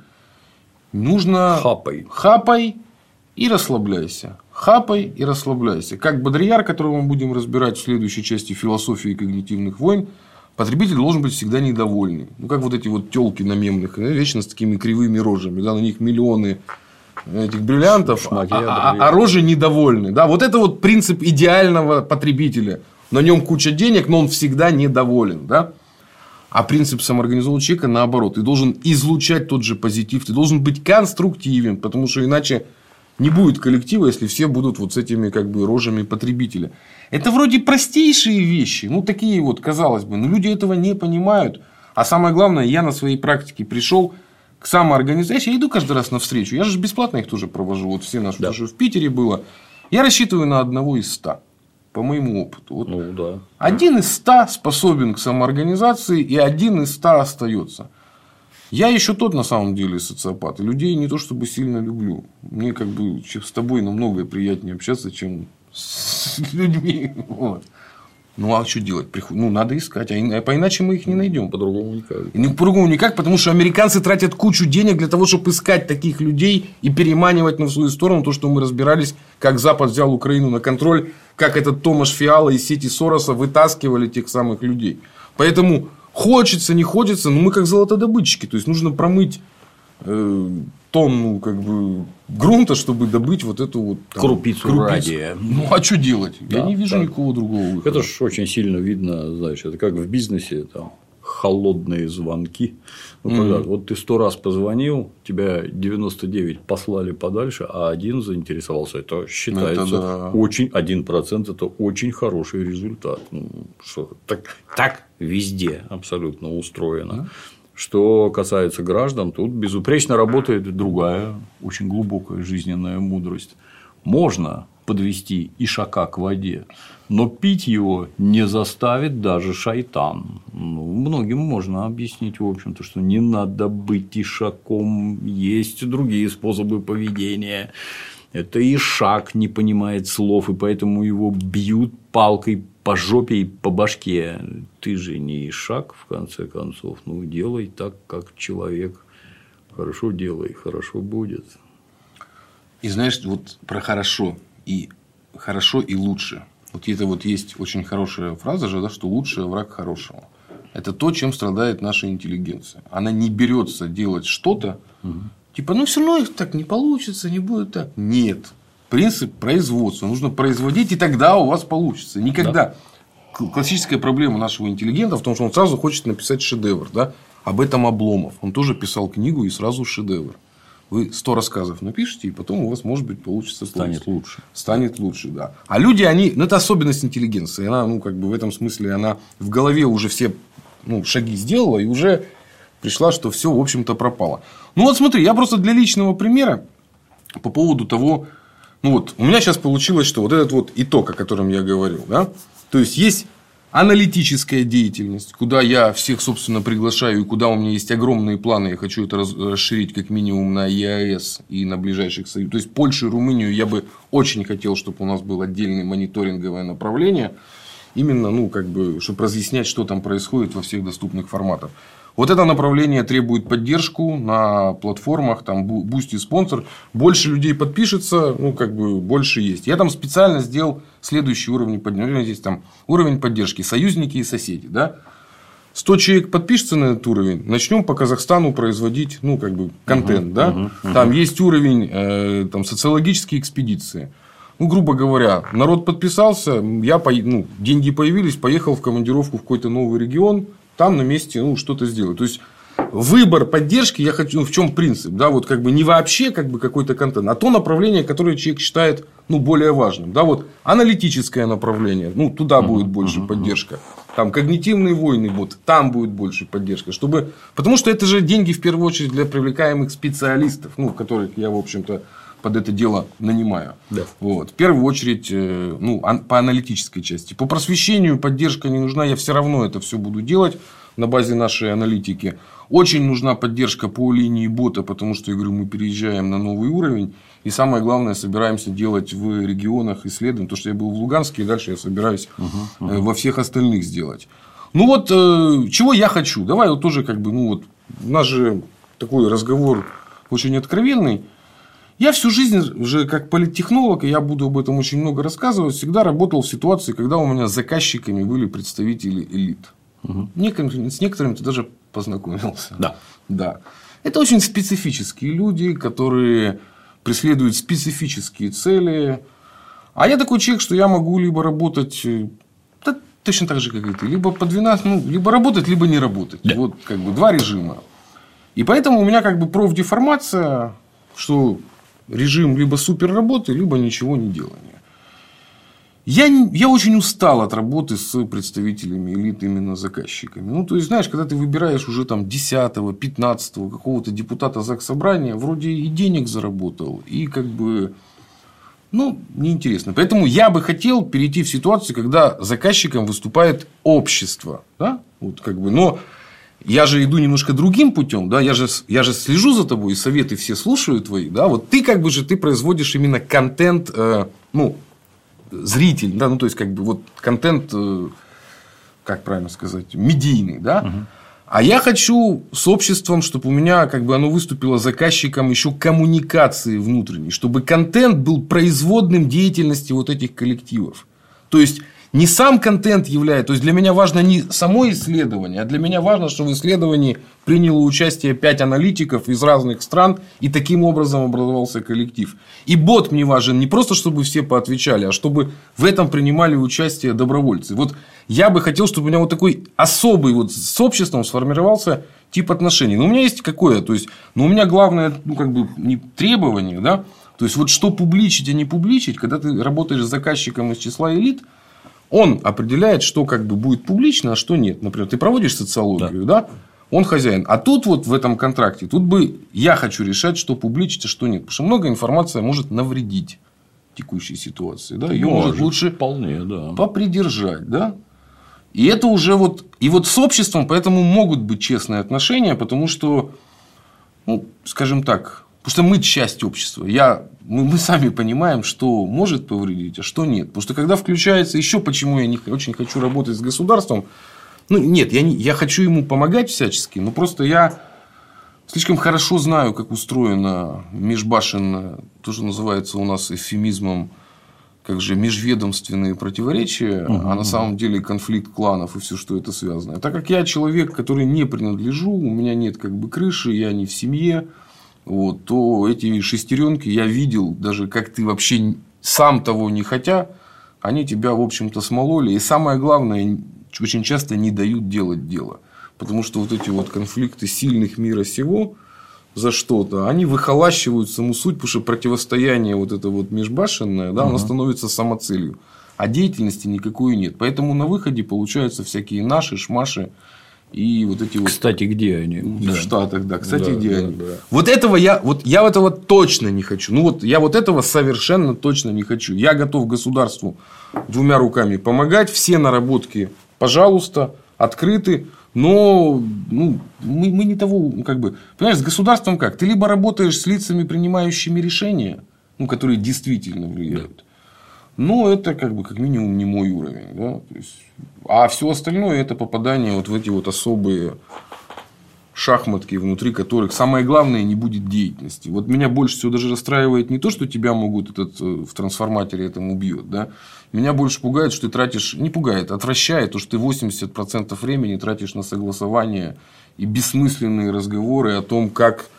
нужно хапай, хапай и расслабляйся. Хапай и расслабляйся. Как Бодрияр, которого мы будем разбирать в следующей части философии когнитивных войн, потребитель должен быть всегда недовольный. Ну, как вот эти вот тёлки на мемных, вечно с такими кривыми рожами. Да, на них миллионы этих бриллиантов, а, а, а рожи недовольны. Да, вот это вот принцип идеального потребителя. На нем куча денег, но он всегда недоволен. Да? А принцип самоорганизованного человека наоборот. Ты должен излучать тот же позитив. Ты должен быть конструктивен, потому что иначе не будет коллектива, если все будут вот с этими как бы рожами потребителя. Это вроде простейшие вещи. Ну, такие вот, казалось бы. Но люди этого не понимают. А самое главное, я на своей практике пришел к самоорганизации. Я иду каждый раз навстречу. Я же бесплатно их тоже провожу. Вот все наши, да. что в Питере было. Я рассчитываю на одного из ста. По моему опыту. Вот ну, да. Один из ста способен к самоорганизации, и один из ста остается. Я еще тот, на самом деле, социопат. И людей не то чтобы сильно люблю. Мне как бы с тобой намного приятнее общаться, чем с людьми. Вот. Ну, а что делать? Ну, надо искать, а иначе мы их не найдем. По-другому никак. И по-другому никак, потому что американцы тратят кучу денег для того, чтобы искать таких людей и переманивать на свою сторону. То, что мы разбирались, как Запад взял Украину на контроль, как этот Томаш Фиала из сети Сороса вытаскивали тех самых людей. Поэтому хочется, не хочется, но мы как золотодобытчики. То есть нужно промыть э, тонну как бы грунта, чтобы добыть вот эту вот там, крупицу, крупицу радия. Ну, а что делать? Да, я не вижу да. никакого другого выхода. Это же очень сильно видно, знаешь, это как в бизнесе, там, холодные звонки. Ну, когда, mm-hmm. вот ты сто раз позвонил, тебя девяносто девять послали подальше, а один заинтересовался. Это считается это да. очень, один процент это очень хороший результат. Ну, что, так, так везде абсолютно устроено. Mm-hmm. Что касается граждан, тут безупречно работает другая, очень глубокая жизненная мудрость. Можно подвести ишака к воде, но пить его не заставит даже шайтан. Ну, многим можно объяснить, в общем-то, что не надо быть ишаком, есть другие способы поведения. Это ишак не понимает слов, и поэтому его бьют палкой по жопе и по башке. Ты же не ишак, в конце концов. Ну, делай так, как человек. Хорошо делай, хорошо будет. И знаешь, вот про хорошо и хорошо и лучше. Вот это вот есть очень хорошая фраза же, да, что лучший враг хорошего. Это то, чем страдает наша интеллигенция. Она не берется делать что-то, угу. типа, ну все равно их так не получится, не будет так. Нет. Принцип производства. Нужно производить, и тогда у вас получится. Никогда. Да. Классическая проблема нашего интеллигента в том, что он сразу хочет написать шедевр. Да? Об этом Обломов. Он тоже писал книгу и сразу шедевр. Вы сто рассказов напишите, и потом у вас, может быть, получится. Станет лучше. Станет лучше, да. А люди, они. Ну, это особенность интеллигенции. Она, ну, как бы в этом смысле, она в голове уже все ну, шаги сделала, и уже пришла, что все, в общем-то, пропало. Ну, вот смотри, я просто для личного примера по поводу того. Ну, вот, у меня сейчас получилось, что вот этот вот итог, о котором я говорил, да, то есть, есть аналитическая деятельность, куда я всех, собственно, приглашаю, и куда у меня есть огромные планы, я хочу это расширить как минимум на ЕАЭС и на ближайших союзах. То есть, Польшу и Румынию я бы очень хотел, чтобы у нас было отдельное мониторинговое направление, именно, ну, как бы, чтобы разъяснять, что там происходит во всех доступных форматах. Вот это направление требует поддержку на платформах, там Boosty спонсор. Больше людей подпишется, ну, как бы, больше есть. Я там специально сделал следующий уровень поддержки. Здесь там уровень поддержки, союзники и соседи, да. сто человек подпишется на этот уровень, начнем по Казахстану производить, ну, как бы, контент, uh-huh, да. Uh-huh, uh-huh. Там есть уровень э, там, социологические экспедиции. Ну, грубо говоря, народ подписался, я, по... ну, деньги появились, поехал в командировку в какой-то новый регион. Там на месте ну, что-то сделать. То есть, выбор поддержки, я хочу, ну, в чем принцип, да, вот как бы не вообще как бы какой-то контент, а то направление, которое человек считает ну, более важным. Да, вот аналитическое направление, ну, туда uh-huh, будет больше uh-huh, поддержка. Там когнитивные войны будут, там будет больше поддержка. Чтобы... Потому что это же деньги в первую очередь для привлекаемых специалистов, ну, которых я, в общем-то, под это дело нанимаю. Да. Вот. В первую очередь, ну, по аналитической части. По просвещению поддержка не нужна. Я все равно это все буду делать на базе нашей аналитики. Очень нужна поддержка по линии бота, потому что, я говорю, мы переезжаем на новый уровень. И самое главное, собираемся делать в регионах исследований. То, что я был в Луганске, и дальше я собираюсь uh-huh, uh-huh. во всех остальных сделать. Ну, вот, чего я хочу. Давай вот тоже, как бы, ну, вот, у нас же такой разговор очень откровенный. Я всю жизнь уже как политтехнолог, и я буду об этом очень много рассказывать, всегда работал в ситуации, когда у меня заказчиками были представители элит. Угу. С некоторыми ты даже познакомился. Да. Да. Это очень специфические люди, которые преследуют специфические цели. А я такой человек, что я могу либо работать да, точно так же, как и ты, либо по двенадцать, ну, либо работать, либо не работать. Да. Вот как бы два режима. И поэтому у меня как бы профдеформация, что режим либо супер работы, либо ничего не делания. Я, я очень устал от работы с представителями элит, именно заказчиками. Ну, то есть, знаешь, когда ты выбираешь уже там десятого, пятнадцатого какого-то депутата Заксобрания, вроде и денег заработал, и как бы, ну, неинтересно. Поэтому я бы хотел перейти в ситуацию, когда заказчиком выступает общество. Да? Вот, как бы, но я же иду немножко другим путем, да, я же, я же слежу за тобой, и советы все слушаю твои, да, вот ты как бы же ты производишь именно контент, э, ну, зритель, да, ну, то есть, как бы, вот контент, э, как правильно сказать, медийный, да? Угу. А я хочу с обществом, чтобы у меня как бы оно выступило заказчиком еще коммуникации внутренней, чтобы контент был производным деятельности вот этих коллективов. То есть не сам контент является, то есть для меня важно не само исследование, а для меня важно, что в исследовании приняло участие пять аналитиков из разных стран, и таким образом образовался коллектив. И бот мне важен не просто, чтобы все поотвечали, а чтобы в этом принимали участие добровольцы. Вот я бы хотел, чтобы у меня вот такой особый вот с обществом сформировался тип отношений. Но у меня есть какое, то есть, но у меня главное, ну, как бы не требование, да, то есть вот что публичить, а не публичить, когда ты работаешь с заказчиком из числа элит. Он определяет, что как бы будет публично, а что нет. Например, ты проводишь социологию, да. да? Он хозяин. А тут вот в этом контракте, тут бы я хочу решать, что публичить, а что нет. Потому что много информации может навредить текущей ситуации. Да? Ее может, может лучше вполне, да. попридержать. Да? И это уже вот. И вот с обществом поэтому могут быть честные отношения, потому что, ну, скажем так, потому что мы часть общества. Я, мы, мы сами понимаем, что может повредить, а что нет. Потому что когда включается еще, почему я не очень хочу работать с государством. Ну, нет, я, не, я хочу ему помогать всячески, но просто я слишком хорошо знаю, как устроено межбашенное, то, что называется у нас эвфемизмом, как же межведомственные противоречия, угу. а на самом деле конфликт кланов и все, что это связано. Так как я человек, который не принадлежу, у меня нет как бы крыши, я не в семье. Вот, то эти шестеренки я видел, даже как ты вообще сам того не хотя, они тебя, в общем-то, смололи. И самое главное, очень часто не дают делать дело. Потому что вот эти вот конфликты сильных мира сего за что-то, они выхолащивают саму суть, потому что противостояние вот это вот межбашенное, да, угу. оно становится самоцелью. А деятельности никакой нет. Поэтому на выходе получаются всякие наши, шмаши. И вот эти вот. Кстати, где они? В да. Штатах, да. Кстати, да, где да, они? Да. Вот этого я, вот я этого точно не хочу. Ну вот я вот этого совершенно точно не хочу. Я готов государству двумя руками помогать. Все наработки, пожалуйста, открыты. Но ну, мы, мы не того, как бы. Понимаешь, с государством как? Ты либо работаешь с лицами, принимающими решения, ну, которые действительно влияют. Да. Но это как бы как минимум не мой уровень. Да? То есть, а все остальное это попадание вот в эти вот особые шахматки, внутри которых самое главное не будет деятельности. Вот меня больше всего даже расстраивает не то, что тебя могут этот, в трансформаторе этом убьет. Да? Меня больше пугает, что ты тратишь, не пугает, отвращает то, что ты восемьдесят процентов времени тратишь на согласование и бессмысленные разговоры о том, как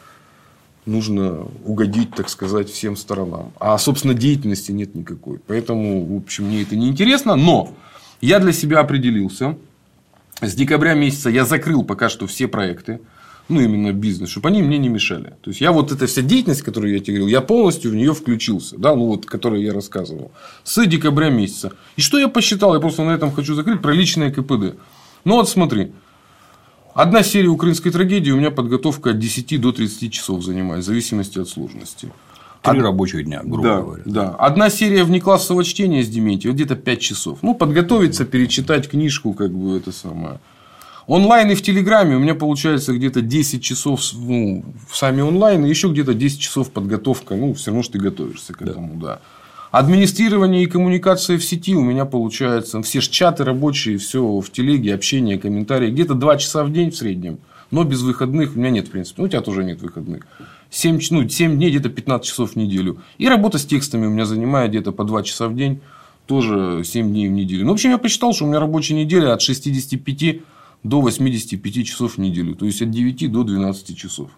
нужно угодить, так сказать, всем сторонам. А, собственно, деятельности нет никакой. Поэтому, в общем, мне это не интересно. Но я для себя определился. С декабря месяца я закрыл пока что все проекты. Ну, именно бизнес, чтобы они мне не мешали. То есть, я вот эта вся деятельность, которую я тебе говорил, я полностью в нее включился. Да, ну, вот, которую я рассказывал. С декабря месяца. И что я посчитал? Я просто на этом хочу закрыть. Про личное КПД. Ну, вот смотри. Одна серия украинской трагедии у меня подготовка от десяти до тридцати часов занимает, в зависимости от сложности. Три Од... рабочих дня, грубо да, говоря. Да. Одна серия внеклассового чтения с Дементьевым где-то пять часов. Ну, подготовиться, перечитать книжку, как бы это самое. Онлайн и в Телеграме у меня получается где-то десять часов, ну, в сами онлайн, и еще где-то десять часов подготовка. Ну, все равно, что ты готовишься к этому, да. да. Администрирование и коммуникация в сети у меня получается. Все ж чаты рабочие, все в телеге, общение, комментарии. Где-то два часа в день в среднем. Но без выходных. У меня нет, в принципе. Ну, у тебя тоже нет выходных. семь, ну, семь дней, где-то пятнадцать часов в неделю. И работа с текстами у меня занимает где-то по два часа в день. Тоже семь дней в неделю. Ну, в общем, я посчитал, что у меня рабочая неделя от шестидесяти пяти до восьмидесяти пяти часов в неделю. То есть, от девяти до двенадцати часов.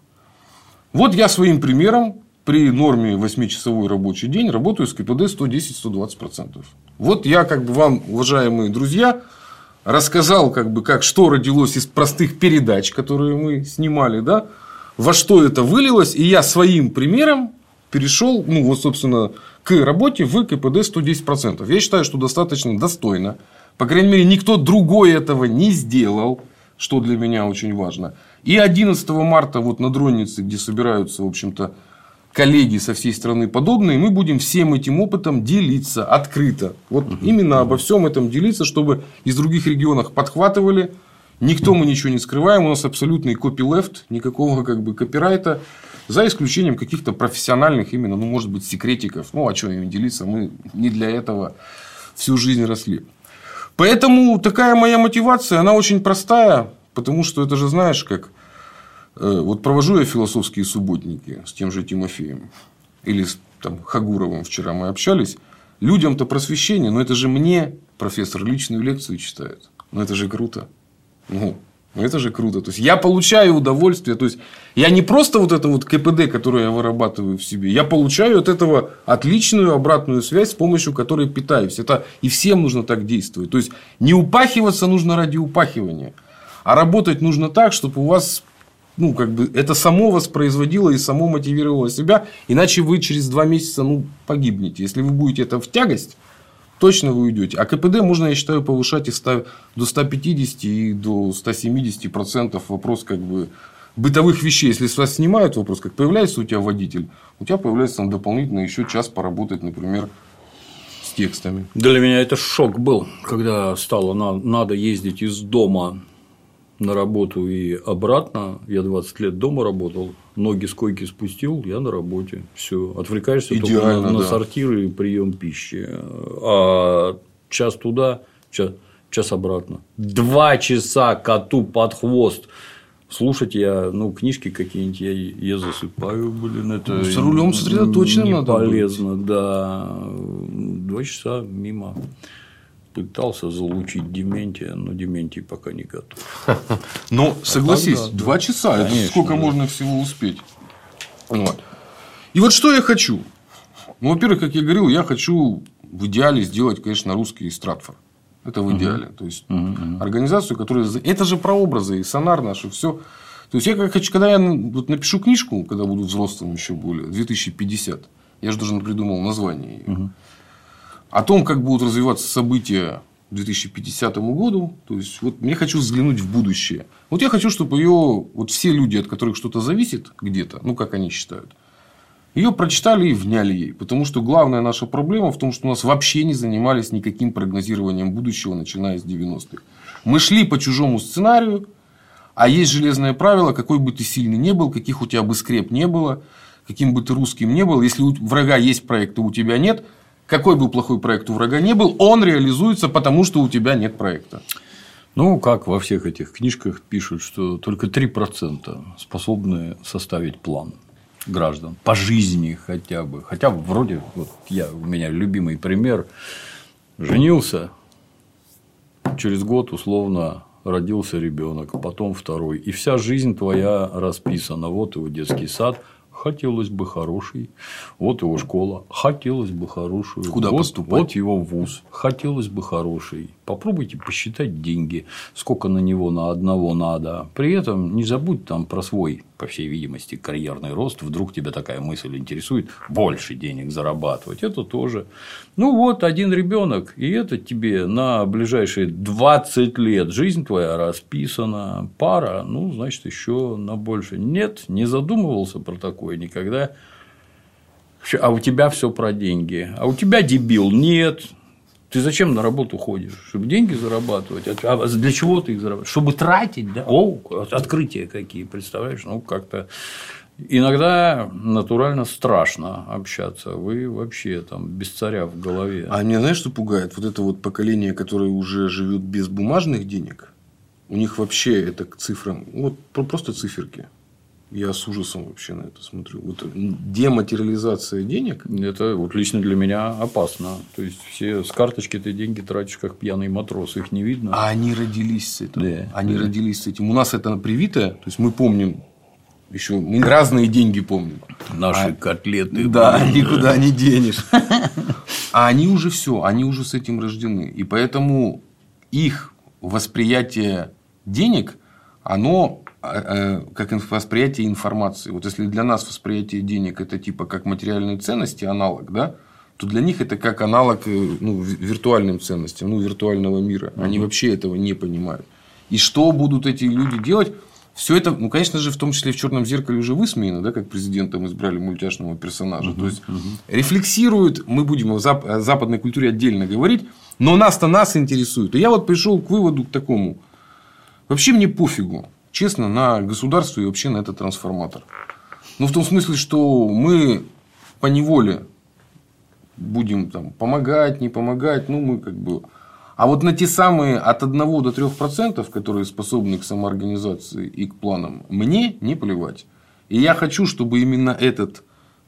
Вот я своим примером. При норме восьмичасовой рабочий день работаю с КПД сто десять - сто двадцать процентов. Вот я как бы вам, уважаемые друзья, рассказал, как бы, как, что родилось из простых передач, которые мы снимали, да, во что это вылилось. И я своим примером перешел, ну, вот, собственно, к работе в КПД сто десять процентов. Я считаю, что достаточно достойно. По крайней мере, никто другой этого не сделал, что для меня очень важно. И одиннадцатого марта вот на Дроннице, где собираются, в общем-то, коллеги со всей страны подобные, мы будем всем этим опытом делиться открыто. Вот угу. именно обо всем этом делиться, чтобы из других регионов подхватывали. Никто мы ничего не скрываем. У нас абсолютный копилефт, никакого как бы копирайта. За исключением каких-то профессиональных именно, ну, может быть, секретиков. Ну, а что им делиться? Мы не для этого всю жизнь росли. Поэтому такая моя мотивация, она очень простая, потому что это же знаешь, как вот провожу я философские субботники с тем же Тимофеем или с там, Хагуровым вчера мы общались. Людям-то просвещение, но это же мне профессор личную лекцию читает. Ну это же круто. Ну, это же круто. То есть я получаю удовольствие. То есть я не просто вот это вот КПД, которое я вырабатываю в себе, я получаю от этого отличную обратную связь, с помощью которой питаюсь. Это и всем нужно так действовать. То есть не упахиваться нужно ради упахивания, а работать нужно так, чтобы у вас ну, как бы это само воспроизводило и само мотивировало себя. Иначе вы через два месяца ну, погибнете. Если вы будете это в тягость, точно вы уйдете. А КПД можно, я считаю, повышать и до ста пятидесяти и до ста семидесяти процентов. Вопрос как бы бытовых вещей. Если с вас снимают вопрос, как появляется у тебя водитель, у тебя появляется там дополнительно еще час поработать, например, с текстами. Для меня это шок был, когда стало надо ездить из дома на работу и обратно. Я двадцать лет дома работал, ноги с койки спустил, я на работе. Все, отвлекаешься только на, на да. сортиры и прием пищи. А час туда, час, час обратно. Два часа коту под хвост. Слушать я, ну, книжки какие-нибудь я, я засыпаю, блин, это ну, с рулем сосредоточенно не надо полезно, быть. Да. Два часа мимо. Пытался залучить Дементия, но Дементий пока не готов. Но согласись, а два часа это сколько можно всего успеть. Вот. И вот что я хочу. Ну, во-первых, как я говорил, я хочу в идеале сделать, конечно, русский Стратфор. Это в идеале. Uh-huh. То есть uh-huh. организацию, которая. Это же про образы и сонар наш, и все. То есть я как хочу, когда я вот напишу книжку, когда буду взрослым еще более, две тысячи пятьдесят, я же даже придумал название ее. Uh-huh. О том, как будут развиваться события к две тысячи пятидесятому году. То есть, вот я хочу взглянуть в будущее. Вот я хочу, чтобы ее вот все люди, от которых что-то зависит где-то, ну, как они считают, ее прочитали и вняли ей. Потому что главная наша проблема в том, что у нас вообще не занимались никаким прогнозированием будущего, начиная с девяностых. Мы шли по чужому сценарию, а есть железное правило, какой бы ты сильный не был, каких у тебя бы скреп не было, каким бы ты русским не был, если у врага есть проект, то у тебя нет. Какой бы плохой проект у врага не был, он реализуется, потому что у тебя нет проекта. Ну, как во всех этих книжках пишут, что только три процента способны составить план граждан по жизни хотя бы. Хотя вроде, вот я, у меня любимый пример, женился, через год условно родился ребенок, потом второй. И вся жизнь твоя расписана. Вот его детский сад. Хотелось бы хороший. Вот его школа. Хотелось бы хорошую. Куда вот, поступать? Вот его вуз. Хотелось бы хороший. Попробуйте посчитать деньги. Сколько на него на одного надо. При этом не забудь там про свой, по всей видимости, карьерный рост. Вдруг тебя такая мысль интересует. Больше денег зарабатывать. Это тоже. Ну вот один ребенок. И это тебе на ближайшие двадцать лет. Жизнь твоя расписана. Пара. Ну, значит, еще на больше. Нет, не задумывался про такое никогда. А у тебя все про деньги. А у тебя дебил. Нет. Ты зачем на работу ходишь? Чтобы деньги зарабатывать. А для чего ты их зарабатываешь? Чтобы тратить, да? О, открытия какие, представляешь? Ну, как-то иногда натурально страшно общаться. Вы вообще там без царя в голове. А меня знаешь, что пугает? Вот это вот поколение, которое уже живет без бумажных денег. У них вообще это к цифрам. Вот просто циферки. Я с ужасом вообще на это смотрю. Вот дематериализация денег. Это вот лично для меня опасно. То есть все с карточки ты деньги тратишь как пьяный матрос, их не видно. А они родились с этим. Да, они да. родились с этим. У нас это привито. То есть мы помним еще мы разные деньги помним. Наши а, котлеты. Да, никуда не денешь. А они уже все, они уже с этим рождены. И поэтому их восприятие денег, оно как восприятие информации. Вот если для нас восприятие денег это типа как материальные ценности, аналог, да, то для них это как аналог ну, виртуальным ценностям, ну, виртуального мира. Uh-huh. Они вообще этого не понимают. И что будут эти люди делать? Все это, ну, конечно же, в том числе в «Черном зеркале» уже высмеяно, да, как президентом избрали мультяшного персонажа. Uh-huh. То есть uh-huh. рефлексируют, мы будем о, зап- о западной культуре отдельно говорить, но нас-то нас интересует. И я вот пришел к выводу к такому. Вообще мне пофигу. Честно, на государство и вообще на этот трансформатор. Ну, в том смысле, что мы поневоле будем там помогать, не помогать. Ну, мы как бы. А вот на те самые от одного до трёх процентов, которые способны к самоорганизации и к планам, мне не плевать. И я хочу, чтобы именно этот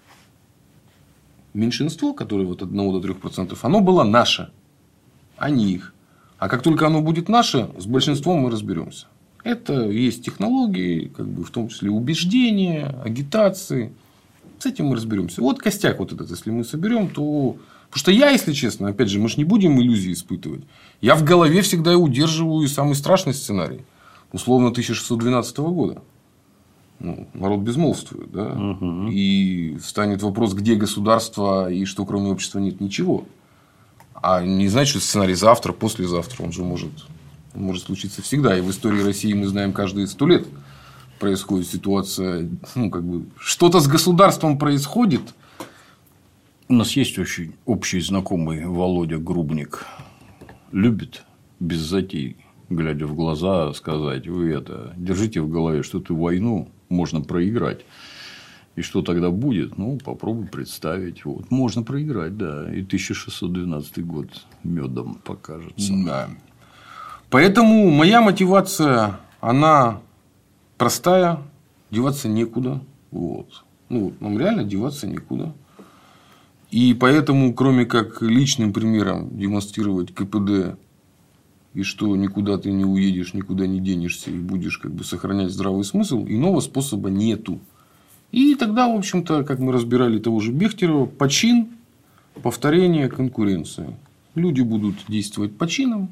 меньшинство, которое от одного до трёх процентов, оно было наше, а не их. А как только оно будет наше, с большинством мы разберемся. Это есть технологии, как бы в том числе убеждения, агитации. С этим мы разберемся. Вот костяк вот этот, если мы соберем, то... Потому что я, если честно, опять же, мы же не будем иллюзии испытывать. Я в голове всегда удерживаю самый страшный сценарий. Условно тысяча шестьсот двенадцатого года. Ну, народ безмолвствует. Да? Угу. И встанет вопрос, где государство и что кроме общества нет ничего. А не значит, что сценарий завтра, послезавтра. Он же может, он может случиться всегда. И в истории России мы знаем, каждые сто лет происходит ситуация. Ну, как бы, что-то с государством происходит. У нас есть очень общий знакомый Володя Грубник. Любит без затей, глядя в глаза, сказать: вы это, держите в голове, что эту войну можно проиграть. И что тогда будет? Ну, попробуй представить. Вот. Можно проиграть, да. И тысяча шестьсот двенадцатый год медом покажется. Да. Поэтому моя мотивация, она простая. Деваться некуда. Вот. Ну, нам реально деваться некуда. И поэтому, кроме как личным примером демонстрировать ка пэ дэ, и что никуда ты не уедешь, никуда не денешься, и будешь как бы сохранять здравый смысл, иного способа нету. И тогда, в общем-то, как мы разбирали того же Бехтерева, почин, повторение, конкуренция. Люди будут действовать по чинам,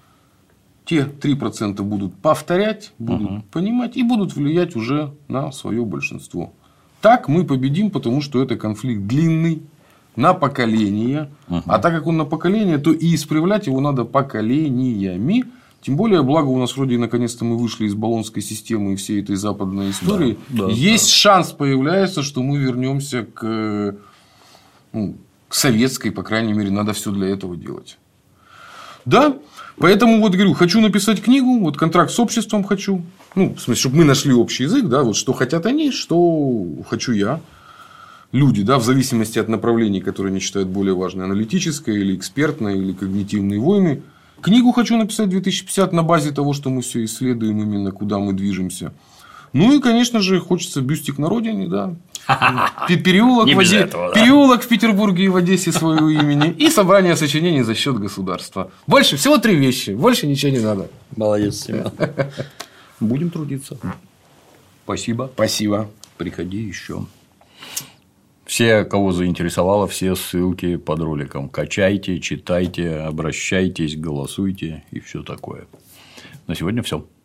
те три процента будут повторять, будут угу. понимать и будут влиять уже на свое большинство. Так мы победим, потому что это конфликт длинный, на поколение. Угу. А так как он на поколение, то и исправлять его надо поколениями. Тем более, благо у нас вроде наконец-то мы вышли из Болонской системы и всей этой западной истории. Да, да, есть да. шанс появляется, что мы вернемся к, ну, к советской, по крайней мере, надо все для этого делать. Да, поэтому вот говорю, хочу написать книгу, вот контракт с обществом хочу. Ну, в смысле, чтобы мы нашли общий язык, да, вот что хотят они, что хочу я. Люди, да, в зависимости от направлений, которые они считают более важные, аналитическое или экспертное, или когнитивные войны. Книгу хочу написать две тысячи пятьдесят на базе того, что мы все исследуем, именно куда мы движемся. Ну и, конечно же, хочется бюстик на родине, да. Переулок, в, Оде... этого, да. Переулок в Петербурге и в Одессе своего имени. И собрание сочинений за счет государства. Больше всего три вещи. Больше ничего не надо. Молодец, Семен. Будем трудиться. Спасибо. Спасибо. Приходи еще. Все, кого заинтересовало, все ссылки под роликом. Качайте, читайте, обращайтесь, голосуйте и все такое. На сегодня все.